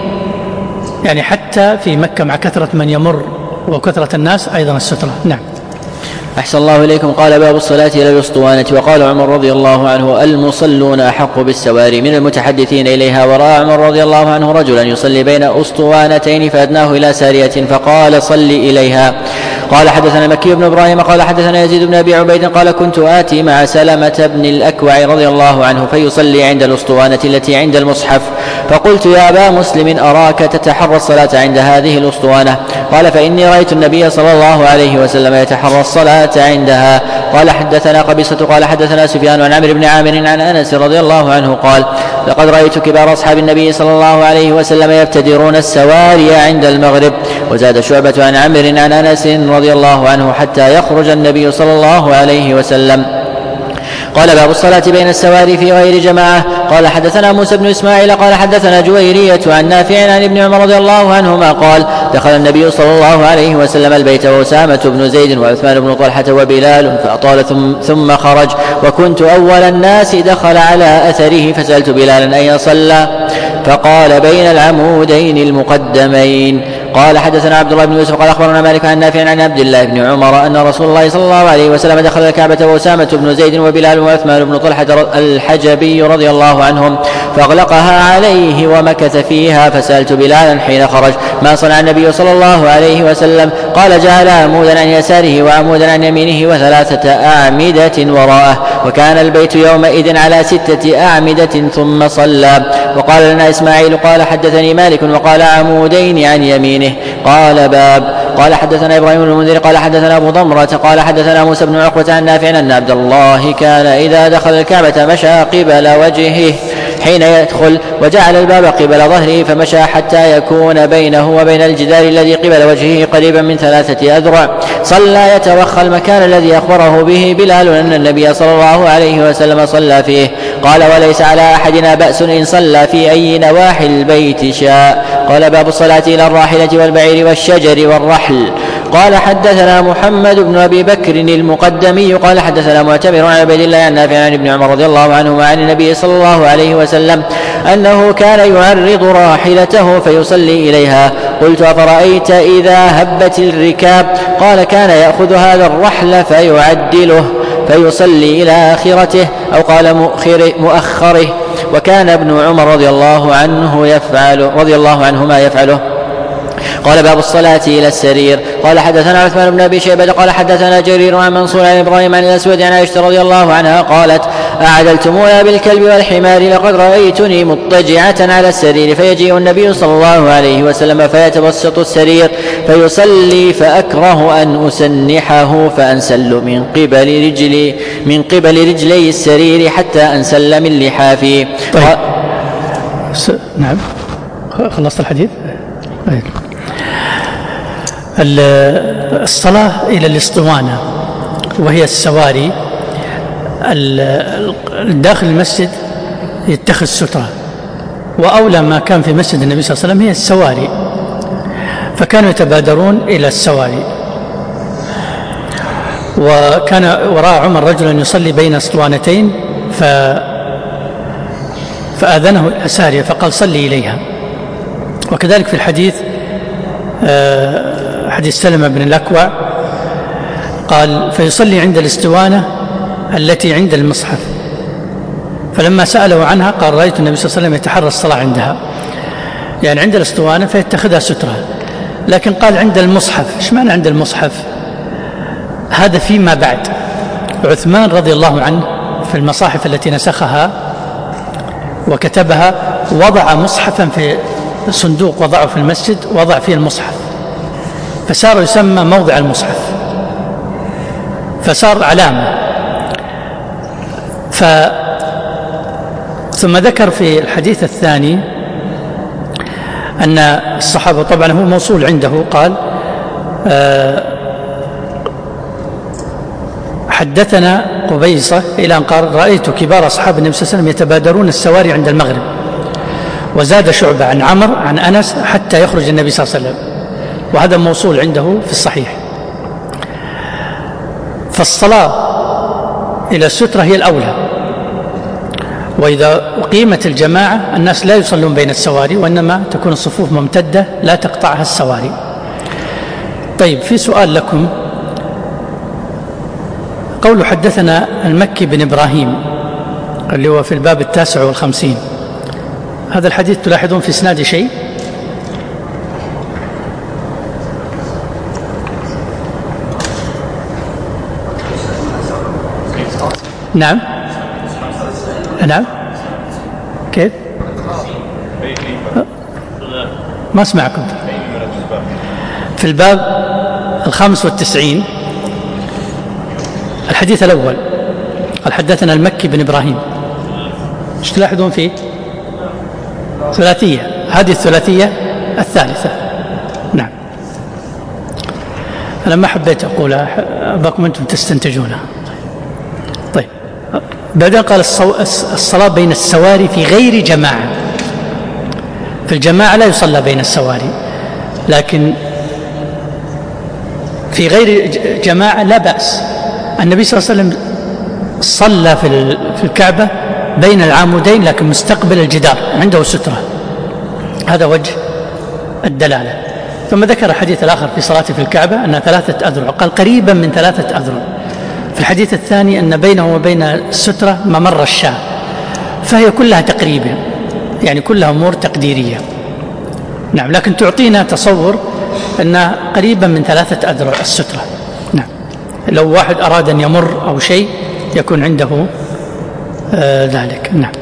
يعني حتى في مكة مع كثرة من يمر وكثرة الناس أيضا السترة. نعم. أحسن الله إليكم. قال باب الصلاة إلى الأسطوانة. وقال عمر رضي الله عنه المصلون أحق بالسواري من المتحدثين إليها. ورأى عمر رضي الله عنه رجلا يصلي بين أسطوانتين فأدناه إلى سارية فقال صل إليها. قال حدثنا مكي بن إبراهيم قال حدثنا يزيد بن أبي عبيد قال كنت آتي مع سلمة بن الأكوع رضي الله عنه فيصلي عند الأسطوانة التي عند المصحف، فقلت يا أبا مسلم أراك تتحرى الصلاة عند هذه الأسطوانة؟ قال فإني رأيت النبي صلى الله عليه وسلم يتحرى الصلاة عندها. قال حدثنا قبيصة قال حدثنا سفيان عن عمرو بن عامر عن أنس رضي الله عنه قال لقد رأيت كبار أصحاب النبي صلى الله عليه وسلم يبتدرون السواري عند المغرب. وزاد شعبة عن عمرو عن أنس رضي الله عنه حتى يخرج النبي صلى الله عليه وسلم. قال باب الصلاة بين السواري في غير جماعة. قال حدثنا موسى بن إسماعيل قال حدثنا جويرية عن نافع عن ابن عمر رضي الله عنهما قال دخل النبي صلى الله عليه وسلم البيت وأسامة بن زيد وعثمان بن طلحة وبلال فأطال ثم, ثم خرج، وكنت أول الناس دخل على أثره فسألت بلالا أين صلى فقال بين العمودين المقدمين. قال حدثنا عبد الله بن يوسف قال أخبرنا مالك عن نافع عن عبد الله بن عمر أن رسول الله صلى الله عليه وسلم دخل الكعبة وأسامة بن زيد وبلال وعثمان بن طلحة الحجبي رضي الله عنهم فأغلقها عليه ومكث فيها، فسألت بلالا حين خرج ما صنع النبي صلى الله عليه وسلم؟ قال جعل عمودا عن يساره وعمودا عن يمينه وثلاثة أعمدة وراءه، وكان البيت يومئذ على ستة أعمدة ثم صلى. وقال لنا إسماعيل قال حدثني مالك وقال عمودين عن يمينه. قال باب. قال حدثنا إبراهيم بن المنذر قال حدثنا أبو ضمرة قال حدثنا موسى بن عقبة عن نافع أن عبد الله كان إذا دخل الكعبة مشى قبل وجهه حين يدخل وجعل الباب قبل ظهره فمشى حتى يكون بينه وبين الجدار الذي قبل وجهه قريبا من ثلاثة أذرع. صلى يتوخى المكان الذي أخبره به بلال أن النبي صلى الله عليه وسلم صلى فيه. قال وليس على أحدنا بأس إن صلى في أي نواحي البيت شاء. قال باب الصلاة إلى الراحلة والبعير والشجر والرحل. قال حدثنا محمد بن أبي بكر المقدمي قال حدثنا معتمر عن عبيد الله عن نافع عن ابن عمر رضي الله عنهما عن النبي صلى الله عليه وسلم أنه كان يعرض راحلته فيصلي إليها. قلت أفرأيت إذا هبت الركاب؟ قال كان يأخذ هذا الرحل فيعدله فيصلي إلى آخرته أو قال مؤخر مؤخره، وكان ابن عمر رضي الله عنه يفعل رضي الله عنهما يفعله. قال باب الصلاة إلى السرير. قال حدثنا عثمان بن أبي شيبة قال حدثنا جرير عن منصور عن إبراهيم عن الأسود عن عائشة رضي الله عنها قالت أعدلتمونا بالكلب والحمار لقد رأيتني مضطجعة على السرير فيجيء النبي صلى الله عليه وسلم فيتوسط السرير فيصلي فأكره أن أسنحه فأنسل من قبل رجلي من قبل رجلي السرير حتى أنسل من لحافي. طيب. س... نعم خلصت الحديث. طيب. الصلاة إلى الاسطوانة وهي السواري داخل المسجد يتخذ سترة، وأولى ما كان في مسجد النبي صلى الله عليه وسلم هي السواري، فكانوا يتبادرون إلى السواري. وكان وراء عمر رجلا يصلي بين اسطوانتين ف فآذنه الأسارية فقال صلي إليها. وكذلك في الحديث حديث سلمة بن الأكوع قال فيصلي عند الاسطوانة التي عند المصحف، فلما سأله عنها قال رأيت النبي صلى الله عليه وسلم يتحرى الصلاة عندها، يعني عند الاسطوانة فيتخذها سترة. لكن قال عند المصحف، ايش معنى عند المصحف؟ هذا فيما بعد. عثمان رضي الله عنه في المصاحف التي نسخها وكتبها وضع مصحفا في صندوق وضعه في المسجد وضع فيه المصحف، فصار يسمى موضع المصحف، فصار علامة. ف ثم ذكر في الحديث الثاني أن الصحابة، طبعا هو موصول عنده، قال أه حدثنا قبيصة إلى أن قال رأيت كبار أصحاب النبي صلى الله عليه وسلم يتبادرون السواري عند المغرب. وزاد شعبة عن عمر عن أنس حتى يخرج النبي صلى الله عليه وسلم، وهذا موصول عنده في الصحيح. فالصلاة إلى السترة هي الأولى، وإذا أقيمت الجماعة الناس لا يصلون بين السواري، وإنما تكون الصفوف ممتدة لا تقطعها السواري. طيب، في سؤال لكم. قول حدثنا المكي بن إبراهيم اللي هو في الباب التاسع والخمسين، هذا الحديث تلاحظون في إسناده شيء؟ نعم نعم كيف؟ ما اسمعكم. في الباب الخامس والتسعين الحديث الأول قال حدثنا المكي بن إبراهيم، ايش تلاحظون فيه؟ ثلاثية، هذه الثلاثية الثالثة. نعم، أنا ما حبيت أقولها، أباكم أنتم تستنتجونها. طيب، بعدين قال الصلاة بين السواري في غير جماعة. في الجماعة لا يصلى بين السواري، لكن في غير جماعة لا بأس. النبي صلى الله عليه وسلم صلى في الكعبة بين العامودين لكن مستقبل الجدار، عنده سترة، هذا وجه الدلالة. ثم ذكر الحديث الآخر في صلاته في الكعبة أنها ثلاثة أذرع، قال قريبا من ثلاثة أذرع. في الحديث الثاني أن بينه وبين السترة ممر الشاة، فهي كلها تقريبا، يعني كلها أمور تقديرية. نعم، لكن تعطينا تصور أنها قريبا من ثلاثة أذرع السترة. نعم، لو واحد أراد أن يمر أو شيء يكون عنده آه ذلك. نعم.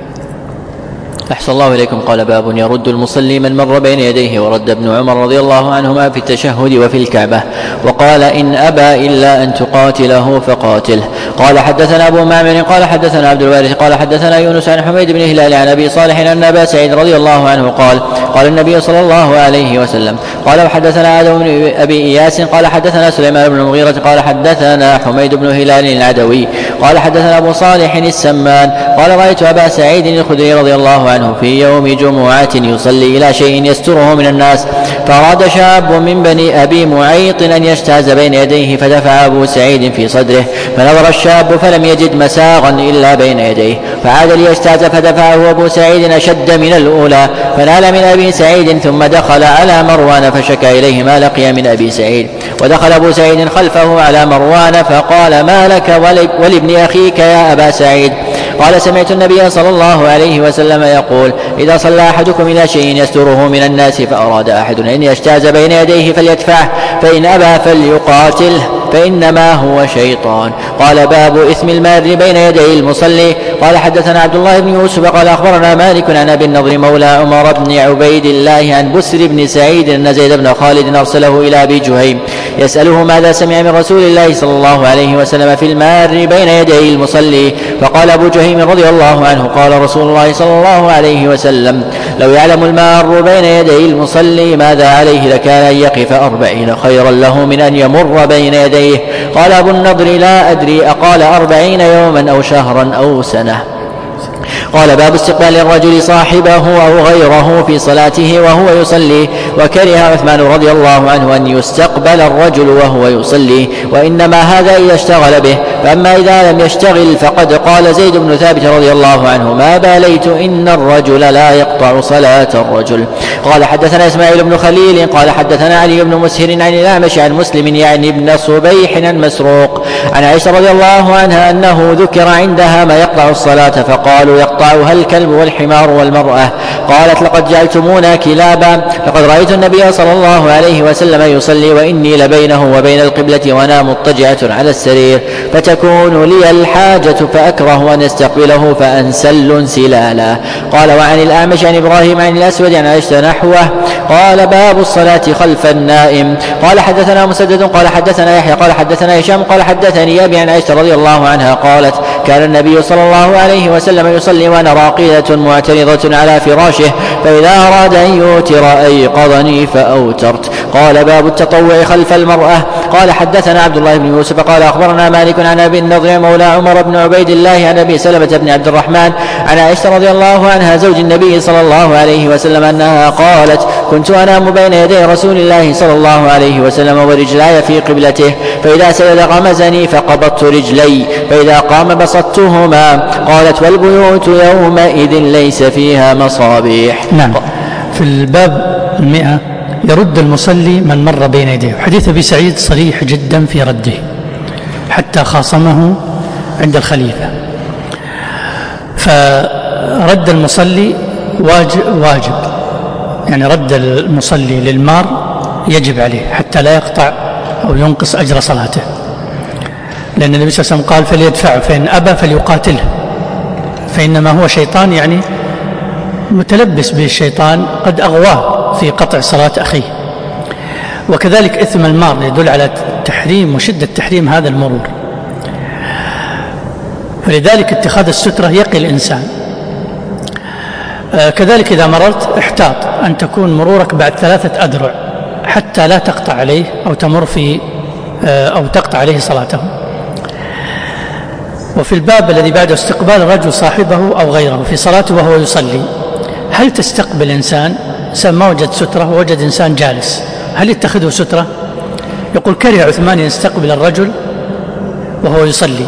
أحسن الله إليكم. قال باب يرد المصلي من مر بين يديه. ورد ابن عمر رضي الله عنهما في التشهد وفي الكعبة، وقال إن أبى إلا أن تقاتله فقاتله. قال حدثنا أبو معمر قال حدثنا عبد الوارث قال حدثنا يونس عن حميد بن هلال عن أبي صالح أن أبا سعيد رضي الله عنه قال قال النبي صلى الله عليه وسلم قال وحدثنا آدم بن أبي إياس قال حدثنا سليمان بن المغيرة قال حدثنا حميد بن هلال العدوي قال حدثنا أبو صالح السمان قال رأيت أبا سعيد الخدري رضي الله عنه في يوم جمعة يصلي إلى شيء يستره من الناس، فأراد شاب من بني أبي معيط أن يجتاز بين يديه، فدفع أبو سعيد في صدره، فنظر الشاب فلم يجد مساغا إلا بين يديه، فعاد ليجتاز فدفعه أبو سعيد أشد من الأولى، فنال من أبي سعيد، ثم دخل على مروان فشكى إليه ما لقي من أبي سعيد، ودخل أبو سعيد خلفه على مروان فقال ما لك ولابن أخيك يا أبا سعيد؟ قال سمعت النبي صلى الله عليه وسلم يقول إذا صلى أحدكم إلى شيء يستره من الناس فأراد أحد أن يجتاز بين يديه فليدفعه، فإن أبى فليقاتله فإنما هو شيطان. قال باب إثم المار بين يدي المصلي. قال حدثنا عبد الله بن يوسف قال أخبرنا مالك عن أبي النضر مولى عمر بن عبيد الله عن بسر بن سعيد أن زيد بن خالد أرسله إلى أبي جهيم يسأله ماذا سمع من رسول الله صلى الله عليه وسلم في المار بين يدي المصلي، فقال أبو جهيم رضي الله عنه قال رسول الله صلى الله عليه وسلم لو يعلم المار بين يدي المصلي ماذا عليه لكان أن يقف أربعين خيرا له من أن يمر بين يديه. قال أبو النضر لا أدري أقال أربعين يوما أو شهرا أو سنة. قال باب استقبال الرجل صاحبه أو غيره في صلاته وهو يصلي، وكره عثمان رضي الله عنه أن يستقبل الرجل وهو يصلي، وإنما هذا إذا اشتغل به، فأما إذا لم يشتغل فقد قال زيد بن ثابت رضي الله عنه ما باليت إن الرجل لا يقطع صلاة الرجل. قال حدثنا إسماعيل بن خليل قال حدثنا علي بن مسهر عن الأعمش عن مسلم يعني ابن صبيح عن مسروق عن عائشة رضي الله عنها أنه ذكر عندها ما يقطع الصلاة، فقالوا يقطعها الكلب والحمار والمرأة، قالت لقد جعلتمونا كلابا لقد رأيت النبي صلى الله عليه وسلم يصلي وإني لبينه وبين القبلة وأنا مضطجعة على السرير فتكون لي الحاجة فأكره أن يستقبله فأنسل انسلالا. قال وعن الأعمش عن إبراهيم عن الأسود عن عائشة نحوه. قال باب الصلاة خلف النائم. قال حدثنا مسدد قال حدثنا يحيى قال حدثنا هشام قال حدثني أبي عن عائشة رضي الله عنها قالت كان النبي صلى الله عليه وسلم يصلي وأنا راقدة معترضة على فراشه فإذا أراد أن يوتر أيقظني فأوترت. قال باب التطوع خلف المرأة. قال حدثنا عبد الله بن يوسف قال أخبرنا مالك عن أبي النضر مولى عمر بن عبيد الله عن أبي سلمة بن عبد الرحمن عن عائشة رضي الله عنها زوج النبي صلى الله عليه وسلم أنها قالت كنت أنام بين يدي رسول الله صلى الله عليه وسلم ورجلاي في قبلته فإذا سجد غمزني فقبضت رجلي فإذا قام بسطتهما. قالت والبيوت يومئذ ليس فيها مصابيح. نعم. في الباب المئة يرد المصلي من مر بين يديه. حديث أبي سعيد صريح جدا في رده حتى خاصمه عند الخليفة. فرد المصلي واجب, واجب يعني رد المصلي للمار يجب عليه حتى لا يقطع أو ينقص أجر صلاته، لأن النبي صلى الله عليه وسلم قال فليدفعه فإن أبى فليقاتله فإنما هو شيطان، يعني متلبس به الشيطان قد أغواه في قطع صلاة أخيه. وكذلك إثم المار يدل على تحريم وشدة تحريم هذا المرور، فلذلك اتخاذ السترة يقي الإنسان. آه كذلك إذا مررت احتاط أن تكون مرورك بعد ثلاثة أذرع حتى لا تقطع عليه أو تمر في آه أو تقطع عليه صلاته. وفي الباب الذي بعده استقبال الرجل صاحبه أو غيره في صلاته وهو يصلي. هل تستقبل إنسان ما وجد سترة ووجد إنسان جالس، هل يتخذه سترة؟ يقول كره عثمان يستقبل الرجل وهو يصلي،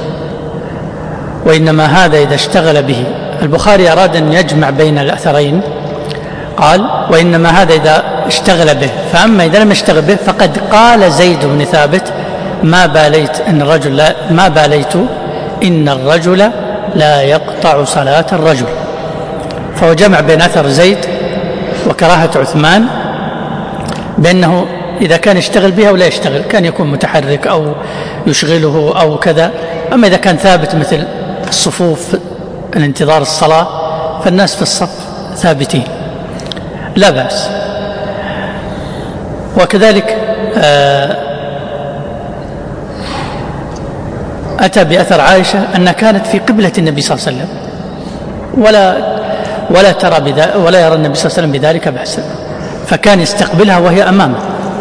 وإنما هذا إذا اشتغل به. البخاري أراد أن يجمع بين الأثرين، قال وإنما هذا إذا اشتغل به، فأما إذا لم يشتغل به فقد قال زيد بن ثابت ما باليت إن الرجل لا ما باليت إن الرجل لا يقطع صلاة الرجل. فهو جمع بين أثر زيد وكراهة عثمان بأنه إذا كان يشتغل بها ولا يشتغل كان يكون متحرك أو يشغله أو كذا. أما إذا كان ثابت مثل الصفوف الانتظار الصلاة فالناس في الصف ثابتين لا بأس. وكذلك أتى بأثر عائشة أنها كانت في قبلة النبي صلى الله عليه وسلم ولا ولا ترى بذا ولا يرى النبي صلى الله عليه وسلم بذلك بأسا، فكان يستقبلها وهي أمامه.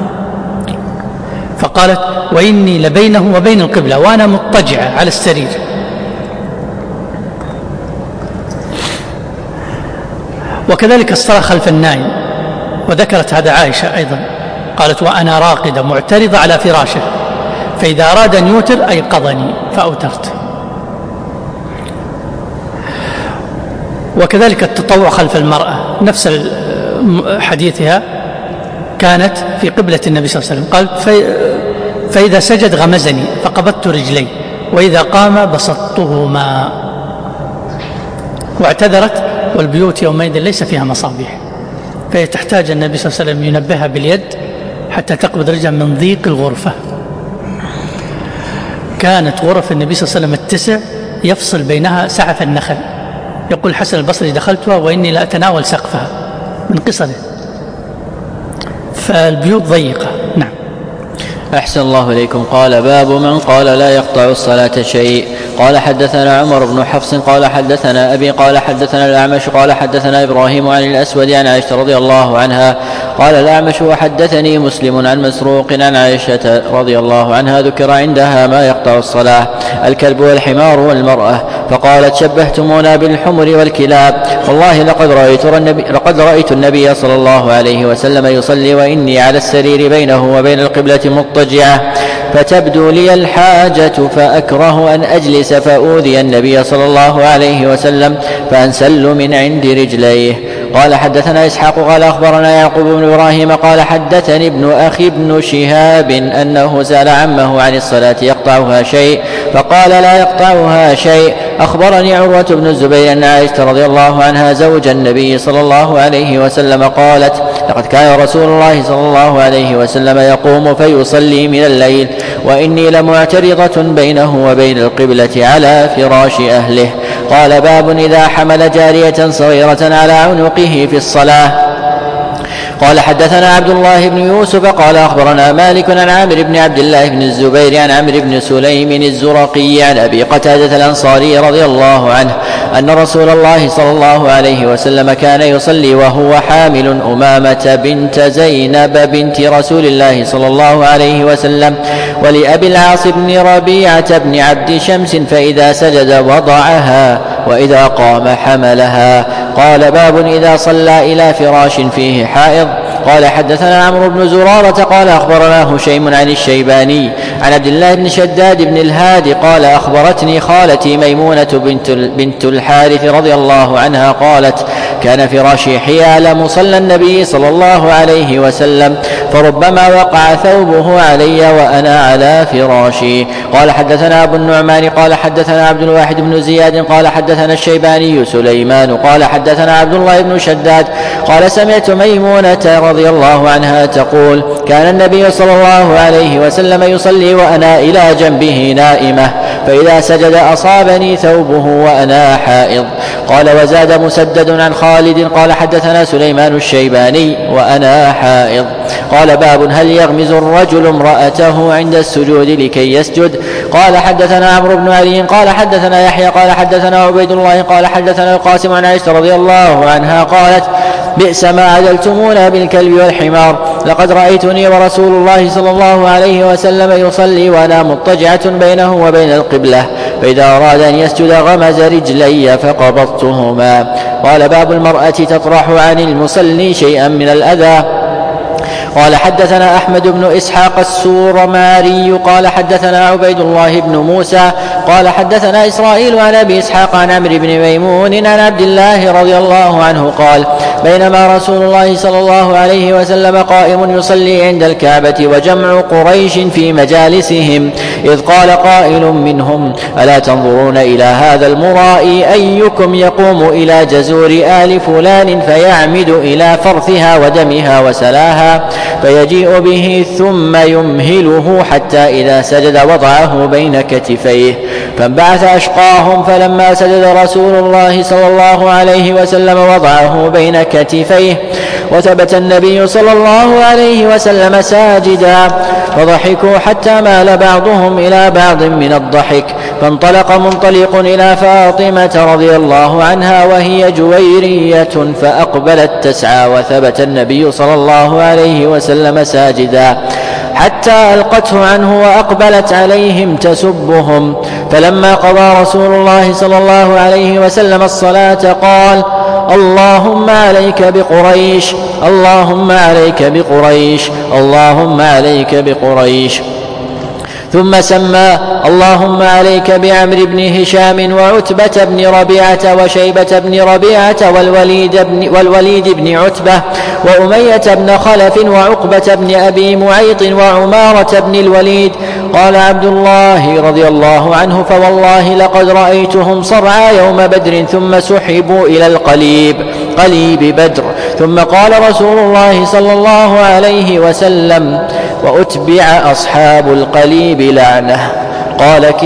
فقالت وإني لبينه وبين القبلة وأنا مضطجعة على السرير. وكذلك الصلاة خلف النائم، وذكرت هذا عائشة أيضا قالت وأنا راقدة معترضة على فراشه فإذا أراد أن يوتر أيقظني فأوترت. وكذلك التطوع خلف المرأة نفس حديثها كانت في قبلة النبي صلى الله عليه وسلم، قال فإذا سجد غمزني فقبضت رجلي وإذا قام بسطتهما. واعتذرت والبيوت يومئذ ليس فيها مصابيح، فهي تحتاج النبي صلى الله عليه وسلم ينبهها باليد حتى تقبض رجلها من ضيق الغرفة. كانت غرف النبي صلى الله عليه وسلم التسع يفصل بينها سعف النخل، يقول الحسن البصري دخلتها وإني لا أتناول سقفها من قصره، فالبيوت ضيقة. نعم. أحسن الله إليكم. قال باب من قال لا يقطع الصلاة شيء. قال حدثنا عمر بن حفص قال حدثنا أبي قال حدثنا الأعمش قال حدثنا إبراهيم عن الأسود عن عائشة رضي الله عنها قال الأعمش وحدثني مسلم عن مسروق عن عائشة رضي الله عنها ذكر عندها ما يقطع الصلاة الكلب والحمار والمرأة، فقالت شبهتمونا بالحمر والكلاب والله لقد رأيت النبي, لقد رأيت النبي صلى الله عليه وسلم يصلي وإني على السرير بينه وبين القبلة مضطجعة فتبدو لي الحاجة فأكره أن أجلس فأوذي النبي صلى الله عليه وسلم فأنسل من عند رجليه. قال حدثنا إسحاق قال أخبرنا يعقوب بن إبراهيم قال حدثني ابن أخي ابن شهاب أنه سأل عمه عن الصلاة يقطعها شيء فقال لا يقطعها شيء. أخبرني عروة بن الزبير أن عائشة رضي الله عنها زوج النبي صلى الله عليه وسلم قالت لقد كان رسول الله صلى الله عليه وسلم يقوم فيصلي من الليل وإني لمعترضة بينه وبين القبلة على فراش أهله. قال باب إذا حمل جارية صغيرة على عنقه في الصلاة. قال حدثنا عبد الله بن يوسف قال أخبرنا مالك عن عامر بن عبد الله بن الزبير عن عمرو بن سليم الزرقي عن أبي قتادة الأنصاري رضي الله عنه أن رسول الله صلى الله عليه وسلم كان يصلي وهو حامل أمامة بنت زينب بنت رسول الله صلى الله عليه وسلم ولأبي العاص بن ربيعة بن عبد شمس فإذا سجد وضعها وإذا قام حملها. قال باب إذا صلى إلى فراش فيه حائض. قال حدثنا عمرو بن زرارة قال أخبرنا هشيم عن الشيباني عن عبد الله بن شداد بن الهادي قال أخبرتني خالتي ميمونة بنت, بنت الحارث رضي الله عنها قالت كان فراشي حيال مصلى النبي صلى الله عليه وسلم فربما وقع ثوبه علي وأنا على فراشي. قال حدثنا أبو النعمان قال حدثنا عبد الواحد بن زياد قال حدثنا الشيباني سليمان قال حدثنا عبد الله بن شداد قال سمعت ميمونة رضي الله عنها تقول كان النبي صلى الله عليه وسلم يصلي وأنا إلى جنبه نائمة فإذا سجد أصابني ثوبه وأنا حائض. قال وزاد مسدد عن خالد قال حدثنا سليمان الشيباني وأنا حائض. قال باب هل يغمز الرجل امرأته عند السجود لكي يسجد. قال حدثنا عمرو بن علي قال حدثنا يحيى قال حدثنا عبيد الله قال حدثنا القاسم عن عائشة رضي الله عنها قالت بئس ما عدلتمونا بالكلب والحمار لقد رأيتني ورسول الله صلى الله عليه وسلم يصلي وأنا مضطجعة بينه وبين القبلة فإذا أراد أن يسجد غمز رجلي فقبضتهما. قال باب المرأة تطرح عن المصلي شيئا من الأذى. قال حدثنا أحمد بن إسحاق السورماري قال حدثنا عبيد الله بن موسى قال حدثنا إسرائيل عن أبي إسحاق عن عمرو بن ميمون عن عبد الله رضي الله عنه قال بينما رسول الله صلى الله عليه وسلم قائم يصلي عند الكعبة وجمع قريش في مجالسهم إذ قال قائل منهم ألا تنظرون إلى هذا المرائي أيكم يقوم إلى جزور آل فلان فيعمد إلى فرثها ودمها وسلاها فيجيء به ثم يمهله حتى إذا سجد وضعه بين كتفيه فانبعث أشقاهم فلما سجد رسول الله صلى الله عليه وسلم وضعه بين كتفيه وثبت النبي صلى الله عليه وسلم ساجدا فضحكوا حتى مال بعضهم إلى بعض من الضحك فانطلق منطلق إلى فاطمة رضي الله عنها وهي جويرية فأقبلت تسعى وثبت النبي صلى الله عليه وسلم ساجدا حتى ألقته عنه وأقبلت عليهم تسبهم فلما قضى رسول الله صلى الله عليه وسلم الصلاة قال اللهم عليك بقريش اللهم عليك بقريش اللهم عليك بقريش ثم سمى اللهم عليك بعمرو بن هشام وعتبة بن ربيعة وشيبة بن ربيعة والوليد بن, والوليد بن عتبة وأمية بن خلف وعقبة بن أبي معيط وعمارة بن الوليد. قال عبد الله رضي الله عنه فوالله لقد رأيتهم صرعى يوم بدر ثم سحبوا إلى القليب قليب بدر ثم قال رسول الله صلى الله عليه وسلم وأتبع أصحاب القليب لعنة. قال كت...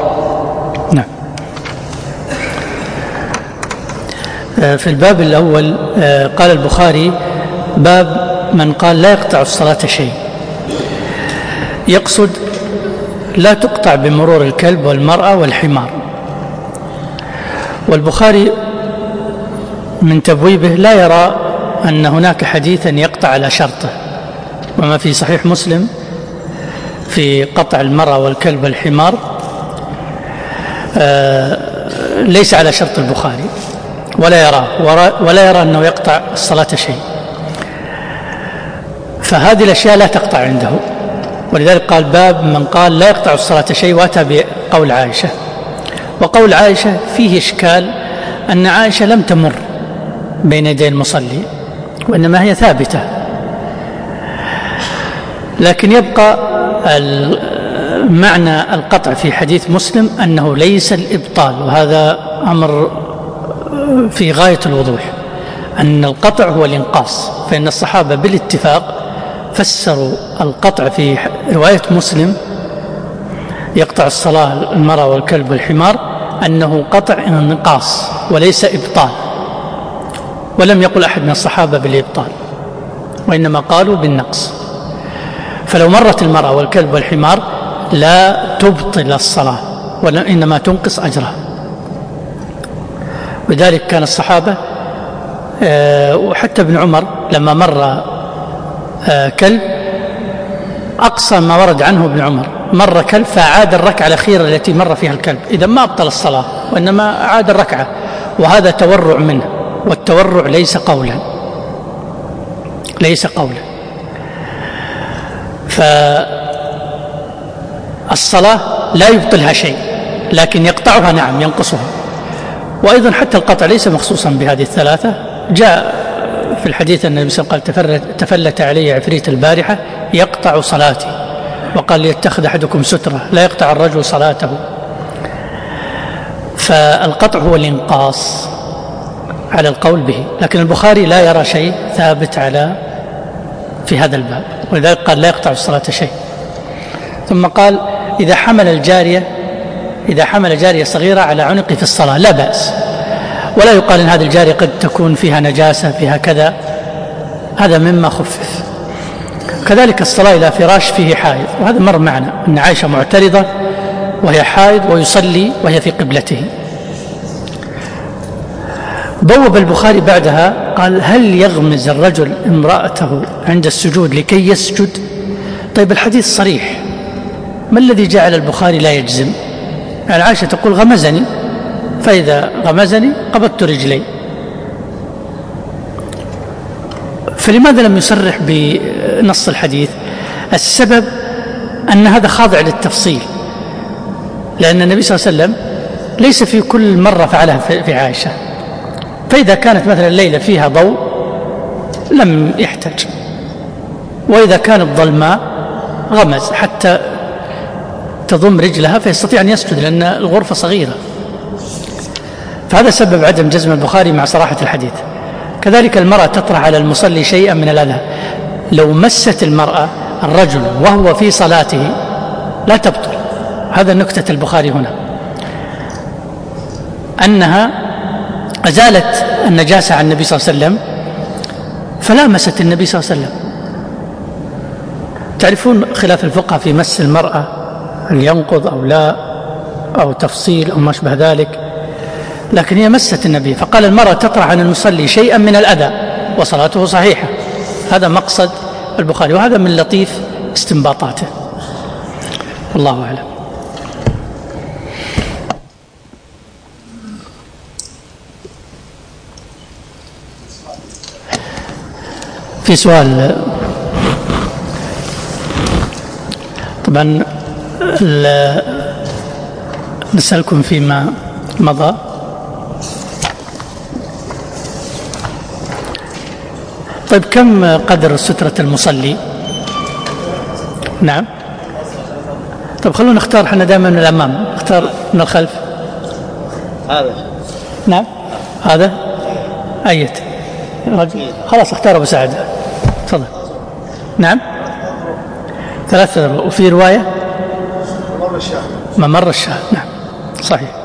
نعم. في الباب الأول قال البخاري باب من قال لا يقطع الصلاة شيء، يقصد لا تقطع بمرور الكلب والمرأة والحمار. والبخاري من تبويبه لا يرى أن هناك حديثا يقطع على شرطه، وما في صحيح مسلم في قطع المرأة والكلب والحمار ليس على شرط البخاري ولا يرى ولا يرى أنه يقطع الصلاة شيء، فهذه الأشياء لا تقطع عنده. ولذلك قال باب من قال لا يقطع الصلاة شيء، وأتى بقول عائشة. وقول عائشة فيه إشكال أن عائشة لم تمر بين يدي المصلي، وإنما هي ثابتة. لكن يبقى معنى القطع في حديث مسلم أنه ليس الإبطال، وهذا أمر في غاية الوضوح، أن القطع هو الإنقاص. فإن الصحابة بالاتفاق فسروا القطع في رواية مسلم يقطع الصلاة المرأة والكلب والحمار أنه قطع انقاص وليس إبطال، ولم يقل أحد من الصحابة بالإبطال، وإنما قالوا بالنقص. فلو مرت المرأة والكلب والحمار لا تبطل الصلاة، وإنما تنقص أجرها. وذلك كان الصحابة وحتى ابن عمر لما مر كلب أقصى ما ورد عنه ابن عمر مر كلب فعاد الركعة الأخيرة التي مر فيها الكلب، إذا ما أبطل الصلاة وإنما عاد الركعة، وهذا تورع منه، والتورع ليس قولا ليس قولا فالصلاة لا يبطلها شيء، لكن يقطعها نعم ينقصها. وأيضا حتى القطع ليس مخصوصا بهذه الثلاثة. جاء في الحديث أن النبي صلى الله عليه وسلم قال تفلت علي عفريت البارحة يقطع صلاتي، وقال ليتخذ أحدكم سترة لا يقطع الرجل صلاته. فالقطع هو الإنقاص على القول به، لكن البخاري لا يرى شيء ثابت على في هذا الباب، ولذلك قال لا يقطع الصلاة شيء. ثم قال إذا حمل الجارية إذا حمل جارية صغيرة على عنقه في الصلاة لا بأس، ولا يقال إن هذه الجارية قد تكون فيها نجاسة فيها كذا، هذا مما خفف. كذلك الصلاة إلى فراش فيه حائض، وهذا مر معنا أن عائشة معترضة وهي حائض ويصلي وهي في قبلته. بوب البخاري بعدها قال هل يغمز الرجل امرأته عند السجود لكي يسجد؟ طيب الحديث صريح، ما الذي جعل البخاري لا يجزم؟ يعني عائشة تقول غمزني، فإذا غمزني قبضت رجلي، فلماذا لم يصرح بنص الحديث؟ السبب أن هذا خاضع للتفصيل، لأن النبي صلى الله عليه وسلم ليس في كل مرة فعلها في عائشة، فإذا كانت مثلا الليلة فيها ضوء لم يحتج، وإذا كانت ظلماء غمز حتى تضم رجلها فيستطيع أن يسجد، لأن الغرفة صغيرة. فهذا سبب عدم جزم البخاري مع صراحة الحديث. كذلك المرأة تطرح على المصلي شيئا من الأذى، لو مست المرأة الرجل وهو في صلاته لا تبطل. هذا نكتة البخاري هنا، أنها أزالت النجاسة عن النبي صلى الله عليه وسلم فلامست النبي صلى الله عليه وسلم. تعرفون خلاف الفقهاء في مس المرأة هل ينقض أو لا، أو تفصيل أو ما أشبه ذلك، لكن هي مست النبي، فقال المرأة تطرح عن المصلي شيئا من الأذى وصلاته صحيحة. هذا مقصد البخاري، وهذا من لطيف استنباطاته، والله أعلم. في سؤال طبعا نسألكم فيما مضى. طيب كم قدر سترة المصلي؟ نعم. طيب خلونا نختار، احنا دائما من الأمام، نختار من الخلف. هذا نعم هذا أيت رجل، خلاص اختار أبو سعد، تفضل. نعم ثلاثة، وفي رواية ممر الشاه. نعم صحيح.